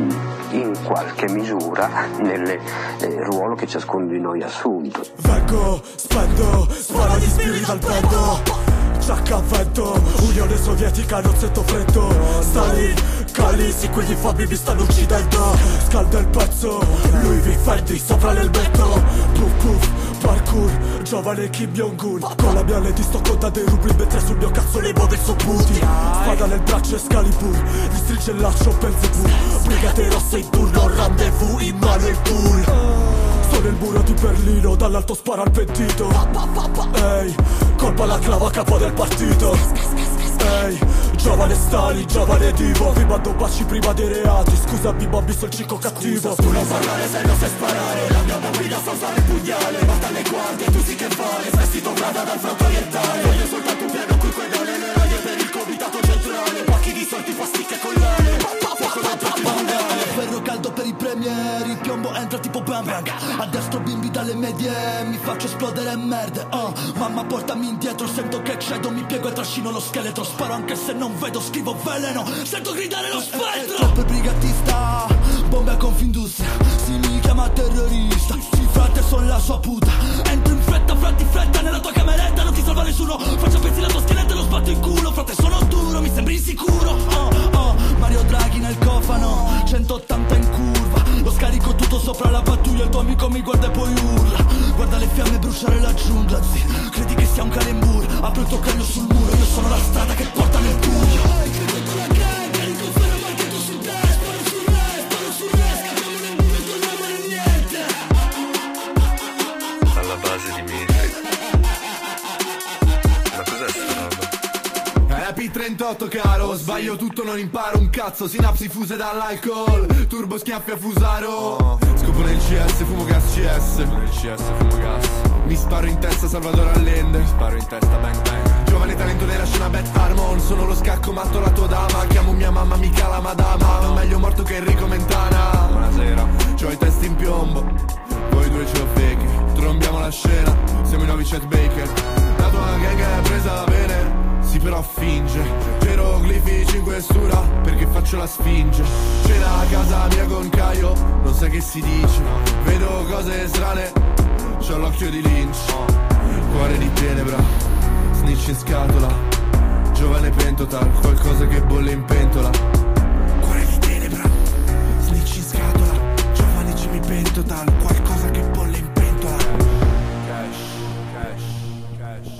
in qualche misura nel ruolo che ciascuno di noi ha assunto. Vengo, spendo, spara di spirito al vento. Giacca a vento, Unione Sovietica, rozzetto freddo. Stalin, Calissi, quegli fabi mi stanno uccidendo. Scalda il pezzo, lui vi Fendi sopra l'elmetto. Puff puff, parkour, giovane Kim Jong-un. Con la mia lady sto conta dei rubli mentre sul mio cazzo le muove il suo booty. Spada nel braccio Excalibur, gli stringe il laccio Belzebù. Brigate rosse in turno, rendezvous, in mano il pool. Sono il muro di Berlino, dall'alto spara al pentito. Ehi, colpa la clava capo del partito. Ehi, giovane Stalin, giovane divo. Vi mando baci prima dei reati. Scusa bimbo, ho visto il cicco cattivo. Tu non parlare se non sai sparare. La mia bambina sa usare il pugnale. Basta alle guardie, tu sì che vale. Vestito Prada dal fronte orientale. Voglio soltanto un piano cui puoi dare le radio per il comitato centrale. Pacchi di soldi, pasticche e collane. Fuoco dentro il bandale. Ferro caldo per i premieri. Piombo entra tipo bam bang. A destro bimbi dalle medie. Mi faccio esplodere merde. Mamma portami indietro. Sento che cedo, mi piego e trascino lo scheletro. Sparo anche se non vedo, scrivo veleno. Sento gridare lo spettro. Troppo brigatista, bombe a Confindustria. Si mi chiama terrorista. Sì frate, son la sua puta. Entro in fretta, fretta nella tua cameretta. Non ti salva nessuno. Faccio pezzi la tua schienetta e lo sbatto in culo. Frate, sono duro, mi sembri insicuro. Mario Draghi nel cofano, 180 in curva. Lo scarico tutto sopra la pattuglia. Il tuo amico mi guarda e poi urla. Guarda le fiamme bruciare la giungla, zi. Credi che sia un calembur? Apro il tuo cranio sul muro. Io sono la strada che porta nel buio. Credo la gang, riconferma marchetto sul test. Sparo sul re, scappiamo nel buio e torniamo nel niente. Alla base di Mitri. Ma cos'è sta roba? È la P38 caro, sbaglio tutto, non imparo un cazzo. Sinapsi fuse dall'alcol, turbo schiaffi a Fusaro. Scopo nel CS, fumo gas CS. Mi sparo in testa Salvador Allende. Mi sparo in testa bang bang. Giovane talento nella scena Beth Harmon. Sono lo scacco matto la tua dama. Chiamo mia mamma mica la madama. Meglio morto che Enrico Mentana. Buonasera, c'ho i testi in piombo. Voi due ce lo fake. Trombiamo la scena, siamo i nuovi Chet Baker. La tua gang è presa bene. Sì però finge, geroglifici in questura, perché faccio la sfinge. Cena a casa mia con Caio, non sai che si dice. Vedo cose strane, c'ho l'occhio di Lynch. Cuore di tenebra, snitch in scatola. Giovane pentotal, qualcosa che bolle in pentola. Cuore di tenebra, snitch in scatola. Giovane Jimmy pentotal, qualcosa che bolle in pentola. Cash, cash, cash.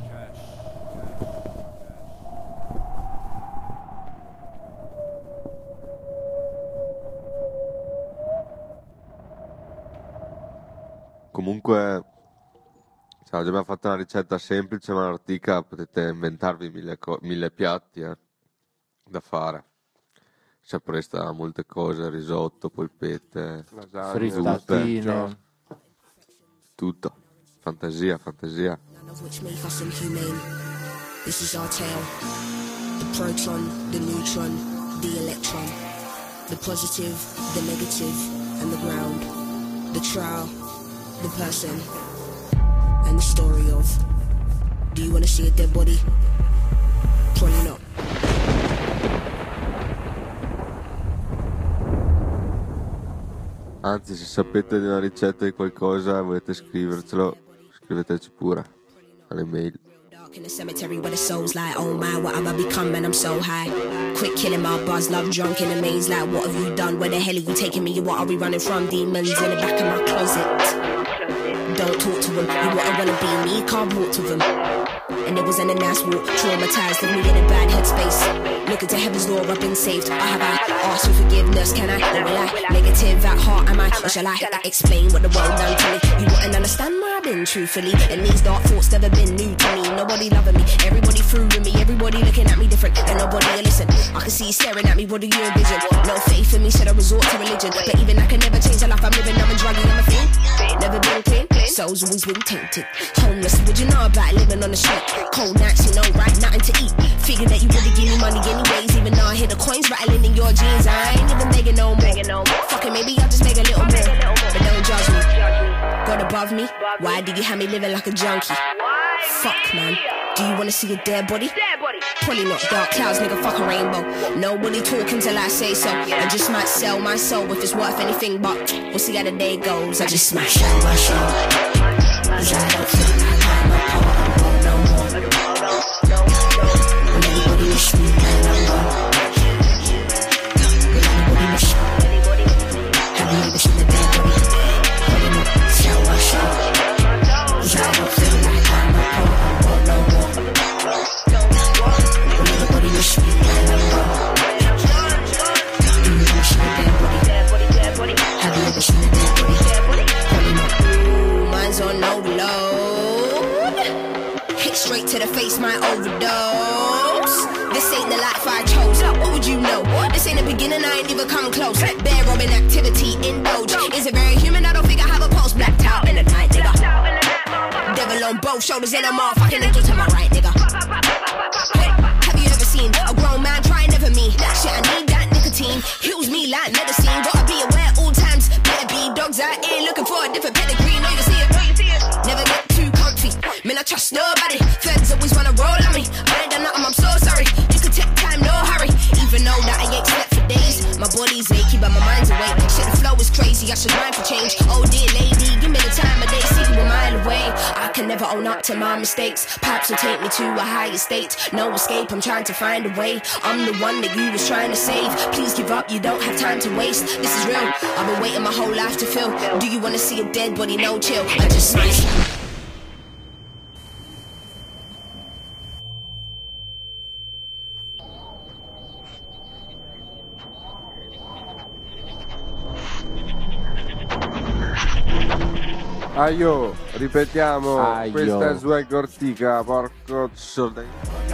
Comunque, cioè, oggi abbiamo fatto una ricetta semplice ma antica, potete inventarvi mille piatti da fare. Si appresta a molte cose, risotto, polpette, frittatine, tutto. Fantasia, fantasia. This is our tale. The proton, the neutron, the electron. The positive, the negative, and the ground. The trial, the person, and the story of. Do you want to see a dead body? Probably not. Anzi, se sapete di una ricetta di qualcosa e volete scrivercelo, scriveteci pure alle mail. In the cemetery where the soul's like, oh my, what have I become, man, I'm so high. Quit killing my buzz, love drunk in a maze, like what have you done, where the hell are you taking me, what are we running from, demons in the back of my closet. Don't talk to them, you wouldn't wanna be me, can't walk to them. And it wasn't a nice walk, traumatized, left me in a bad headspace. Looking to heaven's door, I've been saved. I have asked for forgiveness, can I? Or will I? Negative at heart, am I? Or shall I explain what the world done to me? You wouldn't understand where I've been, truthfully. And these dark thoughts never been new to me. Nobody loving me, everybody through with me, everybody looking at me different, and nobody will listen. I can see you staring at me, what do you envision? No faith in me, should I resort to religion? But even I can never change the life I'm living, I'm a druggie, I'm a fiend. Never been clean, soul's always been tainted. Homeless, would you know about living on the street? Cold nights, you know, right, nothing to eat. Figured that you would've give me money anyways, even though I hear the coins rattling in your jeans. I ain't even begging no more. Fuck it, maybe I'll just make a little more. But don't judge me. God above me, why do you have me living like a junkie? Fuck, man. Do you wanna see a dead body? Probably not. Dark clouds, nigga, fuck a rainbow. Nobody talking till I say so. I just might sell my soul if it's worth anything, but we'll see how the day goes. I just might sell my soul, 'cause I don't feel like I'm a power no more. Will anybody wish me my number? Will anybody wish me? Have you ever seen a dead body? Probably not. Sell my soul, 'cause I don't feel like I'm a power no more. Will anybody wish me my number? Do you wish me a dead body? Have you ever seen a dead body? Probably not. Ooh, mine's on overload. Hit straight to the face, my overdose. This ain't the life I chose. What would you know? This ain't the beginning, I ain't even come close. Bear robbing activity, indulge. Is it very human? I don't think I have a pulse. Blacked out in the night, nigga. Devil on both shoulders and a motherfucking angel to my right, nigga. Hey, have you ever seen a grown man try never me? That shit, I need that nicotine. Heals me like medicine. Gotta be aware all times. Better be dogs out here looking for a different pedigree. Know you see it, never get too comfy. Man, I trust nobody. Feds always wanna roll on me. I ain't done nothing, I'm so sorry. You can take time, no hurry. Even though that I ain't slept for days. My body's achy, but my mind's awake. Shit, the flow is crazy, I should mind for change. Oh dear lady, give me the time of day. See you a mile away. I can never own up to my mistakes. Perhaps will take me to a higher state. No escape, I'm trying to find a way. I'm the one that you was trying to save. Please give up, you don't have time to waste. This is real, I've been waiting my whole life to feel. Do you wanna see a dead body? No chill, I just smash. Aio, ripetiamo, Aio. questa è Swag Ortica, porco sorda.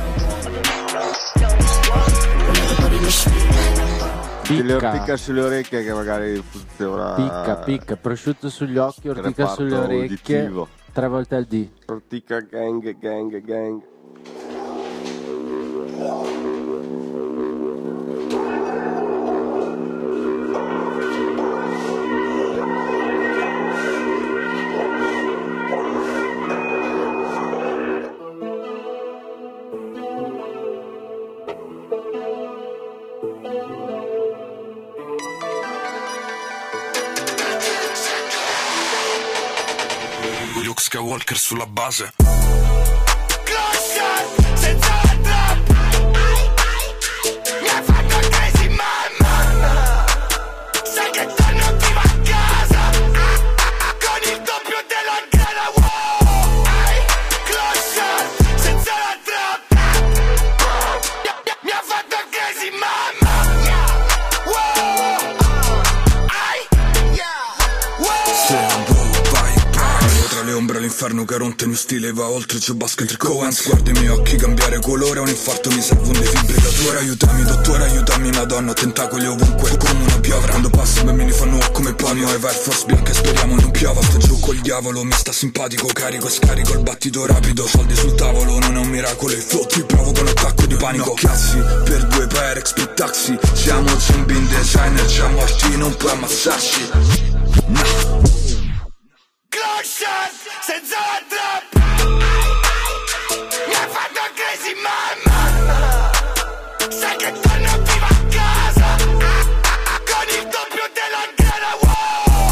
Le ortica sulle orecchie che magari funziona. Picca, prosciutto sugli occhi, ortica sulle orecchie, uditivo. 3 volte al D. Ortica gang. Luke Skywalker sulla base. Senza la trap, mi ha fatto crazy mamma. Sai che torno attiva a casa, con il doppio dell'antenna. Wow, close shot, senza la trap, mi ha fatto crazy mamma. Tra le ombre all'inferno che ronte il mio stile va oltre, c'è basca il Coens. Guarda i miei occhi cambiare colore, a un infarto mi serve un defibrillatore. Aiutami dottore, aiutami madonna, tentacoli ovunque come una piovra. Quando passo i bambini fanno come pamio e Air Force bianche, speriamo non piova. Sto giù col diavolo, mi sta simpatico, carico e scarico il battito rapido. Soldi sul tavolo, non è un miracolo, il flow ti provoca un attacco di panico. No cazzi, per 2 per split taxi. Siamo zombie in designer, già morti, non puoi ammazzarci. No. Close senza la trap, mi ha fatto crazy mamma. Sai che torno vivo a casa, con il doppio dell'antenna. Wow,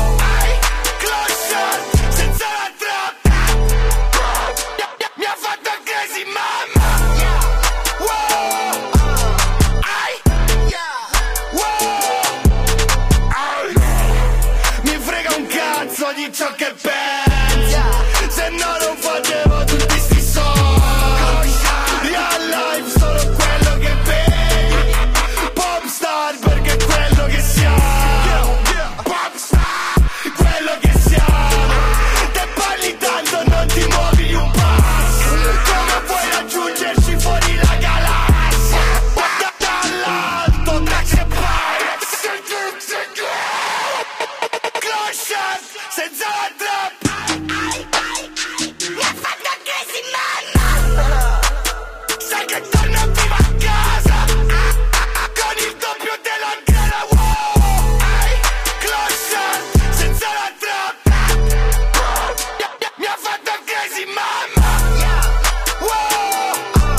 cazzo di ciò che pensi, se no non facevo tutti sti soldi. Real life solo quello che vedi, popstar perché è quello che siamo, popstar, quello che siamo. Te parli tanto non ti muovi un passo, come puoi raggiungerci fuori la galassia? Dall'alto taxi e Clochard, senza la trap. Mi ha fatto crazy mamma. Sai che torno vivo a casa con il doppio della grana. Wow, Clochard, senza la trap. Mi ha fatto crazy mamma. Wow,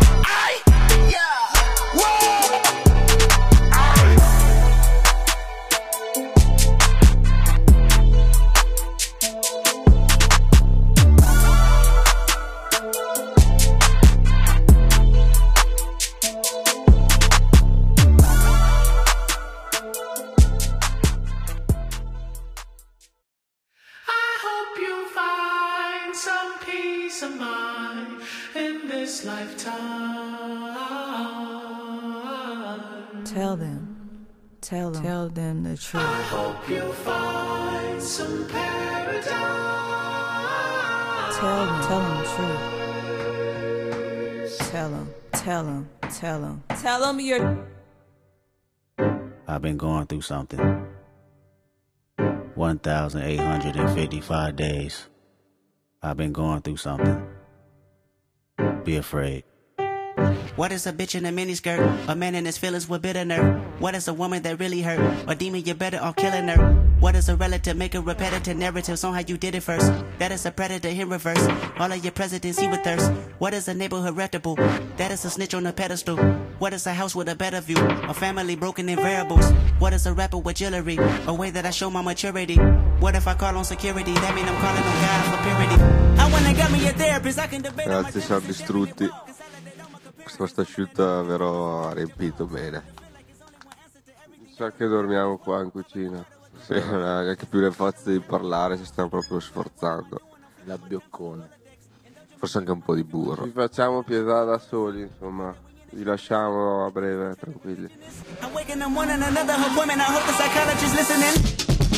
I hope you find some peace of mind in this lifetime. Tell them the truth. I hope you find some paradise. Tell them the truth. Tell them you're. I've been going through something. 1,855 days. I've been going through something. Be afraid. What is a bitch in a miniskirt? A man in his feelings with bitter nerve. What is a woman that really hurt? A demon, you're better off killing her. What is a relative? Make a repetitive narratives on how you did it first. That is a predator in reverse. All of your presidents, he with thirst. What is a neighborhood reputable? That is a snitch on a pedestal. What is a house with a better view? A family broken in variables. What is a rapper with jewelry? A way that I show my maturity. What if I call on security? That mean I'm calling on God for purity. I wanna get me a therapist. I can debate. Ragazzi, siamo distrutti. Questa asciutta però ha riempito bene. Mi sa che dormiamo qua in cucina. Sì, non ha neanche più le forze di parlare, ci stiamo proprio sforzando. La bioccone. Forse anche un po' di burro. Ci facciamo pietà da soli, insomma. Vi lasciamo a breve, tranquilli. I'm waking up one and another women. I hope the psychologist listening.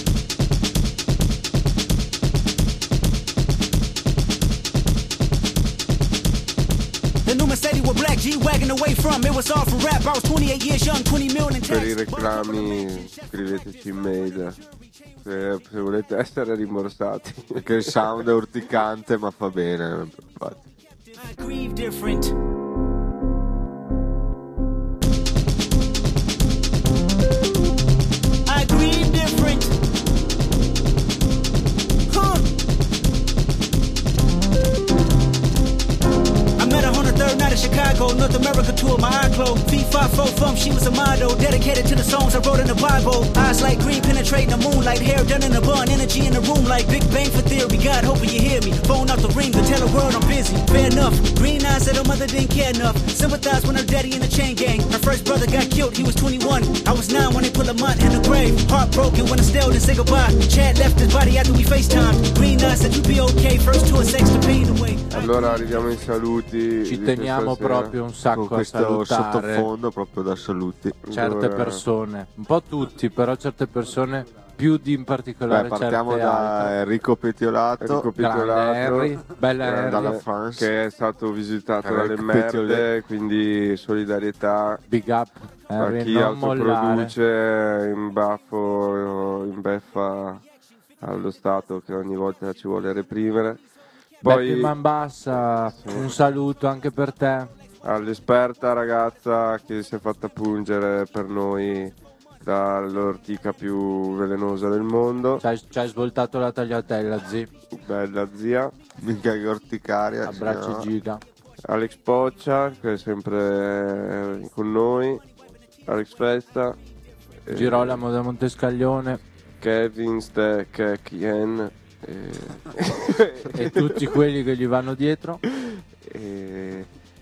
The new Mercedes with black G-Wagon away from. It was all for rap. I was 28 years young, 20 million in Per i tax. reclami scriveteci in mail se volete essere rimborsati. Perché il sound è urticante ma fa bene, non preoccupate. I grieve different. I grieve different. Huh. I met her on the third night in Chicago, North America tour, my eye closed. V5 from, she was a model, dedicated to the songs I wrote in the Bible. Eyes like green, penetrating the moonlight, hair done in a bun, energy in the room like Big Bang for theory. God, hoping you hear me. Phone out the ring to tell the world I'm busy. Fair enough. Green eyes said her mother didn't care enough. Sympathize when her daddy in the chain gang. Her first brother got killed, he was 21. I was 9 when they put Lamont in the grave. Heartbroken when I still didn't say goodbye. Chad left his body after we FaceTimed. Green eyes said you'd be okay. First tour sex to pain away. Allora arriviamo ai saluti. Ci teniamo proprio un sacco con questo a salutare sottofondo proprio da saluti. certe persone, un po' tutti, però certe persone più di in particolare. Partiamo certe da altre. Enrico Petiolato, Grande Harry, bella Harry, dalla France, che è stato visitato dalle Enrico merde, Petiolato. quindi solidarietà. Big up a Harry, chi non mollare. autoproduce in baffo, in beffa allo Stato che ogni volta ci vuole reprimere. Poi Mambassa, un saluto anche per te. All'esperta ragazza che si è fatta pungere per noi dall'ortica più velenosa del mondo. Ci hai svoltato la tagliatella, zi. Bella zia. Minchia che orticaria. Abbracci giga. Alex Poccia che è sempre con noi. Alex Festa. Girolamo da Montescaglione. Kevin Ste Kekien. E tutti quelli che gli vanno dietro.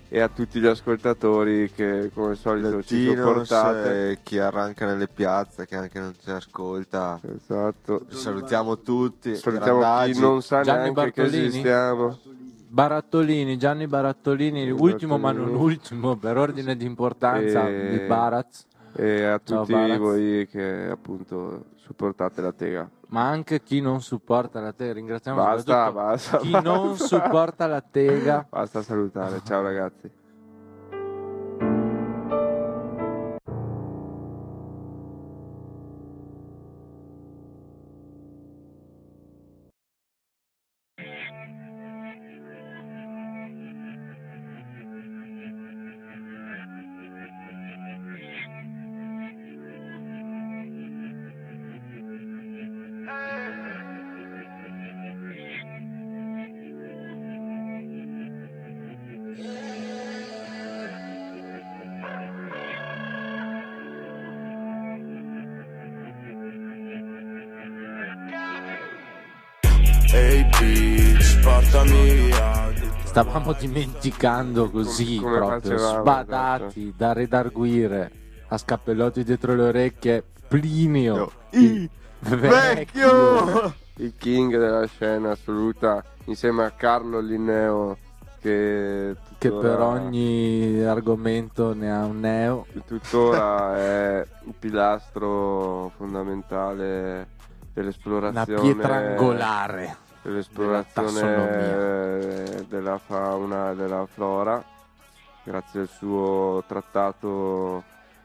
e a tutti gli ascoltatori che come al solito ci sopportate. Chi arranca nelle piazze, che anche non ci ascolta. Esatto. Salutiamo tutti. Salutiamo chi non sa Gianni neanche che Bartolini? esistiamo. Barattolini, Gianni Barattolini, ultimo ma non ultimo per ordine di importanza di Baraz. E a Ciao, tutti Baraz. voi che appunto supportate la Tega. Ma anche chi non supporta la Tega, ringraziamo Basta, soprattutto chi non supporta la Tega. Basta salutare, ciao ragazzi. Ehi bitch, portami via. Stavamo dimenticando così, Come proprio facevamo, sbadati da redarguire a scappellotti dietro le orecchie Plinio Vecchio! Il king della scena assoluta insieme a Carlo Linneo che per ogni argomento ne ha un neo. che tuttora è il pilastro fondamentale dell'esplorazione, Una pietra angolare dell'esplorazione della fauna e della flora, grazie al suo trattato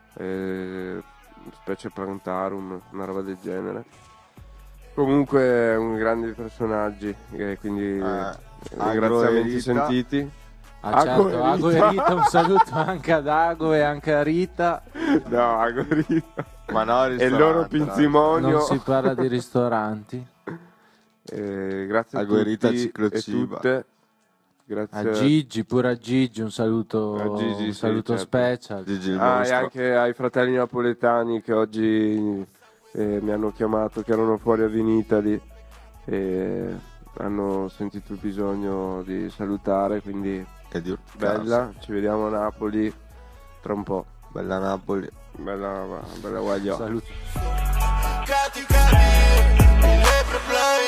Specie Plantarum, una roba del genere. Comunque un grandi personaggi, quindi ringraziamenti sentiti. Certo, Ago e Rita, un saluto anche ad Ago e anche a Rita. No, Ago e Rita. Ma no, e il loro pinzimonio. Non si parla di ristoranti. Grazie a Guerita tutti e Ciclociba. tutte. Grazie A Gigi, pure a Gigi un saluto, A Gigi, un sì, saluto certo. special. Gigi il e mostro. anche ai fratelli napoletani che oggi mi hanno chiamato, che erano fuori a Vinitali e hanno sentito il bisogno di salutare, quindi bella, ci vediamo a Napoli tra un po'. Bella Napoli. Bella guaglio. Saluto. Cati, mille problemi.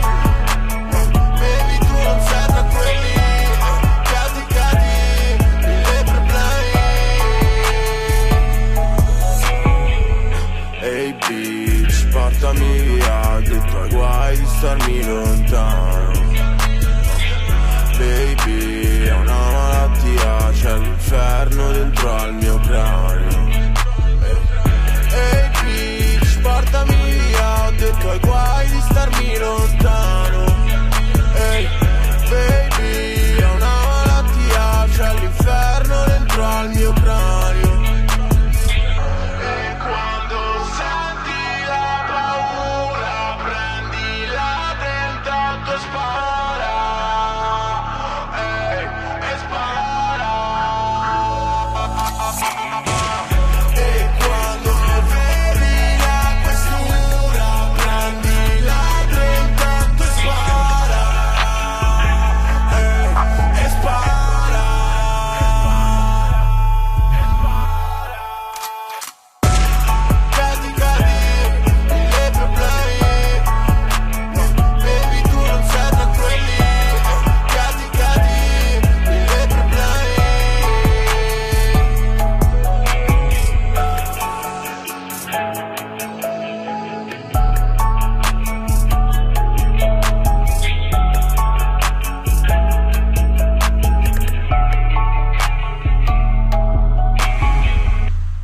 Baby, tu non sei tra quelli. Cati, mille problemi. Ehi bitch, portami via dei tuoi guai di starmi lontano. Baby, è una malattia, c'è l'inferno dentro al mio cranio.